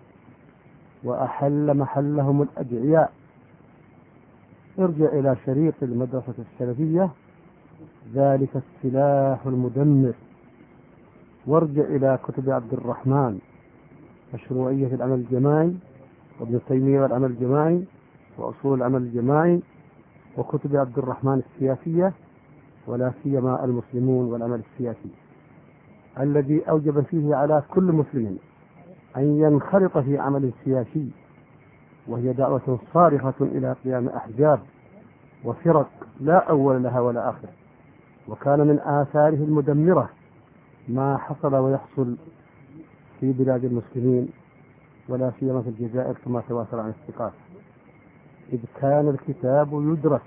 وأحل محلهم الأدعياء؟ ارجع إلى شريط المدرسة السلفية، ذلك السلاح المدمر، وارجع إلى كتب عبد الرحمن، مشروعية العمل الجماعي، وابن تيمية والعمل الجماعي، وأصول العمل الجماعي، وكتب عبد الرحمن السياسية، ولا سيما المسلمون والعمل السياسي، الذي أوجب فيه على كل مسلم أن ينخرط في عمل سياسي وهي دعوة صارخة إلى قيام أحزاب وفرق لا أول لها ولا آخر. وكان من آثاره المدمرة ما حصل ويحصل في بلاد المسلمين ولا سيما في الجزائر كما تواتر عن الثقات، إذ كان الكتاب يدرس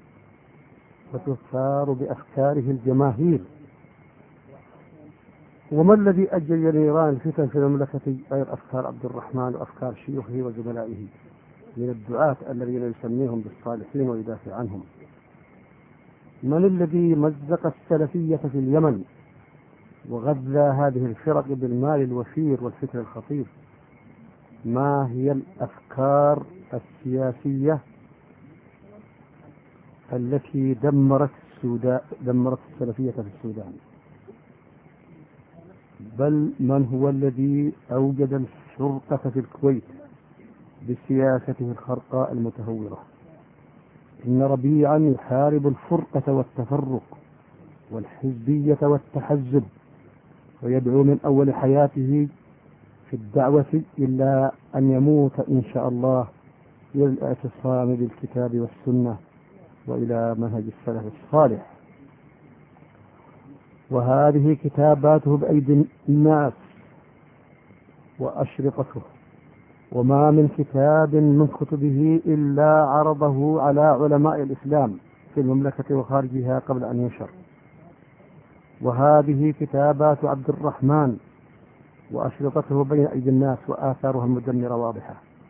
وتثار بأفكاره الجماهير. وما الذي أجل نيران الفتن في المملكة غير أفكار عبد الرحمن وأفكار شيوخه وزملائه من الدعاة الذين يسميهم بالصالحين ويدافع عنهم؟ من الذي مزق السلفية في اليمن وغذى هذه الفرق بالمال الوفير والفكر الخطير؟ ما هي الأفكار السياسية التي دمرت السودان دمرت السلفية في السودان؟ بل من هو الذي أوجد الفرقة في الكويت بسياسته الخرقاء المتهورة؟ إن ربيعا يحارب الفرقة والتفرق والحزبية والتحزب، ويدعو من أول حياته في الدعوة إلا أن يموت إن شاء الله إلى الاعتصام بالكتاب والسنة وإلى منهج السلف الصالح. وهذه كتاباته بأيدي الناس وأشرطته، وما من كتاب من كتبه إلا عرضه على علماء الإسلام في المملكة وخارجها قبل أن ينشر. وهذه كتابات عبد الرحمن وأشرطته بين أيدي الناس وآثارها المدمرة واضحة.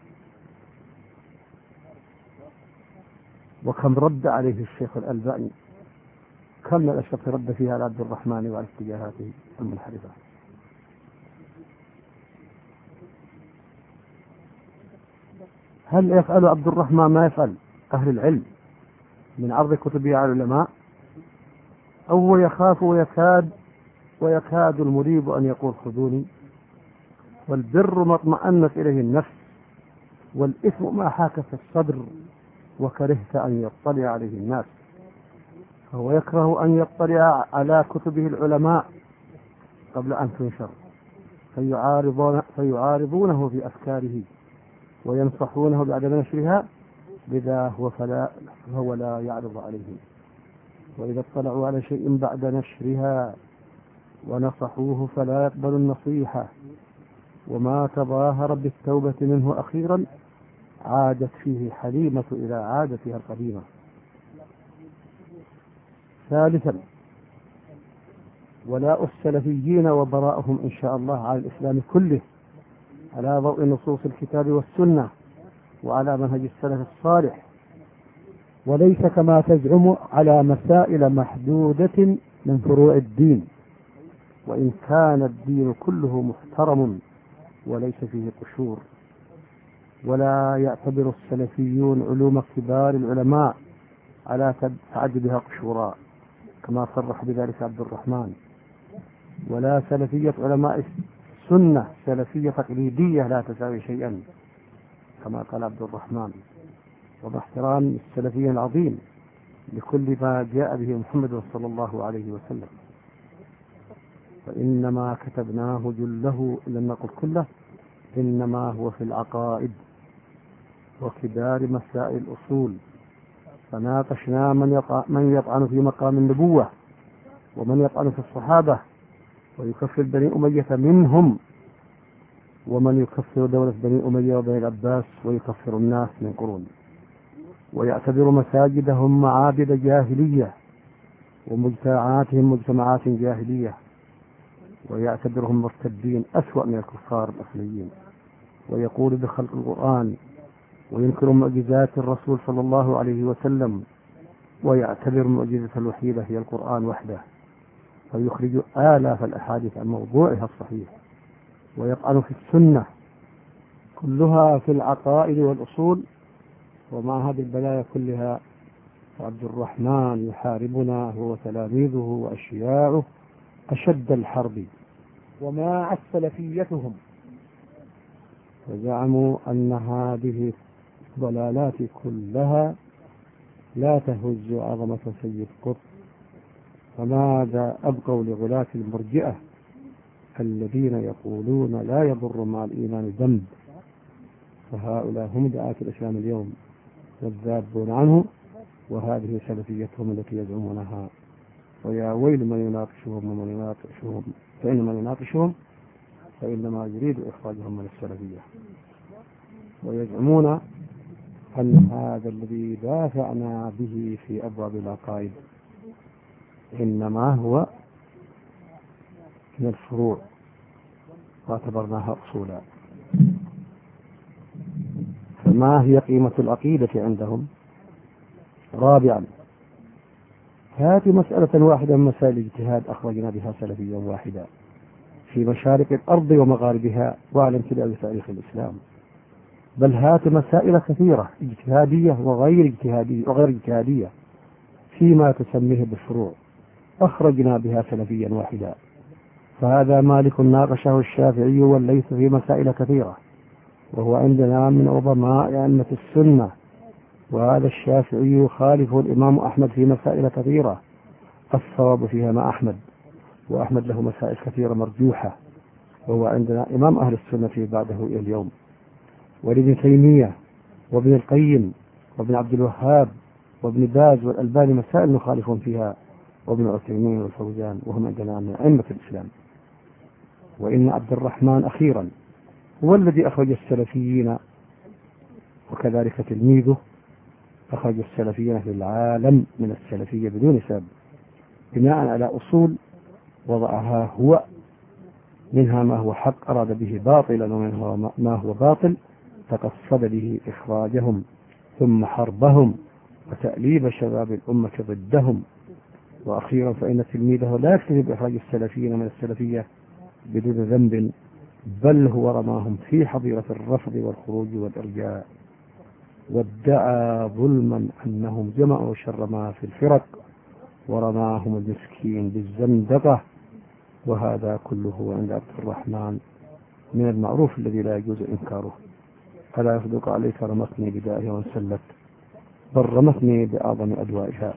وكم رد عليه الشيخ الألباني، كم من الأشرطة رد فيها على عبد الرحمن وعلى اتجاهاته المنحرفة. هل يفعل عبد الرحمن ما يفعل أهل العلم من عرض كتبه على العلماء؟ أو يخاف ويكاد ويكاد المريب أن يقول خذوني؟ والبر ما اطمأنت إليه النفس، والإثم ما حاك في الصدر وكرهت أن يطلع عليه الناس. فهو يكره أن يطلع على كتبه العلماء قبل أن تنشر، فيعارضون فيعارضونه في أفكاره وينصحونه بعد نشرها، لذا هو فلا فهو لا يعرض عليهم. وإذا اطلعوا على شيء بعد نشرها ونصحوه فلا يقبل النصيحة، وما تظاهر بالتوبة منه أخيرا عادت فيه حليمة إلى عادتها القديمة. ثالثا، ولاء السلفيين وبراءهم إن شاء الله على الإسلام كله على ضوء نصوص الكتاب والسنة وعلى منهج السلف الصالح، وليس كما تزعم على مسائل محدودة من فروع الدين، وإن كان الدين كله محترم وليس فيه قشور. ولا يعتبر السلفيون علوم كبار العلماء على تعددها قشورا كما صرح بذلك عبد الرحمن، ولا سلفية علماء السنة سلفية تقليدية لا تساوي شيئا كما قال عبد الرحمن. ومع احترام السلفي العظيم لكل ما جاء به محمد صلى الله عليه وسلم، فإنما كتبناه جله لم نقل كله، إنما هو في العقائد وكبار مسائل الأصول. فناقشنا من يطعن, من يطعن في مقام النبوة، ومن يطعن في الصحابة ويكفر بني أمية منهم، ومن يكفر دولة بني أمية وبني العباس ويكفر الناس من قرون، ويعتبر مساجدهم معابد جاهلية ومجتمعاتهم مجتمعات جاهلية، ويعتبرهم مرتدين أسوأ من الكفار الأصليين، ويقول بخلق القرآن، وينكر معجزات الرسول صلى الله عليه وسلم، ويعتبر معجزة الوحيدة هي القرآن وحده، ويخرج آلاف الأحاديث عن موضوعها الصحيح، ويطعن في السنة كلها في العقائد والأصول. ومع هذه البلايا كلها عبد الرحمن يحاربنا هو وتلاميذه وأشياعه أشد الحرب، وما سلفيتهم، وزعموا أن هذه الضلالات كلها لا تهز عظمة سيد قطب. فماذا أبقوا لغلاة المرجئة الذين يقولون لا يضر مع الإيمان ذنب، فهؤلاء هم دعاة الإسلام اليوم والذابون عنه، وهذه سلفيتهم التي يزعمونها. ويا ويل من يناقشهم ومن يناقشهم، فإن من يناقشهم فإنما يريد إخراجهم من السلفية. ويزعمون أن هذا الذي دافعنا به في أبواب العقائد إنما هو من الفروع واعتبرناها أصولا. فما هي قيمة العقيدة عندهم؟ رابعا، هذه مسألة واحدة من مسائل الاجتهاد أخرجنا بها سلفيا واحدا في مشارق الأرض ومغاربها وعلى امتداد تاريخ الإسلام، بل هات مسائل كثيرة اجتهادية وغير اجتهادية وغير اجتهادية فيما تسميه بالفروع أخرجنا بها سلفيا واحدا. فهذا مالك ناقشه الشافعي والليث في مسائل كثيرة، وهو عندنا من عظماء أئمة السنة، وهذا الشافعي يخالف الإمام أحمد في مسائل كثيرة الصواب فيها مع أحمد، وأحمد له مسائل كثيرة مرجوحة، وهو عندنا إمام أهل السنة بعده إلى اليوم. ولابن تيمية وابن القيم وابن عبد الوهاب وابن باز والألباني مسائل مخالفون فيها، وابن عثيمين والفوزان، وهم عندنا من أئمة الإسلام. وإن عبد الرحمن أخيرا هو الذي أخرج السلفيين، وكذلك تلميذه أخرج السلفيين في العالم من السلفية بدون سبب، بناء على أصول وضعها هو، منها ما هو حق أراد به باطلا، ومنها ما هو باطل تقصد به إخراجهم ثم حربهم وتأليب شباب الأمة ضدهم. وأخيرا فإن تلميذه لا يكتفي بإخراج السلفيين من السلفية بدون ذنب، بل هو رماهم في حظيرة الرفض والخروج والإرجاء، وادعى ظلما أنهم جمعوا شر ما في الفرق، ورماهم المسكين بالزندقة. وهذا كله عند عبد الرحمن من المعروف الذي لا يجوز إنكاره. فلا يصدق عليك رمتني بدائها وانسلت، بل رمتني بأعظم أدوائها.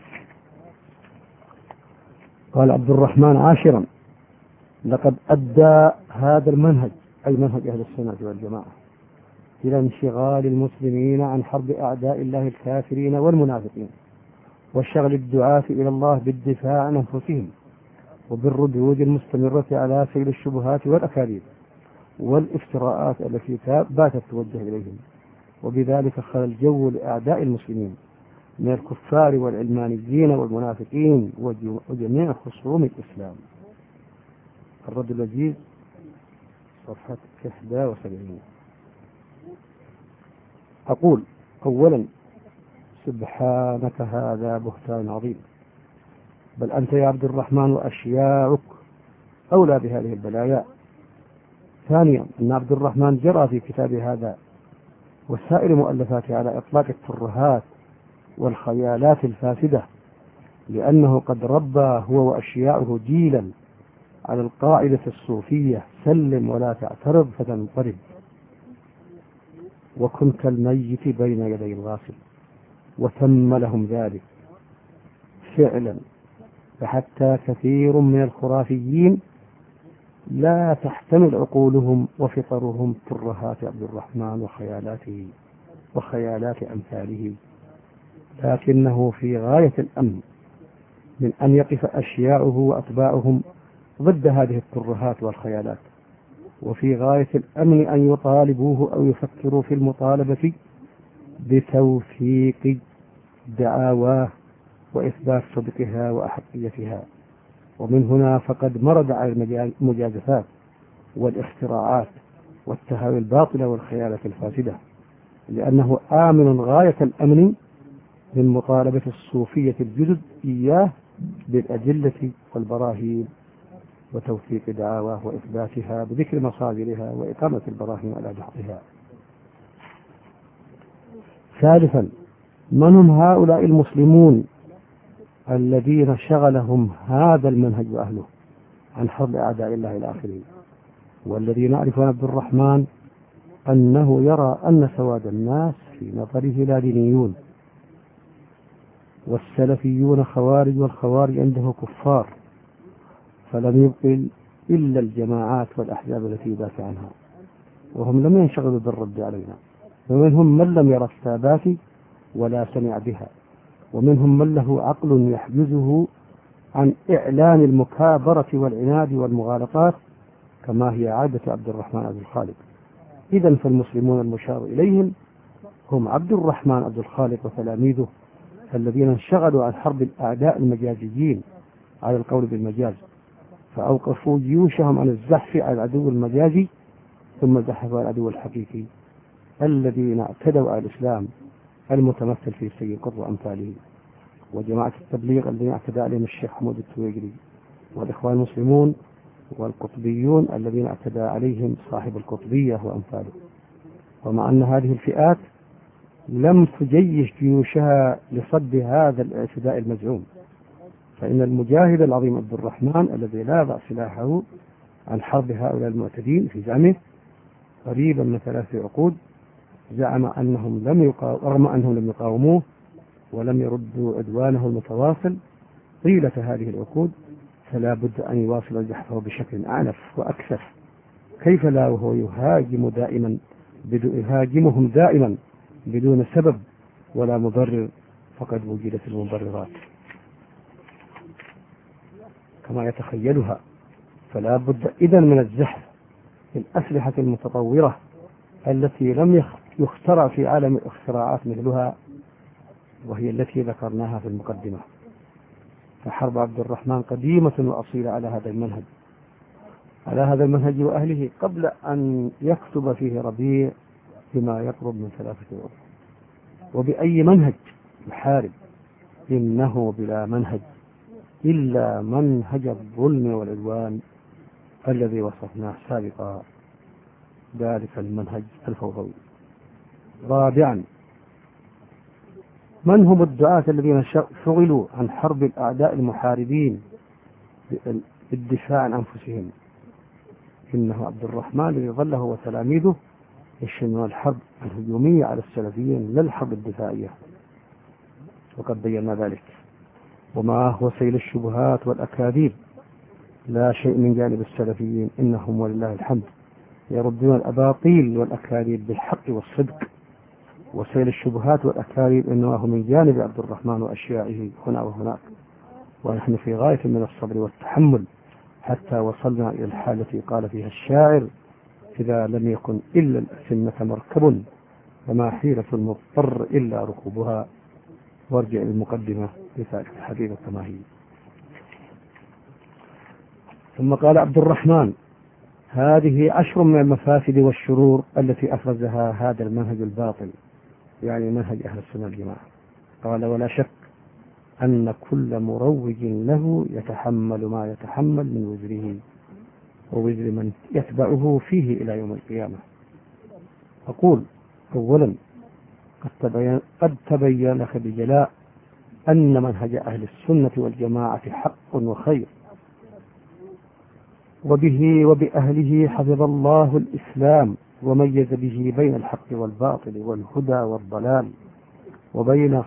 قال عبد الرحمن عاشرا: لقد أدى هذا المنهج، أي منهج أهل السنة والجماعة، إلى انشغال المسلمين عن حرب أعداء الله الكافرين والمنافقين، وشغل الدعاة إلى الله بالدفاع عن أنفسهم، وبالردود المستمرة على سيل الشبهات والأكاذيب والافتراءات التي باتت توجه إليهم، وبذلك خلى الجو لأعداء المسلمين من الكفار والعلمانيين والمنافقين وجميع خصوم الإسلام. الرد الوجيز صفحة إحدى وسبعين. أقول: أولا، سبحانك هذا بهتان عظيم، بل أنت يا عبد الرحمن وأشياعك أولى بهذه البلايا. ثانيا، أن عبد الرحمن جرى في كتاب هذا وسائر مؤلفاته على إطلاق الترهات والخيالات الفاسدة، لأنه قد ربى هو وأشياعه جيلا على القاعدة الصوفية: سلم ولا تعترض فتنقرض، وكن كالميت بين يدي الغاسل. وتم لهم ذلك فعلا، فحتى كثير من الخرافيين لا تحتمل عقولهم وفطرهم ترهات عبد الرحمن وخيالاته وخيالات أمثاله، لكنه في غاية الأمن من أن يقف أشياعه وأتباعهم ضد هذه الترهات والخيالات، وفي غاية الأمن أن يطالبوه أو يفكروا في المطالبة بتوثيق دعاواه وإثبات صدقها وأحقيتها. ومن هنا فقد مرد على المجازفات والاختراعات والتهاوي الباطلة والخيالات الفاسدة، لأنه آمن غاية الأمن من مطالبة الصوفية الجدد إياه بالأدلة والبراهين وتوثيق دعاواه وإثباتها بذكر مصادرها وإقامة البراهين على دحضها. ثالثا، من هم هؤلاء المسلمون الذين شغلهم هذا المنهج وأهله عن حرب أعداء الله إلى آخره، والذين نعرف عن عبد الرحمن أنه يرى أن سواد الناس في نظره لا دينيون، والسلفيون خوارج والخوارج عنده كفار، فلم يبقل إلا الجماعات والأحزاب التي يدافع عنها، وهم لم ينشغلوا بالرد علينا، ومنهم من لم ير الثابات ولا سمع بها، ومنهم من له عقل يحجزه عن إعلان المكابرة والعناد والمغالطات كما هي عادة عبد الرحمن عبد الخالق. إذن فالمسلمون المشار إليهم هم عبد الرحمن عبد الخالق وتلاميذه الذين انشغلوا عن حرب الأعداء المجازيين على القول بالمجاز، فأوقفوا جيوشهم عن الزحف على العدو المجازي ثم زحفوا على العدو الحقيقي الذين اعتدوا على الإسلام المتمثل في سيد قطب وأمثاله، وجماعة التبليغ الذين اعتدى عليهم الشيخ حمود التويجري، والإخوان المسلمون والقطبيون الذين اعتدى عليهم صاحب القطبية وأمثاله. ومع أن هذه الفئات لم تجيش جيوشها لصد هذا الاعتداء المزعوم، فإن المجاهد العظيم عبد الرحمن الذي لاذع سلاحه عن حرب هؤلاء المعتدين في زعمه قريبا من ثلاثة عقود زعم أنهم لم يقاوموا، رغم أنهم لم يقاوموه ولم يردوا عدوانه المتواصل طيلة هذه العقود، فلا بد أن يواصل زحفه بشكل أعنف وأكثر. كيف لا وهو يهاجم دائما يهاجمهم دائما بدون سبب ولا مبرر، فقد وجدت المبررات كما يتخيلها. فلا بد إذن من الزحف بالأسلحة المتطورة التي لم يخترع في عالم الاختراعات مثلها، وهي التي ذكرناها في المقدمة. فحرب عبد الرحمن قديمة وأصيلة على هذا المنهج على هذا المنهج وأهله قبل أن يكتب فيه ربيع بما يقرب من ثلاثة عقود. وبأي منهج يحارب؟ إنه بلا منهج إلا منهج الظلم والعدوان الذي وصفناه سابقا، ذلك المنهج الفوضوي. رابعا، من هم الدعاة الذين شغلوا عن حرب الأعداء المحاربين بالدفاع عن أنفسهم؟ إنه عبد الرحمن الذي ظل هو وتلاميذه يشنون الحرب الهجومية على السلفيين لا الحرب الدفاعية، وقد بينا ذلك. وما هو سيل الشبهات والأكاذيب لا شيء من جانب السلفيين، إنهم ولله الحمد يردون الأباطيل والأكاذيب بالحق والصدق، وسيل الشبهات والأكاذيب إنما هو من جانب عبد الرحمن وأشيائه هنا وهناك. ونحن في غاية من الصبر والتحمل حتى وصلنا إلى الحالة التي قال فيها الشاعر: إذا لم يكن إلا الأسنة مركب فما حيلة المضطر إلا ركوبها. وارجع المقدمة لذلك الحديث كما هي. ثم قال عبد الرحمن: هذه عشر من المفاسد والشرور التي أفرزها هذا المنهج الباطل، يعني منهج أهل السنة والجماعة. قال: ولا شك أن كل مروج له يتحمل ما يتحمل من وزره ووزر من يتبعه فيه إلى يوم القيامة. أقول: أولا، قد تبين, قد تبين لك بجلاء أن منهج أهل السنة والجماعة حق وخير، وبه وبأهله حفظ الله الإسلام وميز به بين الحق والباطل والهدى والضلال، وبين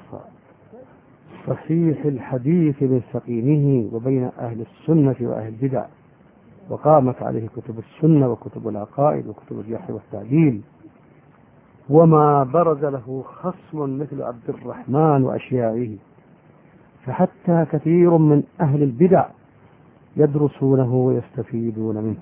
صحيح الحديث من سقيمه، وبين أهل السنة وأهل البدع، وقامت عليه كتب السنة وكتب العقائد وكتب الجرح والتعديل. وما برز له خصم مثل عبد الرحمن وأشيائه، فحتى كثير من أهل البدع يدرسونه ويستفيدون منه.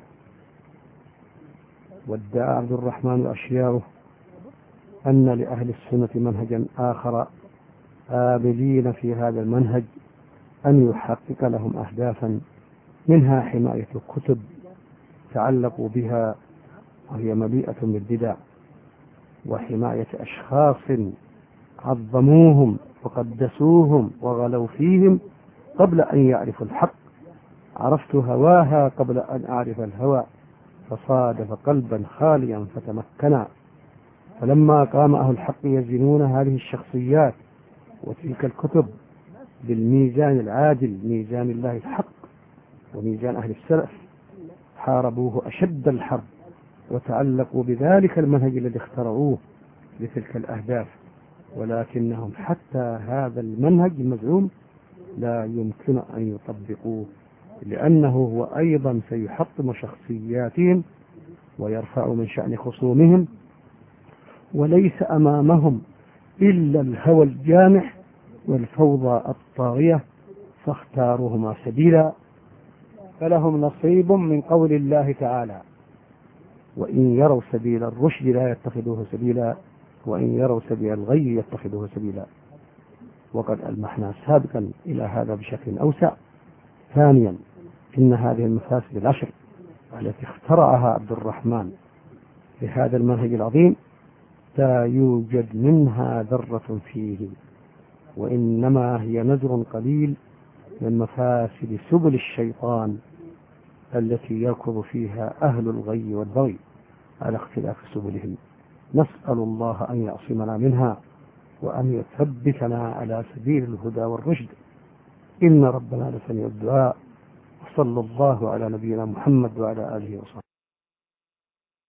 وادعى عبد الرحمن وأشياؤه أن لأهل السنة منهجا آخر آبلين في هذا المنهج أن يحقق لهم أهدافا، منها حماية كتب تعلقوا بها وهي مليئة بالبدع، وحماية أشخاص عظموهم وقدسوهم وغلوا فيهم قبل أن يعرفوا الحق. عرفت هواها قبل أن أعرف الهوى، فصادف قلبا خاليا فتمكنا. فلما قام أهل الحق يزنون هذه الشخصيات وتلك الكتب بالميزان العادل، ميزان الله الحق وميزان أهل السلف، حاربوه أشد الحرب وتعلقوا بذلك المنهج الذي اخترعوه لتلك الأهداف، ولكنهم حتى هذا المنهج المزعوم لا يمكن أن يطبقوه، لأنه هو أيضا سيحطم شخصياتهم ويرفع من شأن خصومهم وليس أمامهم إلا الهوى الجامح والفوضى الطاغية، فاختاروهما سبيلا، فلهم نصيب من قول الله تعالى: وإن يروا سبيل الرشد لا يتخذوه سبيلا وإن يروا سبيل الغي يتخذوه سبيلا. وقد ألمحنا سابقا إلى هذا بشكل أوسع. ثانيا، إن هذه المفاسد العشر التي اخترعها عبد الرحمن لهذا المنهج العظيم لا يوجد منها ذرة فيه، وإنما هي نذر قليل من مفاسد سبل الشيطان التي يركض فيها أهل الغي والبغي على اختلاف سبلهم. نسأل الله أن يعصمنا منها وأن يثبتنا على سبيل الهدى والرشد، إن ربنا لسميع الدعاء. وصلى الله على نبينا محمد وعلى آله وصحبه.